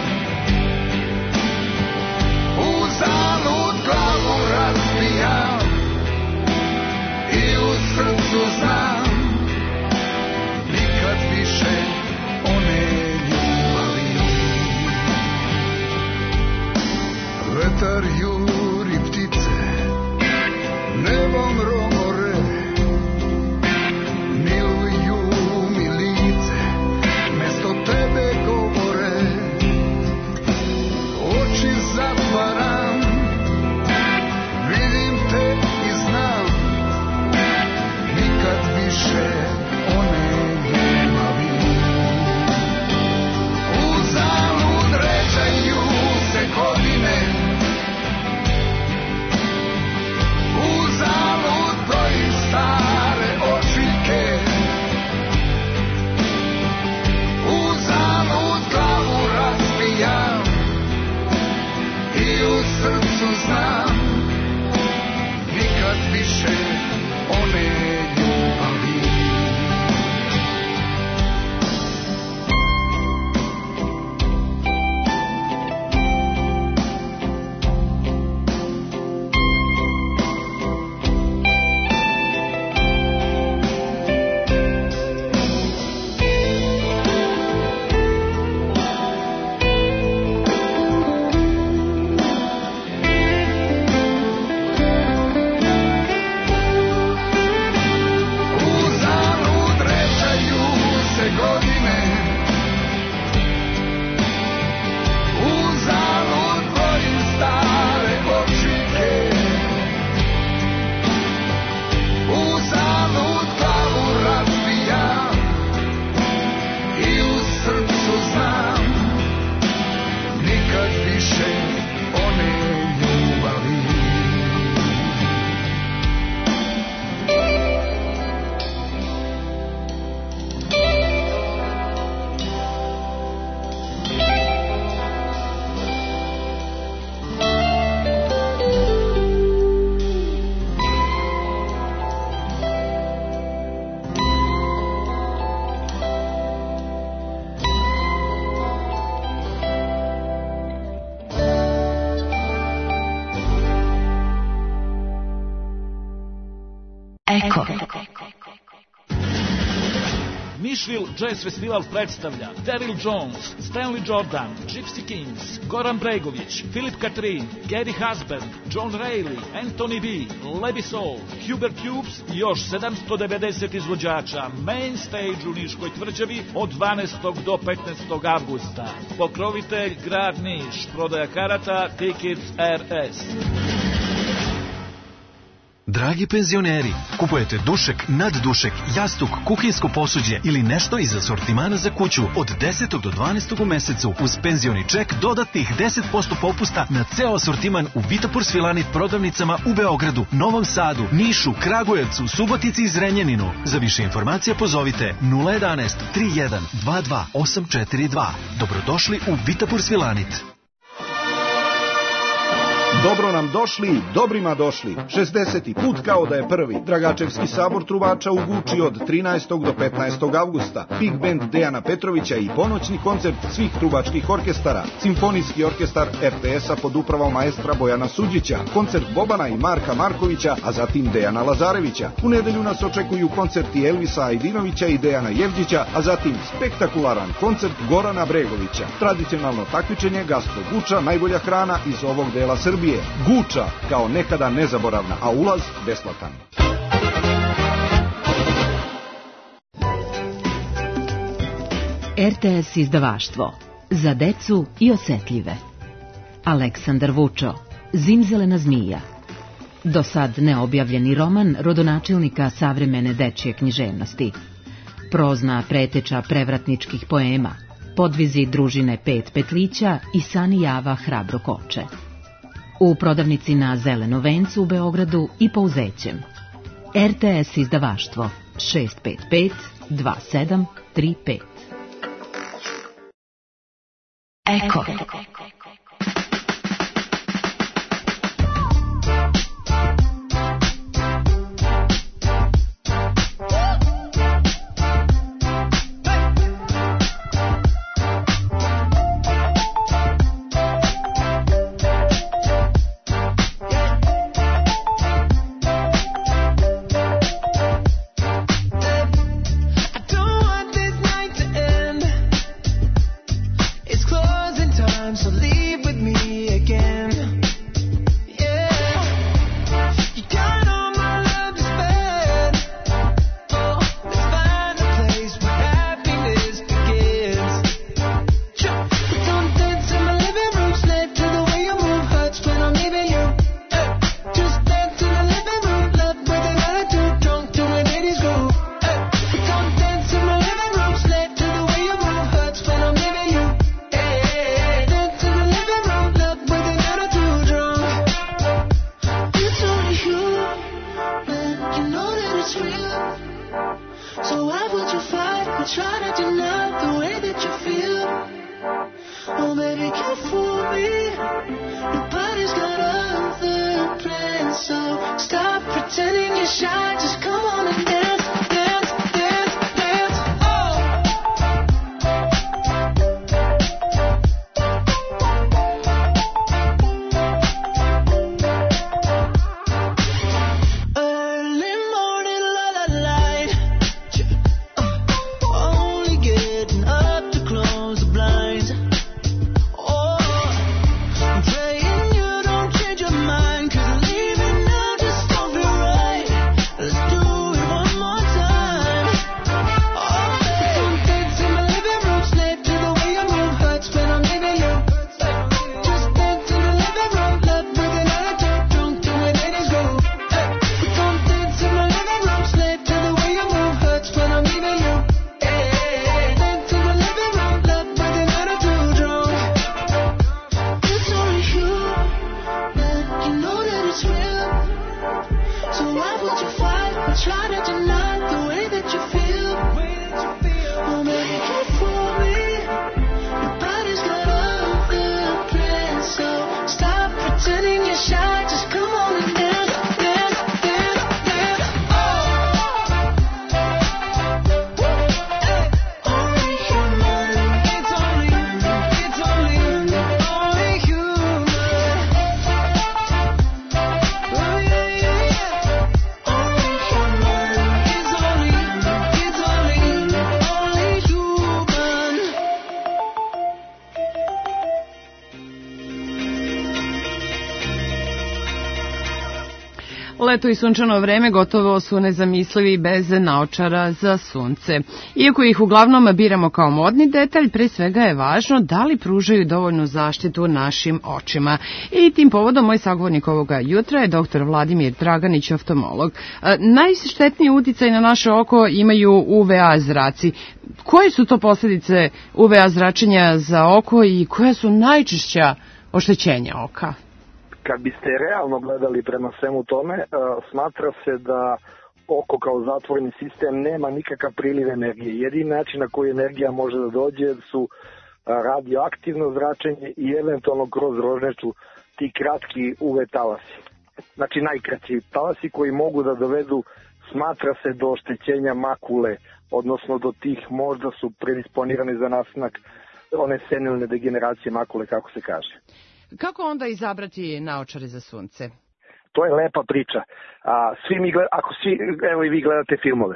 uzalud glavu razbijam i u srcu znam, nikad više one ljubavi. Vetar juri ptice, nebom romore, miluju mi lice, mesto tebe govore, oči zatvaram, vidim te i znam, nikad više one ljubavi. Uzalud ređaju se godine, uzalud Eko. Nashville Jazz Festival predstavlja Daryl Jones, Stanley Jordan, Gypsy Kings, Goran Bregović, Philip Catherine, Gary Husband, John Reilly, Anthony B, Levi Soul, Hubert Hughes i još sedamsto devedeset izvođača Main Stage u Niškoj tvrđavi od dvanaestog do petnaestog avgusta. Pokrovitelj grad Niš, prodaja karata Tickets R S. Dragi penzioneri, kupujete dušek, naddušek, jastuk, kuhinjsko posuđe ili nešto iz asortimana za kuću od desetog do dvanaestog u mesecu uz penzioni ček dodatnih deset posto popusta na ceo asortiman u Vitapur Svilanit prodavnicama u Beogradu, Novom Sadu, Nišu, Kragujevcu, Subotici i Zrenjaninu. Za više informacija pozovite nula jedanaest tri jedan dva dva osam četiri dva. Dobrodošli u Vitapur Svilanit. Dobro nam došli, dobrima došli. šezdeseti put kao da je prvi. Dragačevski sabor trubača u Guči od trinaestog do petnaestog avgusta. Big band Dejana Petrovića i ponoćni koncert svih trubačkih orkestara. Simfonijski orkestar R T S-a pod upravom maestra Bojana Suđića. Koncert Bobana i Marka Markovića, a zatim Dejana Lazarevića. U nedelju nas očekuju koncerti Elvisa Ajdinovića i Dejana Jevđića, a zatim spektakularan koncert Gorana Bregovića. Tradicionalno takmičenje Gastro Guča, najbolja hrana iz ovog dela Srbije. Guča kao nekada nezaboravna, a ulaz besplatan. R T S izdavaštvo za decu i osetljive. Aleksandar Vučo, Zimzelena zmija. Do sad neobjavljeni roman rodonačelnika savremene dečje književnosti. Prozna preteča prevratničkih poema, podvizi družine Pet Petlića i Sani Java Hrabro koče. U prodavnici na Zeleno vencu u Beogradu i Pouzećem. R T S izdavaštvo šest pet pet dva sedam tri pet. Eko. Leto i sunčano vreme gotovo su nezamislivi bez naočara za sunce. Iako ih uglavnom biramo kao modni detalj, pre svega je važno da li pružaju dovoljnu zaštitu našim očima. I tim povodom moj sagovornik ovoga jutra je doktor Vladimir Draganić, oftalmolog. Najštetniji uticaj na naše oko imaju U V A zraci. Koje su to posljedice U V A zračenja za oko i koja su najčešća oštećenja oka? Kad biste realno gledali prema svemu tome, smatra se da oko kao zatvoreni sistem nema nikakav priliv energije. Jedini način na koji energija može da dođe su radioaktivno zračenje i eventualno kroz rožneču ti kratki U V talasi. Znači najkraći talasi koji mogu da dovedu, smatra se, do oštećenja makule, odnosno do tih možda su predisponirani za nastanak one senilne degeneracije makule, kako se kaže. Kako onda izabrati naočare za sunce? To je lepa priča. A, svi mi gled, ako svi, evo i vi gledate filmove,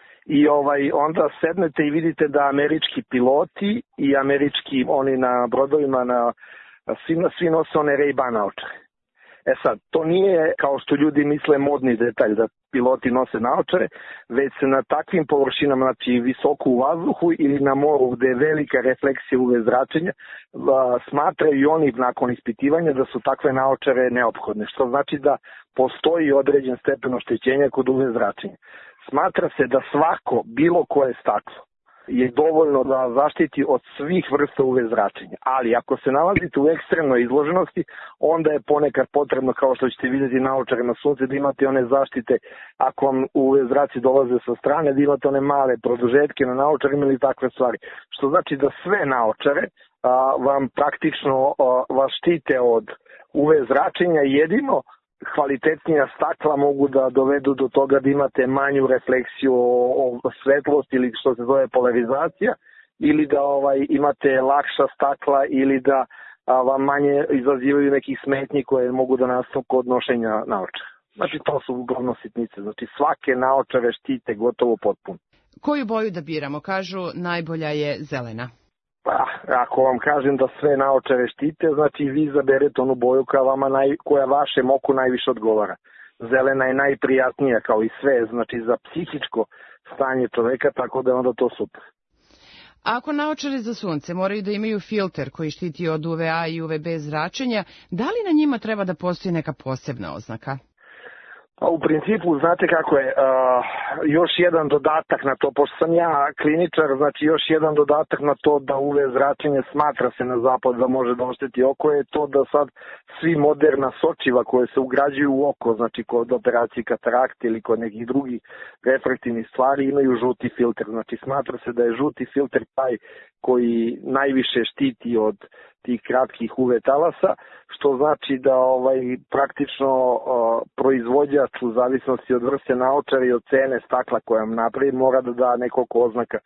i ovaj, onda sednete i vidite da američki piloti i američki, oni na brodovima, na, svi, svi nose one Ray-Ban naočare. E sad, to nije kao što ljudi misle modni detalj da piloti nose naočare, već se na takvim površinama, znači visoko u vazduhu ili na moru gde je velika refleksija U V zračenja, smatraju i oni nakon ispitivanja da su takve naočare neophodne, što znači da postoji određen stepen oštećenja kod U V zračenja. Smatra se da svako, bilo koje staklo, je dovoljno da zaštiti od svih vrsta U V zračenja. Ali ako se nalazite u ekstremnoj izloženosti, onda je ponekad potrebno, kao što ćete vidjeti naočare na sunce, da imate one zaštite, ako vam U V zraci dolaze sa strane, da imate one male produžetke na naočarima ili takve stvari. Što znači da sve naočare a, vam praktično a, vas štite od U V zračenja, jedino kvalitetnija stakla mogu da dovedu do toga da imate manju refleksiju o, o svetlosti ili što se zove polarizacija, ili da ovaj imate lakša stakla ili da a, vam manje izazivaju nekih smetnji koje mogu da nastanu kod nošenja naočara. Znači to su uglavnom sitnice, znači svake naočare štite gotovo potpuno. Koju boju da biramo? Kažu najbolja je zelena. Pa, ako vam kažem da sve naočare štite, znači vi izaberete onu boju koja, vama naj, koja vašem oku najviše odgovara. Zelena je najprijatnija kao i sve, znači za psihičko stanje čoveka, tako da je onda to super. Ako naočare za sunce moraju da imaju filter koji štiti od U V A i U V B zračenja, da li na njima treba da postoji neka posebna oznaka? Pa u principu, znate kako je, uh, još jedan dodatak na to, pošto sam ja kliničar, znači još jedan dodatak na to da U V zračenje smatra se na zapad da može da ošteti oko, je to da sad svi moderna sočiva koje se ugrađuju u oko, znači kod operacije katarakte ili kod nekih drugih refraktivnih stvari, imaju žuti filter. Znači smatra se da je žuti filter taj koji najviše štiti od tih kratkih U V talasa, što znači da ovaj praktično uh, proizvođač u zavisnosti od vrste naočara i od cene stakla koja vam napravi mora da da nekoliko oznaka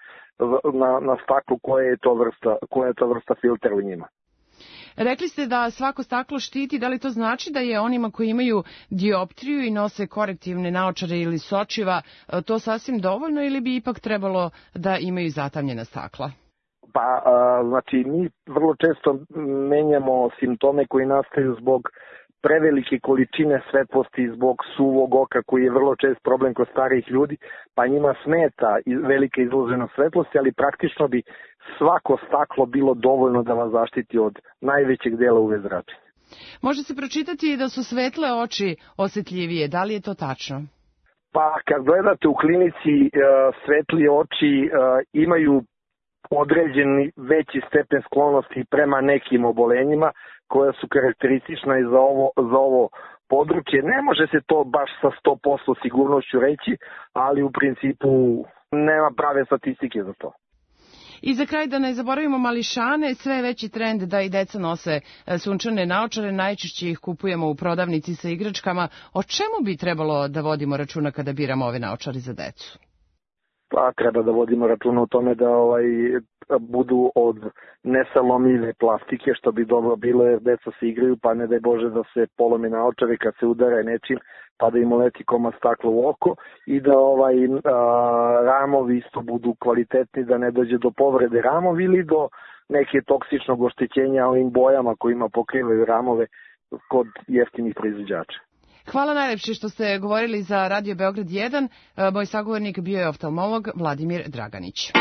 na, na staklu koja je to vrsta, koja je to vrsta filtera u njima. Rekli ste da svako staklo štiti, da li to znači da je onima koji imaju dioptriju i nose korektivne naočare ili sočiva to sasvim dovoljno ili bi ipak trebalo da imaju zatamnjena stakla? Pa, a, znači, mi vrlo često menjamo simptome koji nastaju zbog prevelike količine svetlosti, zbog suvog oka koji je vrlo čest problem kod starijih ljudi, pa njima smeta velika izloženost svetlosti, ali praktično bi svako staklo bilo dovoljno da vas zaštiti od najvećeg dela U V zračenja. Može se pročitati da su svetle oči osjetljivije, da li je to tačno? Pa, kad gledate u klinici, svetlije oči imaju određeni veći stepen sklonosti prema nekim obolenjima koja su karakteristična i za ovo, za ovo područje. Ne može se to baš sa sto posto sigurnošću reći, ali u principu nema prave statistike za to. I za kraj da ne zaboravimo mališane, sve je veći trend da i deca nose sunčane naočare, najčešće ih kupujemo u prodavnici sa igračkama. O čemu bi trebalo da vodimo računa kada biramo ove naočare za decu? Pa treba da vodimo računa o tome da ovaj budu od nesalomljive plastike, što bi dobro bilo jer deca se igraju, pa ne daj Bože da se polomi naočare kad se udare nečim, pa da im uleti komad stakla u oko i da ovaj a, ramovi isto budu kvalitetni, da ne dođe do povrede ramovi ili do neke toksičnog oštećenja ovim bojama kojima pokrivaju ramove kod jeftinih proizvođača. Hvala najlepše što ste govorili za Radio Beograd jedan. Moj sagovornik bio je oftalmolog Vladimir Draganić.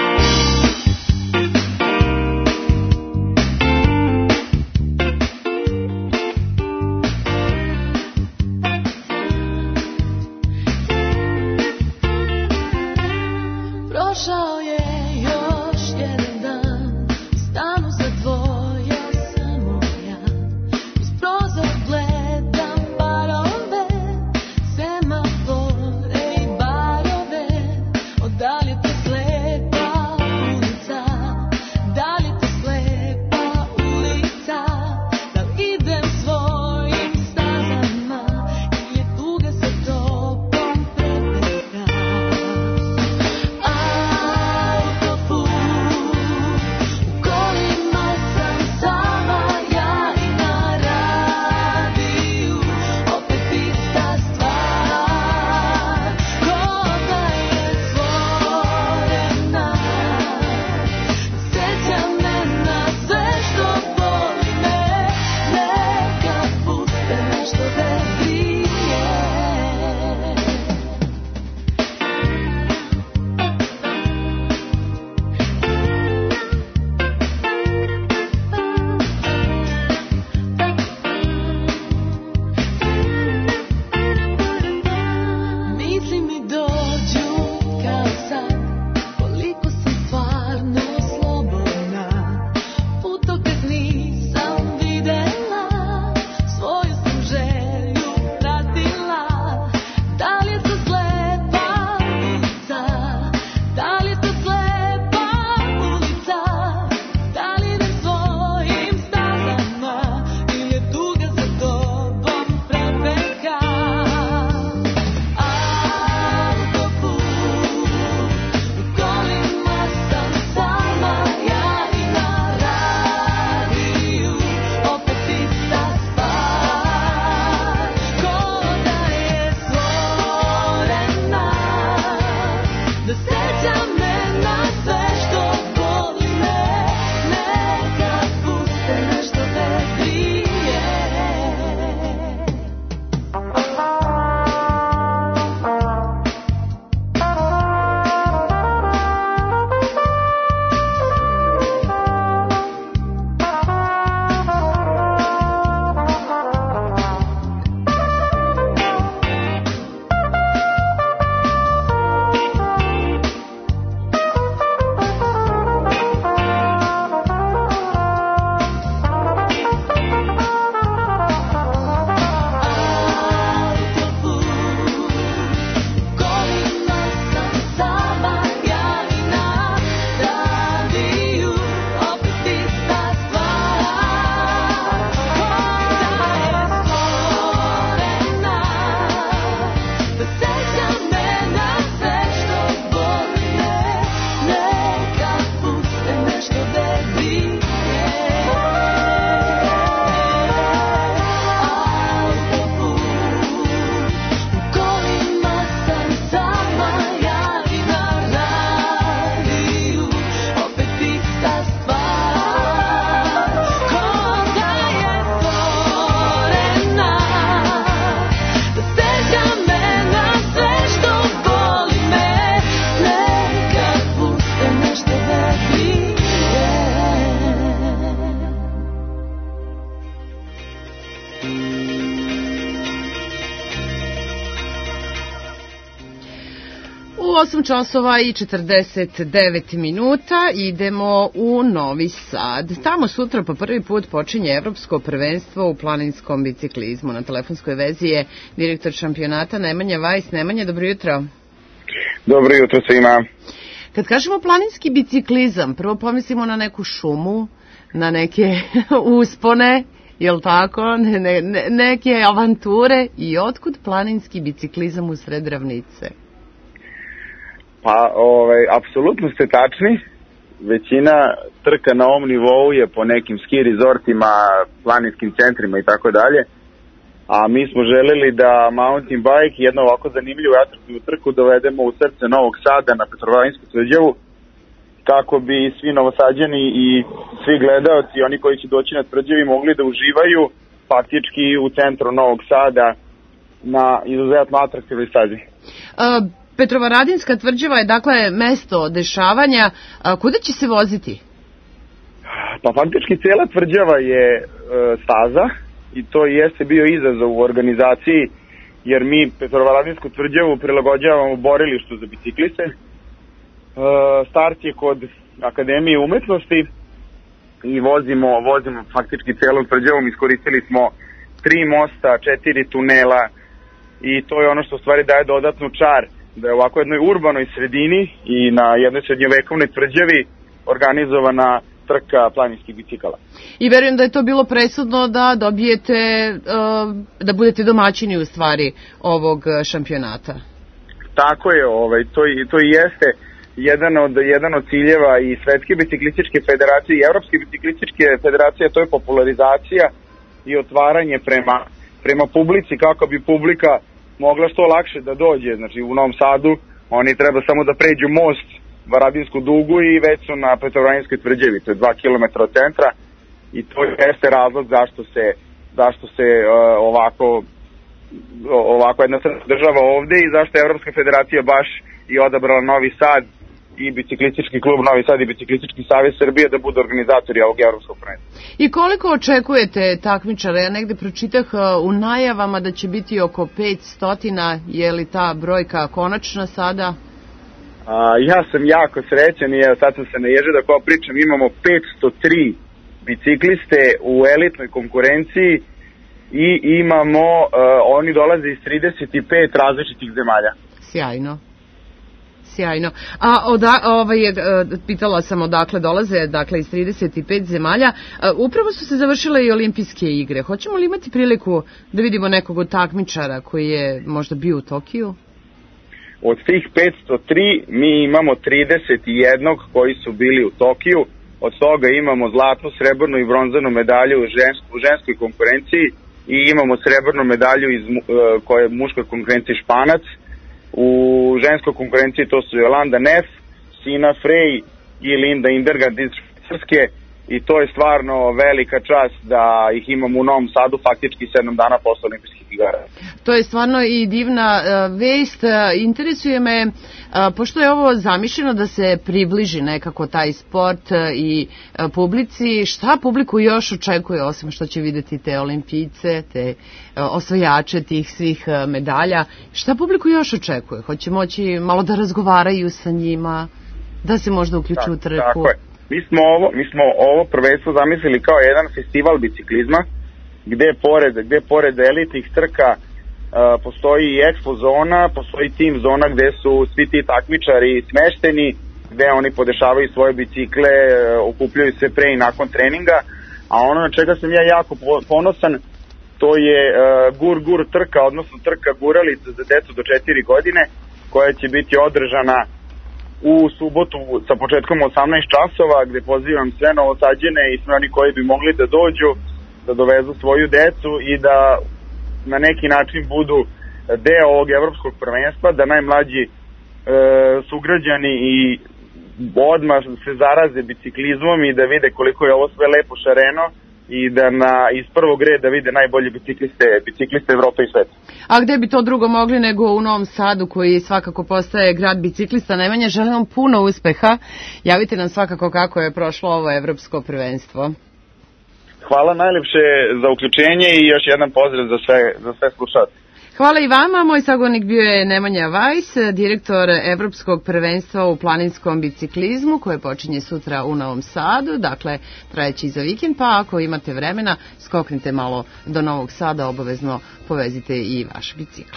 Prošao je još jedan dan, stanu za dvoje samo ja, uz prozor gledam parove, semafore i barove, da li je to slepa ulica, da li je to slepa ulica, da li idem svojim stazama ili je tuga sa tobom prevelika. osam časova i četrdeset devet minuta idemo u Novi Sad. Tamo sutra po prvi put počinje evropsko prvenstvo u planinskom biciklizmu. Na telefonskoj vezi je direktor šampionata Nemanja Vajs. Nemanja, dobro jutro. Dobro jutro svima. Kad kažemo planinski biciklizam, prvo pomislimo na neku šumu, na neke uspone, jel tako, ne, ne, neke avanture. I otkud planinski biciklizam u sred ravnice? Pa, ovaj, apsolutno ste tačni. Većina trka na ovom nivou je po nekim ski rezortima, planinskim centrima i tako dalje. A mi smo želeli da mountain bike, jednu ovako zanimljivu i atraktivnu trku, dovedemo u srce Novog Sada na Petrovarainsku tvrđavu, kako bi svi Novosađani i svi gledaoci, oni koji će doći na tvrđavi, mogli da uživaju faktički u centru Novog Sada na izuzetno atraktivnoj stazi. Uh, Petrovaradinska tvrđava je dakle mesto dešavanja. Uh, kuda će se voziti? Pa faktički cijela tvrđava je e, staza i to jeste bio izazov u organizaciji, jer mi Petrovaradinsku tvrđavu prilagođavamo borilištu za bicikliste. E, start je kod Akademije umetnosti i vozimo, vozimo faktički celom tvrđavom. Iskoristili smo tri mosta, četiri tunela i to je ono što u stvari daje dodatnu čar, da je u ovako jednoj urbanoj sredini i na jednoj srednjovekovnoj tvrđavi organizovana trka planinskih bicikala. I verujem da je to bilo presudno da dobijete, da budete domaćini u stvari ovog šampionata. Tako je, ovaj, to, to i jeste jedan od, jedan od ciljeva i Svetske biciklističke federacije i Evropske biciklističke federacije, to je popularizacija i otvaranje prema, prema publici, kako bi publika mogla što lakše da dođe. Znači u Novom Sadu oni treba samo da pređu most Varadinsku dugu i već su na Petrovaradinskoj tvrđavi, to je dva kilometra od centra i to jeste razlog zašto se, zašto se uh, ovako, ovako jedna država ovde i zašto je Evropska federacija baš i odabrala Novi Sad i biciklistički klub Novi Sad i biciklistički savez Srbije da budu organizatori ovog evropskog prvenstva. I koliko očekujete takmičara? Ja negde pročitah u najavama da će biti oko petsto, je li ta brojka konačna sada? A, ja sam jako srećan i sad sam se naježio da kao pričam, imamo petsto tri bicikliste u elitnoj konkurenciji i imamo, uh, oni dolaze iz trideset pet različitih zemalja. Sjajno. Sjajno. A oda, ovaj, pitala sam odakle dolaze, dakle iz trideset pet zemalja. Upravo su se završile i olimpijske igre. Hoćemo li imati priliku da vidimo nekog od takmičara koji je možda bio u Tokiju? Od tih petsto tri mi imamo trideset jedan koji su bili u Tokiju. Od toga imamo zlatnu, srebrnu i bronzanu medalju u, žensk, u ženskoj konkurenciji i imamo srebrnu medalju iz, koja je u muškoj konkurenciji Španac. U ženskoj konkurenciji to su Jolanda Neff, Sina Frey i Linda Indergard iz Švicarske i to je stvarno velika čast da ih imamo u Novom Sadu faktički sedam dana posle olimpijskih igara. To je stvarno i divna uh, vest. Uh, interesuje me, uh, pošto je ovo zamišljeno da se približi nekako taj sport uh, i uh, publici, šta publiku još očekuje osim što će videti te olimpijce, te uh, osvajače tih svih uh, medalja? Šta publiku još očekuje? Hoće moći malo da razgovaraju sa njima, da se možda uključu u trku? Tako je. Mi smo ovo, mi smo ovo prvenstvo zamislili kao jedan festival biciklizma, gde pored, gde pored elitnih trka uh, postoji i expo zona, postoji team zona gde su svi ti takmičari smešteni, gde oni podešavaju svoje bicikle, uh, okupljaju se pre i nakon treninga, a ono na čega sam ja jako ponosan, to je uh, Gur Gur trka, odnosno trka guralica za decu do četiri godine, koja će biti održana u subotu sa početkom osamnaest časova, gde pozivam sve Novosađane i sve oni koji bi mogli da dođu, da dovezu svoju decu i da na neki način budu deo ovog evropskog prvenstva, da najmlađi e, sugrađani i odmah se zaraze biciklizmom i da vide koliko je ovo sve lepo šareno i da na, iz prvog reda vide najbolje bicikliste, bicikliste Evrope i sveta. A gde bi to drugo mogli nego u Novom Sadu, koji svakako postaje grad biciklista? Nemanja, želim vam puno uspeha. Javite nam svakako kako je prošlo ovo evropsko prvenstvo. Hvala najlepše za uključenje i još jedan pozdrav za sve, za sve slušalce. Hvala i vama. Moj sagovornik bio je Nemanja Vajs, direktor Evropskog prvenstva u planinskom biciklizmu, koje počinje sutra u Novom Sadu, dakle trajeći i za vikend, pa ako imate vremena, skoknite malo do Novog Sada, obavezno povezite i vaš bicikl.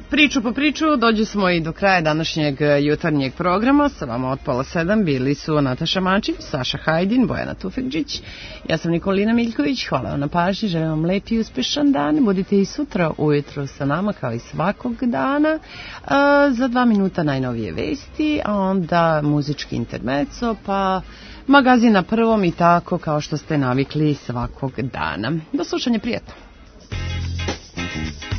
Priču po priču dođu smo i do kraja današnjeg jutarnjeg programa. Sa vama od pola sedam bili su Nataša Mančić, Saša Hajdin, Bojana Tufekđić. Ja sam Nikolina Miljković. Hvala vam na pažnji, želim vam lep i uspešan dan. Budite i sutra ujutro sa nama kao i svakog dana. A, za dva minuta najnovije vesti, a onda muzički intermezzo, pa magazin na prvom i tako kao što ste navikli svakog dana. Do slušanja, prijatno.